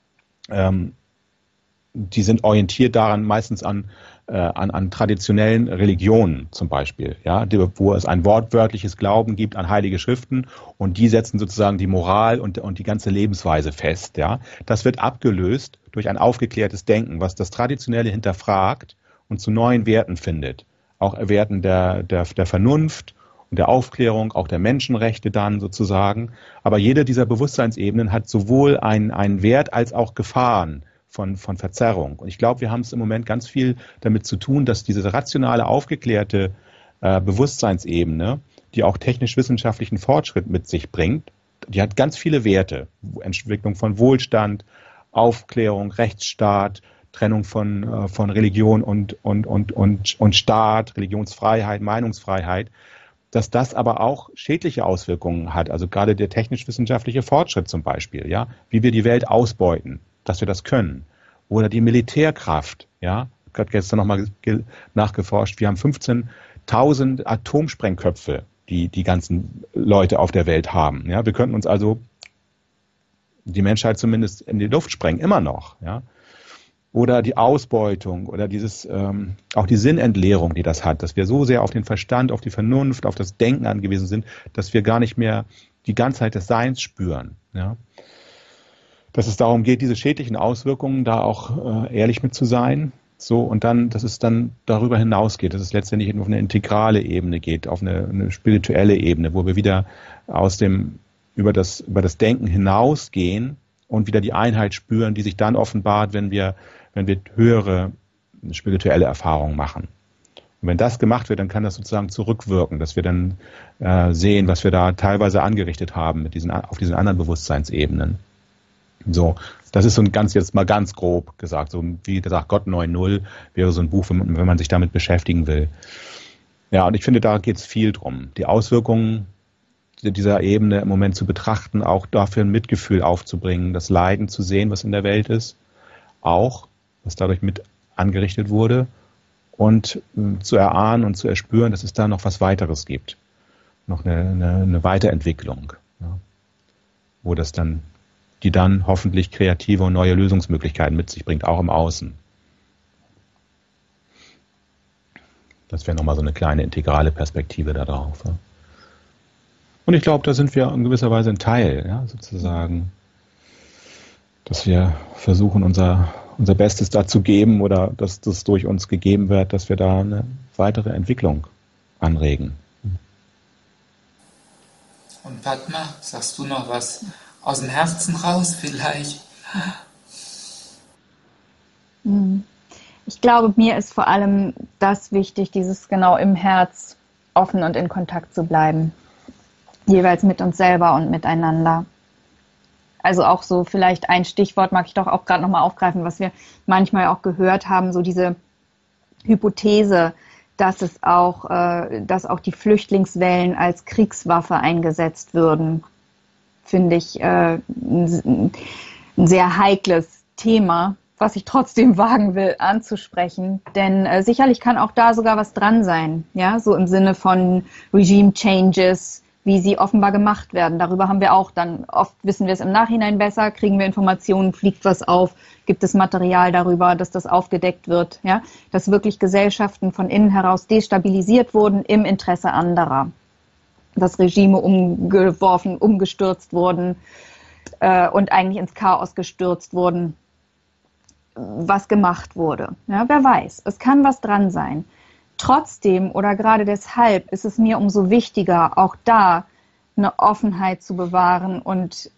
ähm, die sind orientiert daran meistens an äh, an, an traditionellen Religionen zum Beispiel, ja, die, wo es ein wortwörtliches Glauben gibt an heilige Schriften und die setzen sozusagen die Moral und, und die ganze Lebensweise fest, ja. Das wird abgelöst durch ein aufgeklärtes Denken, was das Traditionelle hinterfragt und zu neuen Werten findet. Auch Werten der, der, der Vernunft und der Aufklärung, auch der Menschenrechte dann sozusagen. Aber jede dieser Bewusstseinsebenen hat sowohl einen, einen Wert als auch Gefahren von, von Verzerrung. Und ich glaube, wir haben es im Moment ganz viel damit zu tun, dass diese rationale, aufgeklärte äh, Bewusstseinsebene, die auch technisch-wissenschaftlichen Fortschritt mit sich bringt, die hat ganz viele Werte. Entwicklung von Wohlstand, Aufklärung, Rechtsstaat, Trennung von, äh, von Religion und, und, und, und, und Staat, Religionsfreiheit, Meinungsfreiheit. dass das aber auch schädliche Auswirkungen hat. Also gerade der technisch-wissenschaftliche Fortschritt zum Beispiel, ja, wie wir die Welt ausbeuten, dass wir das können. Oder die Militärkraft, ja, ich habe gerade gestern nochmal nachgeforscht, wir haben fünfzehntausend Atomsprengköpfe, die die ganzen Leute auf der Welt haben. Ja, wir könnten uns also die Menschheit zumindest in die Luft sprengen, immer noch, ja. Oder die Ausbeutung oder dieses ähm, auch die Sinnentleerung, die das hat, dass wir so sehr auf den Verstand, auf die Vernunft, auf das Denken angewiesen sind, dass wir gar nicht mehr die Ganzheit des Seins spüren. Ja? Dass es darum geht, diese schädlichen Auswirkungen da auch äh, ehrlich mit zu sein. So, und dann, dass es dann darüber hinausgeht, dass es letztendlich auf eine integrale Ebene geht, auf eine, eine spirituelle Ebene, wo wir wieder aus dem über das über das Denken hinausgehen und wieder die Einheit spüren, die sich dann offenbart, wenn wir wenn wir höhere spirituelle Erfahrungen machen. Und wenn das gemacht wird, dann kann das sozusagen zurückwirken, dass wir dann äh, sehen, was wir da teilweise angerichtet haben mit diesen, auf diesen anderen Bewusstseinsebenen. So, das ist so ein ganz, jetzt mal ganz grob gesagt, so wie gesagt, Gott neun null wäre so ein Buch, wenn, wenn man sich damit beschäftigen will. Ja, und ich finde, da geht es viel drum. Die Auswirkungen dieser Ebene im Moment zu betrachten, auch dafür ein Mitgefühl aufzubringen, das Leiden zu sehen, was in der Welt ist, auch was dadurch mit angerichtet wurde, und äh, zu erahnen und zu erspüren, dass es da noch was weiteres gibt. Noch eine, eine, eine Weiterentwicklung, ja, wo das dann, die dann hoffentlich kreative und neue Lösungsmöglichkeiten mit sich bringt, auch im Außen. Das wäre nochmal so eine kleine integrale Perspektive da drauf. Ja. Und ich glaube, da sind wir in gewisser Weise ein Teil, ja, sozusagen, dass wir versuchen, unser unser Bestes dazu geben oder dass das durch uns gegeben wird, dass wir da eine weitere Entwicklung anregen. Und Padma, sagst du noch was aus dem Herzen raus vielleicht? Ich glaube, mir ist vor allem das wichtig, dieses genau im Herz offen und in Kontakt zu bleiben. Jeweils mit uns selber und miteinander. Also auch so vielleicht ein Stichwort mag ich doch auch gerade nochmal aufgreifen, was wir manchmal auch gehört haben, so diese Hypothese, dass es auch, äh, dass auch die Flüchtlingswellen als Kriegswaffe eingesetzt würden, finde ich äh, ein, ein sehr heikles Thema, was ich trotzdem wagen will anzusprechen, denn äh, sicherlich kann auch da sogar was dran sein, ja, so im Sinne von Regime Changes, wie sie offenbar gemacht werden. Darüber haben wir auch dann, oft wissen wir es im Nachhinein besser, kriegen wir Informationen, fliegt was auf, gibt es Material darüber, dass das aufgedeckt wird, ja, dass wirklich Gesellschaften von innen heraus destabilisiert wurden im Interesse anderer, dass Regime umgeworfen, umgestürzt wurden äh, und eigentlich ins Chaos gestürzt wurden, was gemacht wurde. Ja, wer weiß, es kann was dran sein. Trotzdem oder gerade deshalb ist es mir umso wichtiger, auch da eine Offenheit zu bewahren und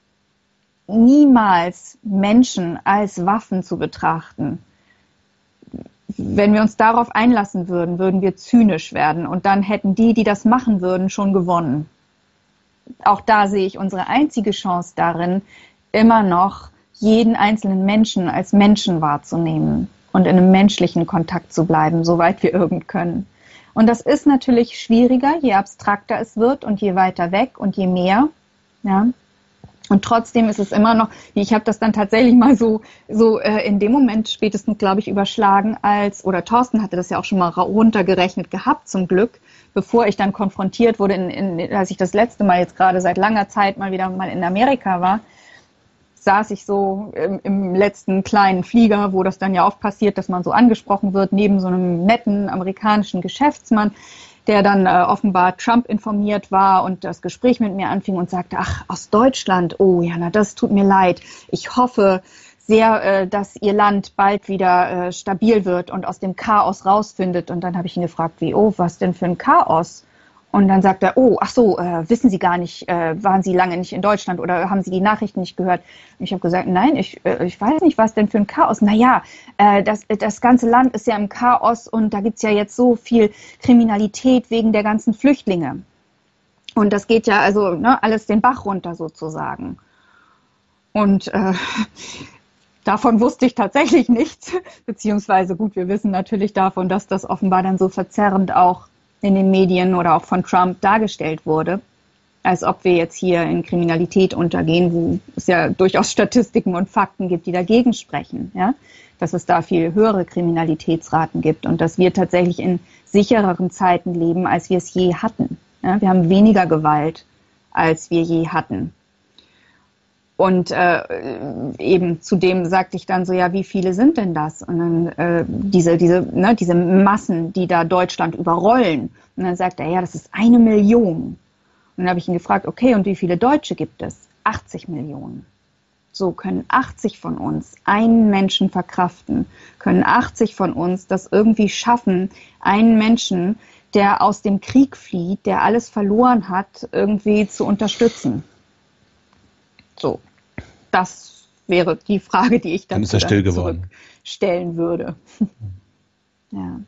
niemals Menschen als Waffen zu betrachten. Wenn wir uns darauf einlassen würden, würden wir zynisch werden und dann hätten die, die das machen würden, schon gewonnen. Auch da sehe ich unsere einzige Chance darin, immer noch jeden einzelnen Menschen als Menschen wahrzunehmen und in einem menschlichen Kontakt zu bleiben, soweit wir irgend können. Und das ist natürlich schwieriger, je abstrakter es wird und je weiter weg und je mehr. Ja. Und trotzdem ist es immer noch, ich habe das dann tatsächlich mal so, so äh, in dem Moment spätestens, glaube ich, überschlagen als, oder Thorsten hatte das ja auch schon mal runtergerechnet gehabt, zum Glück, bevor ich dann konfrontiert wurde, in, in, als ich das letzte Mal jetzt gerade seit langer Zeit mal wieder mal in Amerika war, saß ich so im, im letzten kleinen Flieger, wo das dann ja oft passiert, dass man so angesprochen wird, neben so einem netten amerikanischen Geschäftsmann, der dann äh, offenbar Trump informiert war und das Gespräch mit mir anfing und sagte, ach, aus Deutschland, oh ja, na das tut mir leid. Ich hoffe sehr, äh, dass Ihr Land bald wieder äh, stabil wird und aus dem Chaos rausfindet. Und dann habe ich ihn gefragt, wie, oh, was denn für ein Chaos? Und dann sagt er, oh, ach so, äh, wissen Sie gar nicht, äh, waren Sie lange nicht in Deutschland oder haben Sie die Nachrichten nicht gehört? Und ich habe gesagt, nein, ich, äh, ich weiß nicht, was denn für ein Chaos. Naja, äh, das, das ganze Land ist ja im Chaos und da gibt's ja jetzt so viel Kriminalität wegen der ganzen Flüchtlinge. Und das geht ja also ne, alles den Bach runter sozusagen. Und äh, davon wusste ich tatsächlich nichts, beziehungsweise gut, wir wissen natürlich davon, dass das offenbar dann so verzerrend auch in den Medien oder auch von Trump dargestellt wurde, als ob wir jetzt hier in Kriminalität untergehen, wo es ja durchaus Statistiken und Fakten gibt, die dagegen sprechen, ja, dass es da viel höhere Kriminalitätsraten gibt und dass wir tatsächlich in sichereren Zeiten leben, als wir es je hatten. Ja, wir haben weniger Gewalt, als wir je hatten. Und äh, eben zudem sagte ich dann so, ja, wie viele sind denn das? Und dann äh, diese, diese, ne, diese Massen, die da Deutschland überrollen. Und dann sagt er, ja, das ist eine Million. Und dann habe ich ihn gefragt, okay, und wie viele Deutsche gibt es? achtzig Millionen. So können achtzig von uns einen Menschen verkraften, können achtzig von uns das irgendwie schaffen, einen Menschen, der aus dem Krieg flieht, der alles verloren hat, irgendwie zu unterstützen. So, das wäre die Frage, die ich dann, dann ist er still geworden. Stellen würde. Ja.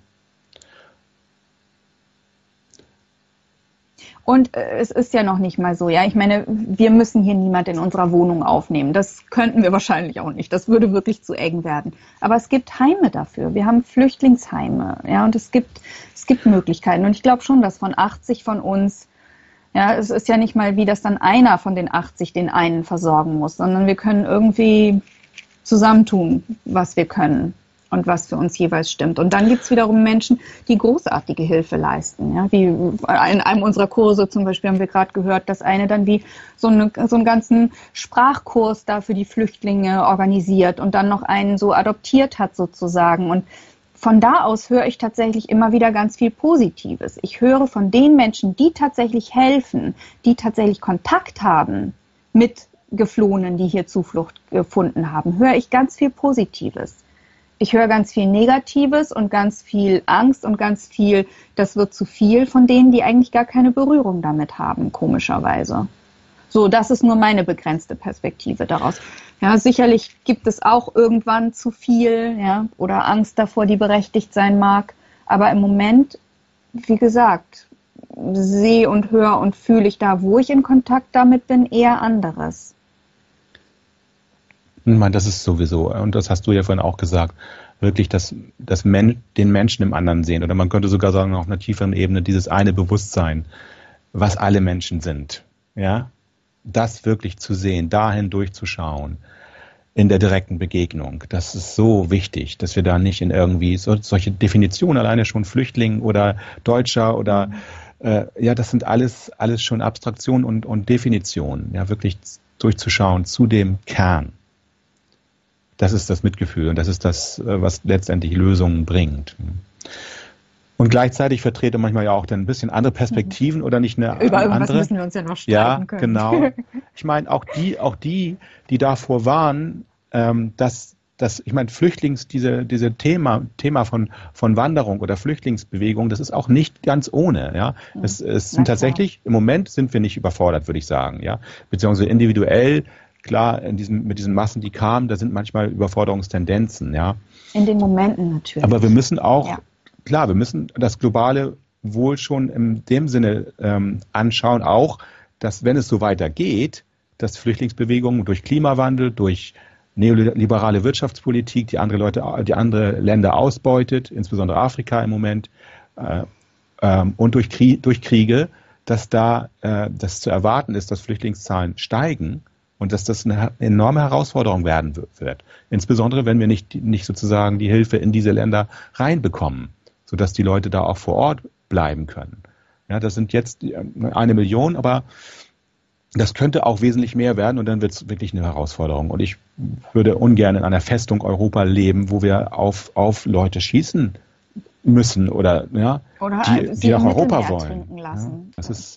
Und äh, es ist ja noch nicht mal so, ja. Ich meine, wir müssen hier niemand in unserer Wohnung aufnehmen. Das könnten wir wahrscheinlich auch nicht. Das würde wirklich zu eng werden. Aber es gibt Heime dafür. Wir haben Flüchtlingsheime, ja. Und es gibt, es gibt Möglichkeiten. Und ich glaube schon, dass von achtzig von uns, ja, es ist ja nicht mal wie, dass dann einer von den achtzig den einen versorgen muss, sondern wir können irgendwie zusammentun, was wir können und was für uns jeweils stimmt. Und dann gibt es wiederum Menschen, die großartige Hilfe leisten. Ja? Wie in einem unserer Kurse zum Beispiel haben wir gerade gehört, dass eine dann wie so, eine, so einen ganzen Sprachkurs da für die Flüchtlinge organisiert und dann noch einen so adoptiert hat sozusagen. Und von da aus höre ich tatsächlich immer wieder ganz viel Positives. Ich höre von den Menschen, die tatsächlich helfen, die tatsächlich Kontakt haben mit Geflohenen, die hier Zuflucht gefunden haben, höre ich ganz viel Positives. Ich höre ganz viel Negatives und ganz viel Angst und ganz viel, das wird zu viel von denen, die eigentlich gar keine Berührung damit haben, komischerweise. So, das ist nur meine begrenzte Perspektive daraus. Ja, sicherlich gibt es auch irgendwann zu viel, ja, oder Angst davor, die berechtigt sein mag. Aber im Moment, wie gesagt, sehe und höre und fühle ich da, wo ich in Kontakt damit bin, eher anderes. Ich meine, das ist sowieso, und das hast du ja vorhin auch gesagt, wirklich das, das Men- den Menschen im anderen sehen. Oder man könnte sogar sagen, auf einer tieferen Ebene, dieses eine Bewusstsein, was alle Menschen sind. Ja, das wirklich zu sehen, dahin durchzuschauen, in der direkten Begegnung. Das ist so wichtig, dass wir da nicht in irgendwie so, solche Definitionen, alleine schon Flüchtling oder Deutscher oder äh, ja, das sind alles, alles schon Abstraktionen und, und Definitionen. Ja, wirklich durchzuschauen zu dem Kern. Das ist das Mitgefühl und das ist das, was letztendlich Lösungen bringt. Und gleichzeitig vertrete manchmal ja auch dann ein bisschen andere Perspektiven oder nicht eine Über andere. irgendwas müssen wir uns ja noch streiten ja, können. Genau. Ich meine, auch die, auch die, die davor waren, ähm, dass, dass, ich meine, Flüchtlings, diese, diese Thema, Thema von, von Wanderung oder Flüchtlingsbewegung, das ist auch nicht ganz ohne, ja. Es, es sind tatsächlich, im Moment sind wir nicht überfordert, würde ich sagen, ja. Beziehungsweise individuell, klar, in diesen, mit diesen Massen, die kamen, da sind manchmal Überforderungstendenzen, ja. In den Momenten natürlich. Aber wir müssen auch, ja. klar, wir müssen das globale Wohl schon in dem Sinne ähm, anschauen, auch, dass wenn es so weitergeht, dass Flüchtlingsbewegungen durch Klimawandel, durch neoliberale Wirtschaftspolitik, die andere Leute, die andere Länder ausbeutet, insbesondere Afrika im Moment, äh, ähm, und durch, Krie- durch Kriege, dass da äh, das zu erwarten ist, dass Flüchtlingszahlen steigen. Und dass das eine enorme Herausforderung werden wird. Insbesondere, wenn wir nicht, nicht sozusagen die Hilfe in diese Länder reinbekommen, sodass die Leute da auch vor Ort bleiben können. Ja, das sind jetzt eine Million, aber das könnte auch wesentlich mehr werden und dann wird es wirklich eine Herausforderung. Und ich würde ungern in einer Festung Europa leben, wo wir auf, auf Leute schießen müssen oder, ja, oder die, die nach Europa wollen. Trinken lassen. Ja, das ist...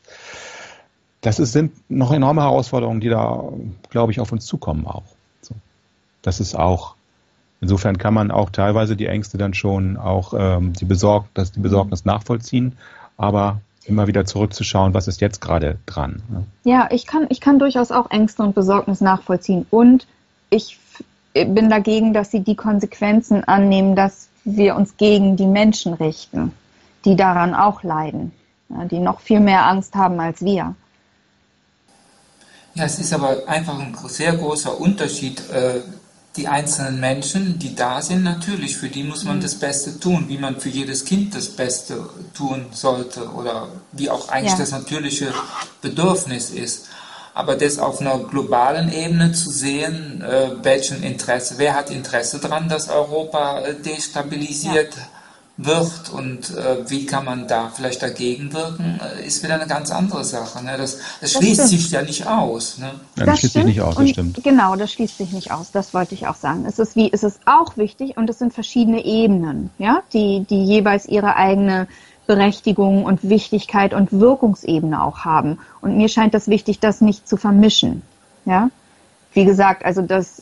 Das ist, sind noch enorme Herausforderungen, die da, glaube ich, auf uns zukommen auch. So. Das ist auch, insofern kann man auch teilweise die Ängste dann schon auch ähm, die, Besorg das, die Besorgnis nachvollziehen, aber immer wieder zurückzuschauen, was ist jetzt gerade dran. Ne? Ja, ich kann, ich kann durchaus auch Ängste und Besorgnis nachvollziehen und ich bin dagegen, dass sie die Konsequenzen annehmen, dass wir uns gegen die Menschen richten, die daran auch leiden, ja, die noch viel mehr Angst haben als wir. Ja, es ist aber einfach ein sehr großer Unterschied, äh, die einzelnen Menschen, die da sind, natürlich, für die muss man Mhm. das Beste tun, wie man für jedes Kind das Beste tun sollte oder wie auch eigentlich Ja. das natürliche Bedürfnis ist. Aber das auf einer globalen Ebene zu sehen, äh, welchen Interesse, wer hat Interesse daran, dass Europa äh, destabilisiert wird und äh, wie kann man da vielleicht dagegen wirken, äh, ist wieder eine ganz andere Sache. Ne? Das, das Das schließt stimmt. sich ja nicht aus. Ne? Ja, das Das schließt sich nicht stimmt aus, das und stimmt. genau, das schließt sich nicht aus. Das wollte ich auch sagen. Es ist wie, es ist auch wichtig und es sind verschiedene Ebenen, ja, die, die jeweils ihre eigene Berechtigung und Wichtigkeit und Wirkungsebene auch haben. Und mir scheint das wichtig, das nicht zu vermischen, ja. Wie gesagt, also das,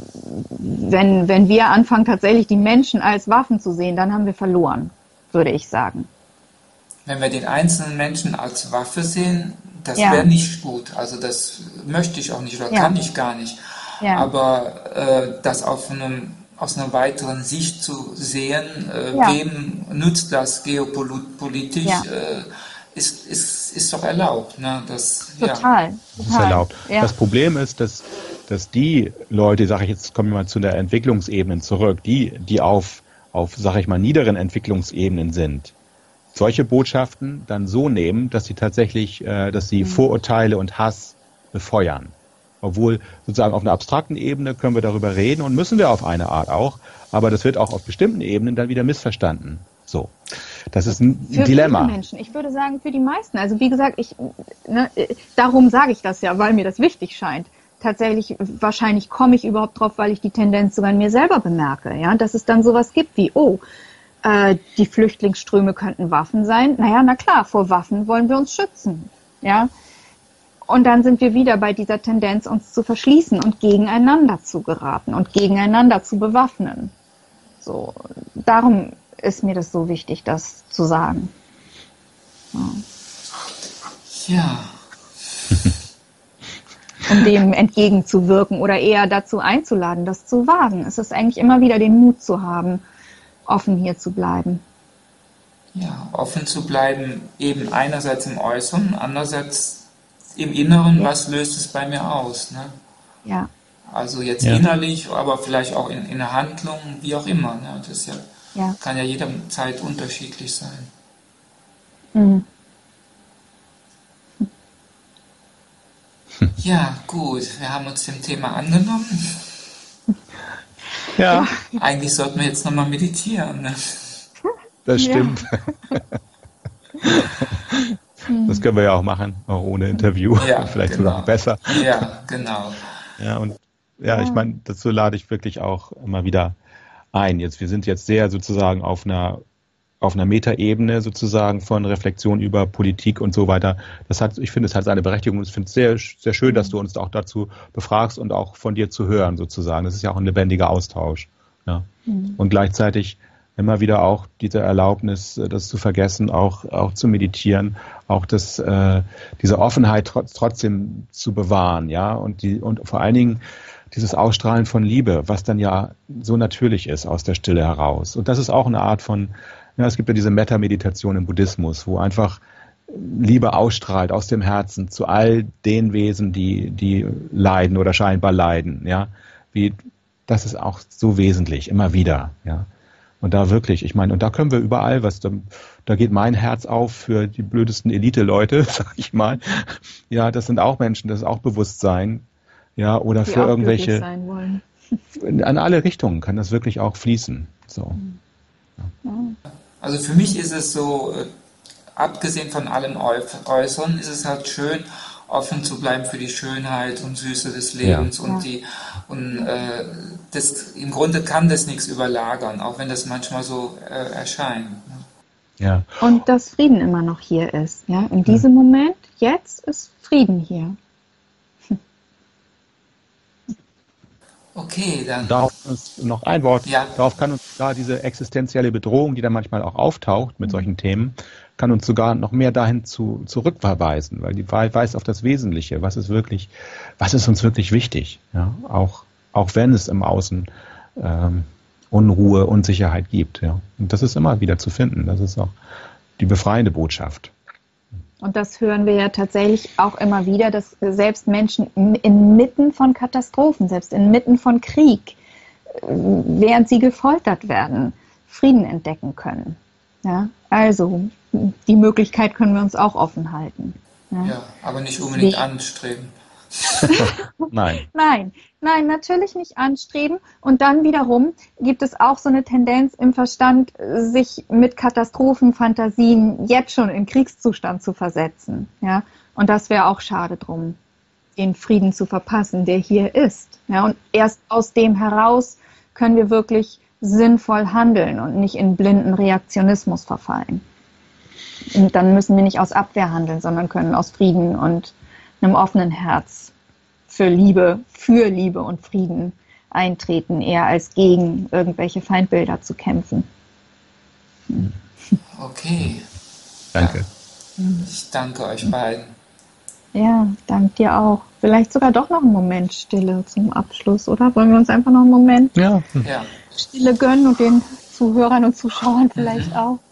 wenn, wenn wir anfangen, tatsächlich die Menschen als Waffen zu sehen, dann haben wir verloren, würde ich sagen. Wenn wir den einzelnen Menschen als Waffe sehen, das Ja. wäre nicht gut. Also das möchte ich auch nicht oder Ja. kann ich gar nicht. Ja. Aber äh, das auf einem, aus einer weiteren Sicht zu sehen, äh, Ja. wem nützt das geopolitisch, Ja. äh, ist, ist, ist doch erlaubt. Ne? Das, ja. Total. Das ist total. erlaubt. Ja. Das Problem ist, dass, dass die Leute, sage ich jetzt, kommen wir mal zu der Entwicklungsebene zurück, die, die auf, auf, sage ich mal, niederen Entwicklungsebenen sind, solche Botschaften dann so nehmen, dass sie tatsächlich, äh, dass sie Mhm. Vorurteile und Hass befeuern. Obwohl sozusagen auf einer abstrakten Ebene können wir darüber reden und müssen wir auf eine Art auch, aber das wird auch auf bestimmten Ebenen dann wieder missverstanden. So, das ist ein Für Dilemma. viele Menschen. Ich würde sagen, für die meisten. Also wie gesagt, ich, ne, darum sage ich das ja, weil mir das wichtig scheint. Tatsächlich, wahrscheinlich komme ich überhaupt drauf, weil ich die Tendenz sogar in mir selber bemerke, ja, dass es dann sowas gibt wie, oh, äh, die Flüchtlingsströme könnten Waffen sein. Naja, na klar, vor Waffen wollen wir uns schützen, ja. Und dann sind wir wieder bei dieser Tendenz, uns zu verschließen und gegeneinander zu geraten und gegeneinander zu bewaffnen. So, darum ist mir das so wichtig, das zu sagen. Ja. Ja. Um dem entgegenzuwirken oder eher dazu einzuladen, das zu wagen. Es ist eigentlich immer wieder den Mut zu haben, offen hier zu bleiben. Ja, offen zu bleiben, eben einerseits im Äußeren, andererseits im Inneren, Ja. was löst es bei mir aus? Ne? Ja, Also jetzt Ja. innerlich, aber vielleicht auch in, in der Handlung, wie auch immer. Ne? Das ist ja, ja. kann ja jederzeit unterschiedlich sein. Mhm. Ja, gut, wir haben uns dem Thema angenommen. Ja, Eigentlich sollten wir jetzt nochmal meditieren. Ne? das Ja. stimmt. Das können wir ja auch machen, auch ohne Interview. Ja, Vielleicht genau. sogar besser. Ja, genau. Ja, und ja, Ja. ich meine, dazu lade ich wirklich auch immer wieder ein. Jetzt, wir sind jetzt sehr sozusagen auf einer auf einer Metaebene sozusagen von Reflexion über Politik und so weiter. Das hat, ich finde, es hat seine Berechtigung. Ich finde es sehr, sehr schön, dass du uns auch dazu befragst und auch von dir zu hören sozusagen. Das ist ja auch ein lebendiger Austausch. Ja. Mhm. Und gleichzeitig immer wieder auch diese Erlaubnis, das zu vergessen, auch, auch zu meditieren, auch das, äh, diese Offenheit trotz, trotzdem zu bewahren, ja, und die, und vor allen Dingen dieses Ausstrahlen von Liebe, was dann ja so natürlich ist aus der Stille heraus. Und das ist auch eine Art von, ja, es gibt ja diese Metta-Meditation im Buddhismus, wo einfach Liebe ausstrahlt aus dem Herzen zu all den Wesen, die, die leiden oder scheinbar leiden, ja, wie, das ist auch so wesentlich, immer wieder, ja. Und da wirklich, ich meine, und da können wir überall was, da, da geht mein Herz auf für die blödesten Elite-Leute, sag ich mal. Ja, das sind auch Menschen, das ist auch Bewusstsein, ja, oder Die für auch irgendwelche, glücklich sein wollen. in, an alle Richtungen kann das wirklich auch fließen, so. Also für mich ist es so, äh, abgesehen von allem Äußeren, ist es halt schön, offen zu bleiben für die Schönheit und Süße des Lebens Ja. und Ja. die und äh, das im Grunde kann das nichts überlagern, auch wenn das manchmal so äh, erscheint. Ne? Ja. Und dass Frieden immer noch hier ist. Ja? In diesem Moment, jetzt ist Frieden hier. Okay, dann. Darauf ist noch ein Wort. Ja. Darauf kann uns da diese existenzielle Bedrohung, die dann manchmal auch auftaucht mit solchen Themen, kann uns sogar noch mehr dahin zu, zurückverweisen, weil die weist auf das Wesentliche, was ist wirklich, was ist uns wirklich wichtig, ja, auch, auch wenn es im Außen ähm, Unruhe, Unsicherheit gibt, ja. Und das ist immer wieder zu finden. Das ist auch die befreiende Botschaft. Und das hören wir ja tatsächlich auch immer wieder, dass selbst Menschen inmitten von Katastrophen, selbst inmitten von Krieg, während sie gefoltert werden, Frieden entdecken können. Ja, also die Möglichkeit können wir uns auch offen halten. Ja, ja, aber nicht unbedingt Wie? anstreben. Nein. Nein, nein, natürlich nicht anstreben. Und dann wiederum gibt es auch so eine Tendenz im Verstand, sich mit Katastrophenfantasien jetzt schon in Kriegszustand zu versetzen. Ja, und das wäre auch schade drum, den Frieden zu verpassen, der hier ist. Ja, und erst aus dem heraus können wir wirklich sinnvoll handeln und nicht in blinden Reaktionismus verfallen. Und dann müssen wir nicht aus Abwehr handeln, sondern können aus Frieden und einem offenen Herz für Liebe, für Liebe und Frieden eintreten, eher als gegen irgendwelche Feindbilder zu kämpfen. Okay. Danke. Ja. Ich danke euch beiden. Ja, danke dir auch. Vielleicht sogar doch noch einen Moment Stille zum Abschluss, oder? Wollen wir uns einfach noch einen Moment ja. Ja. Stille gönnen und den Zuhörern und Zuschauern vielleicht mhm. auch?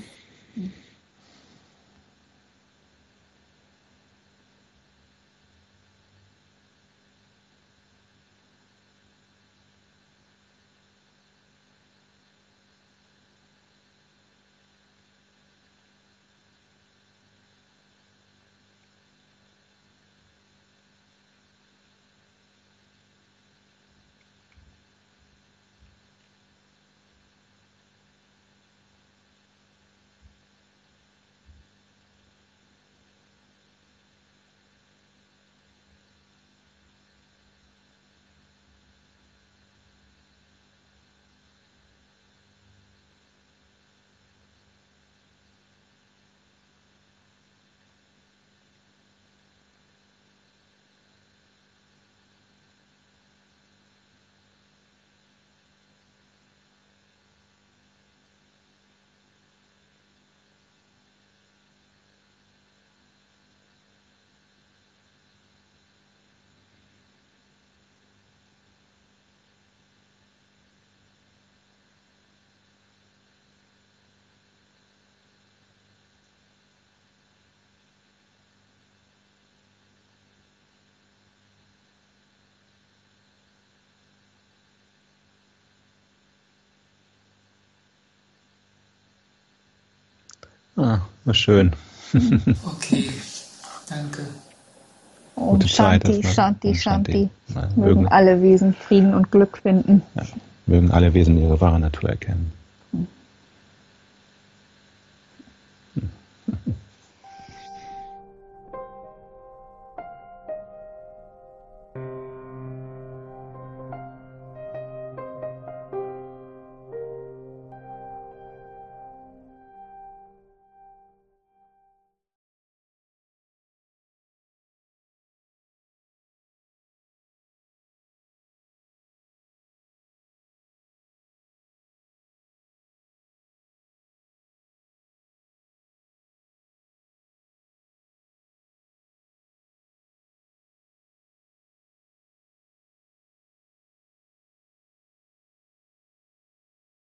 Ah, war schön. Okay, danke. Und Gute Zeit, Shanti, das, ne? Shanti, Und Shanti. Shanti. Mögen alle Wesen Frieden und Glück finden. Ja. Mögen alle Wesen ihre wahre Natur erkennen.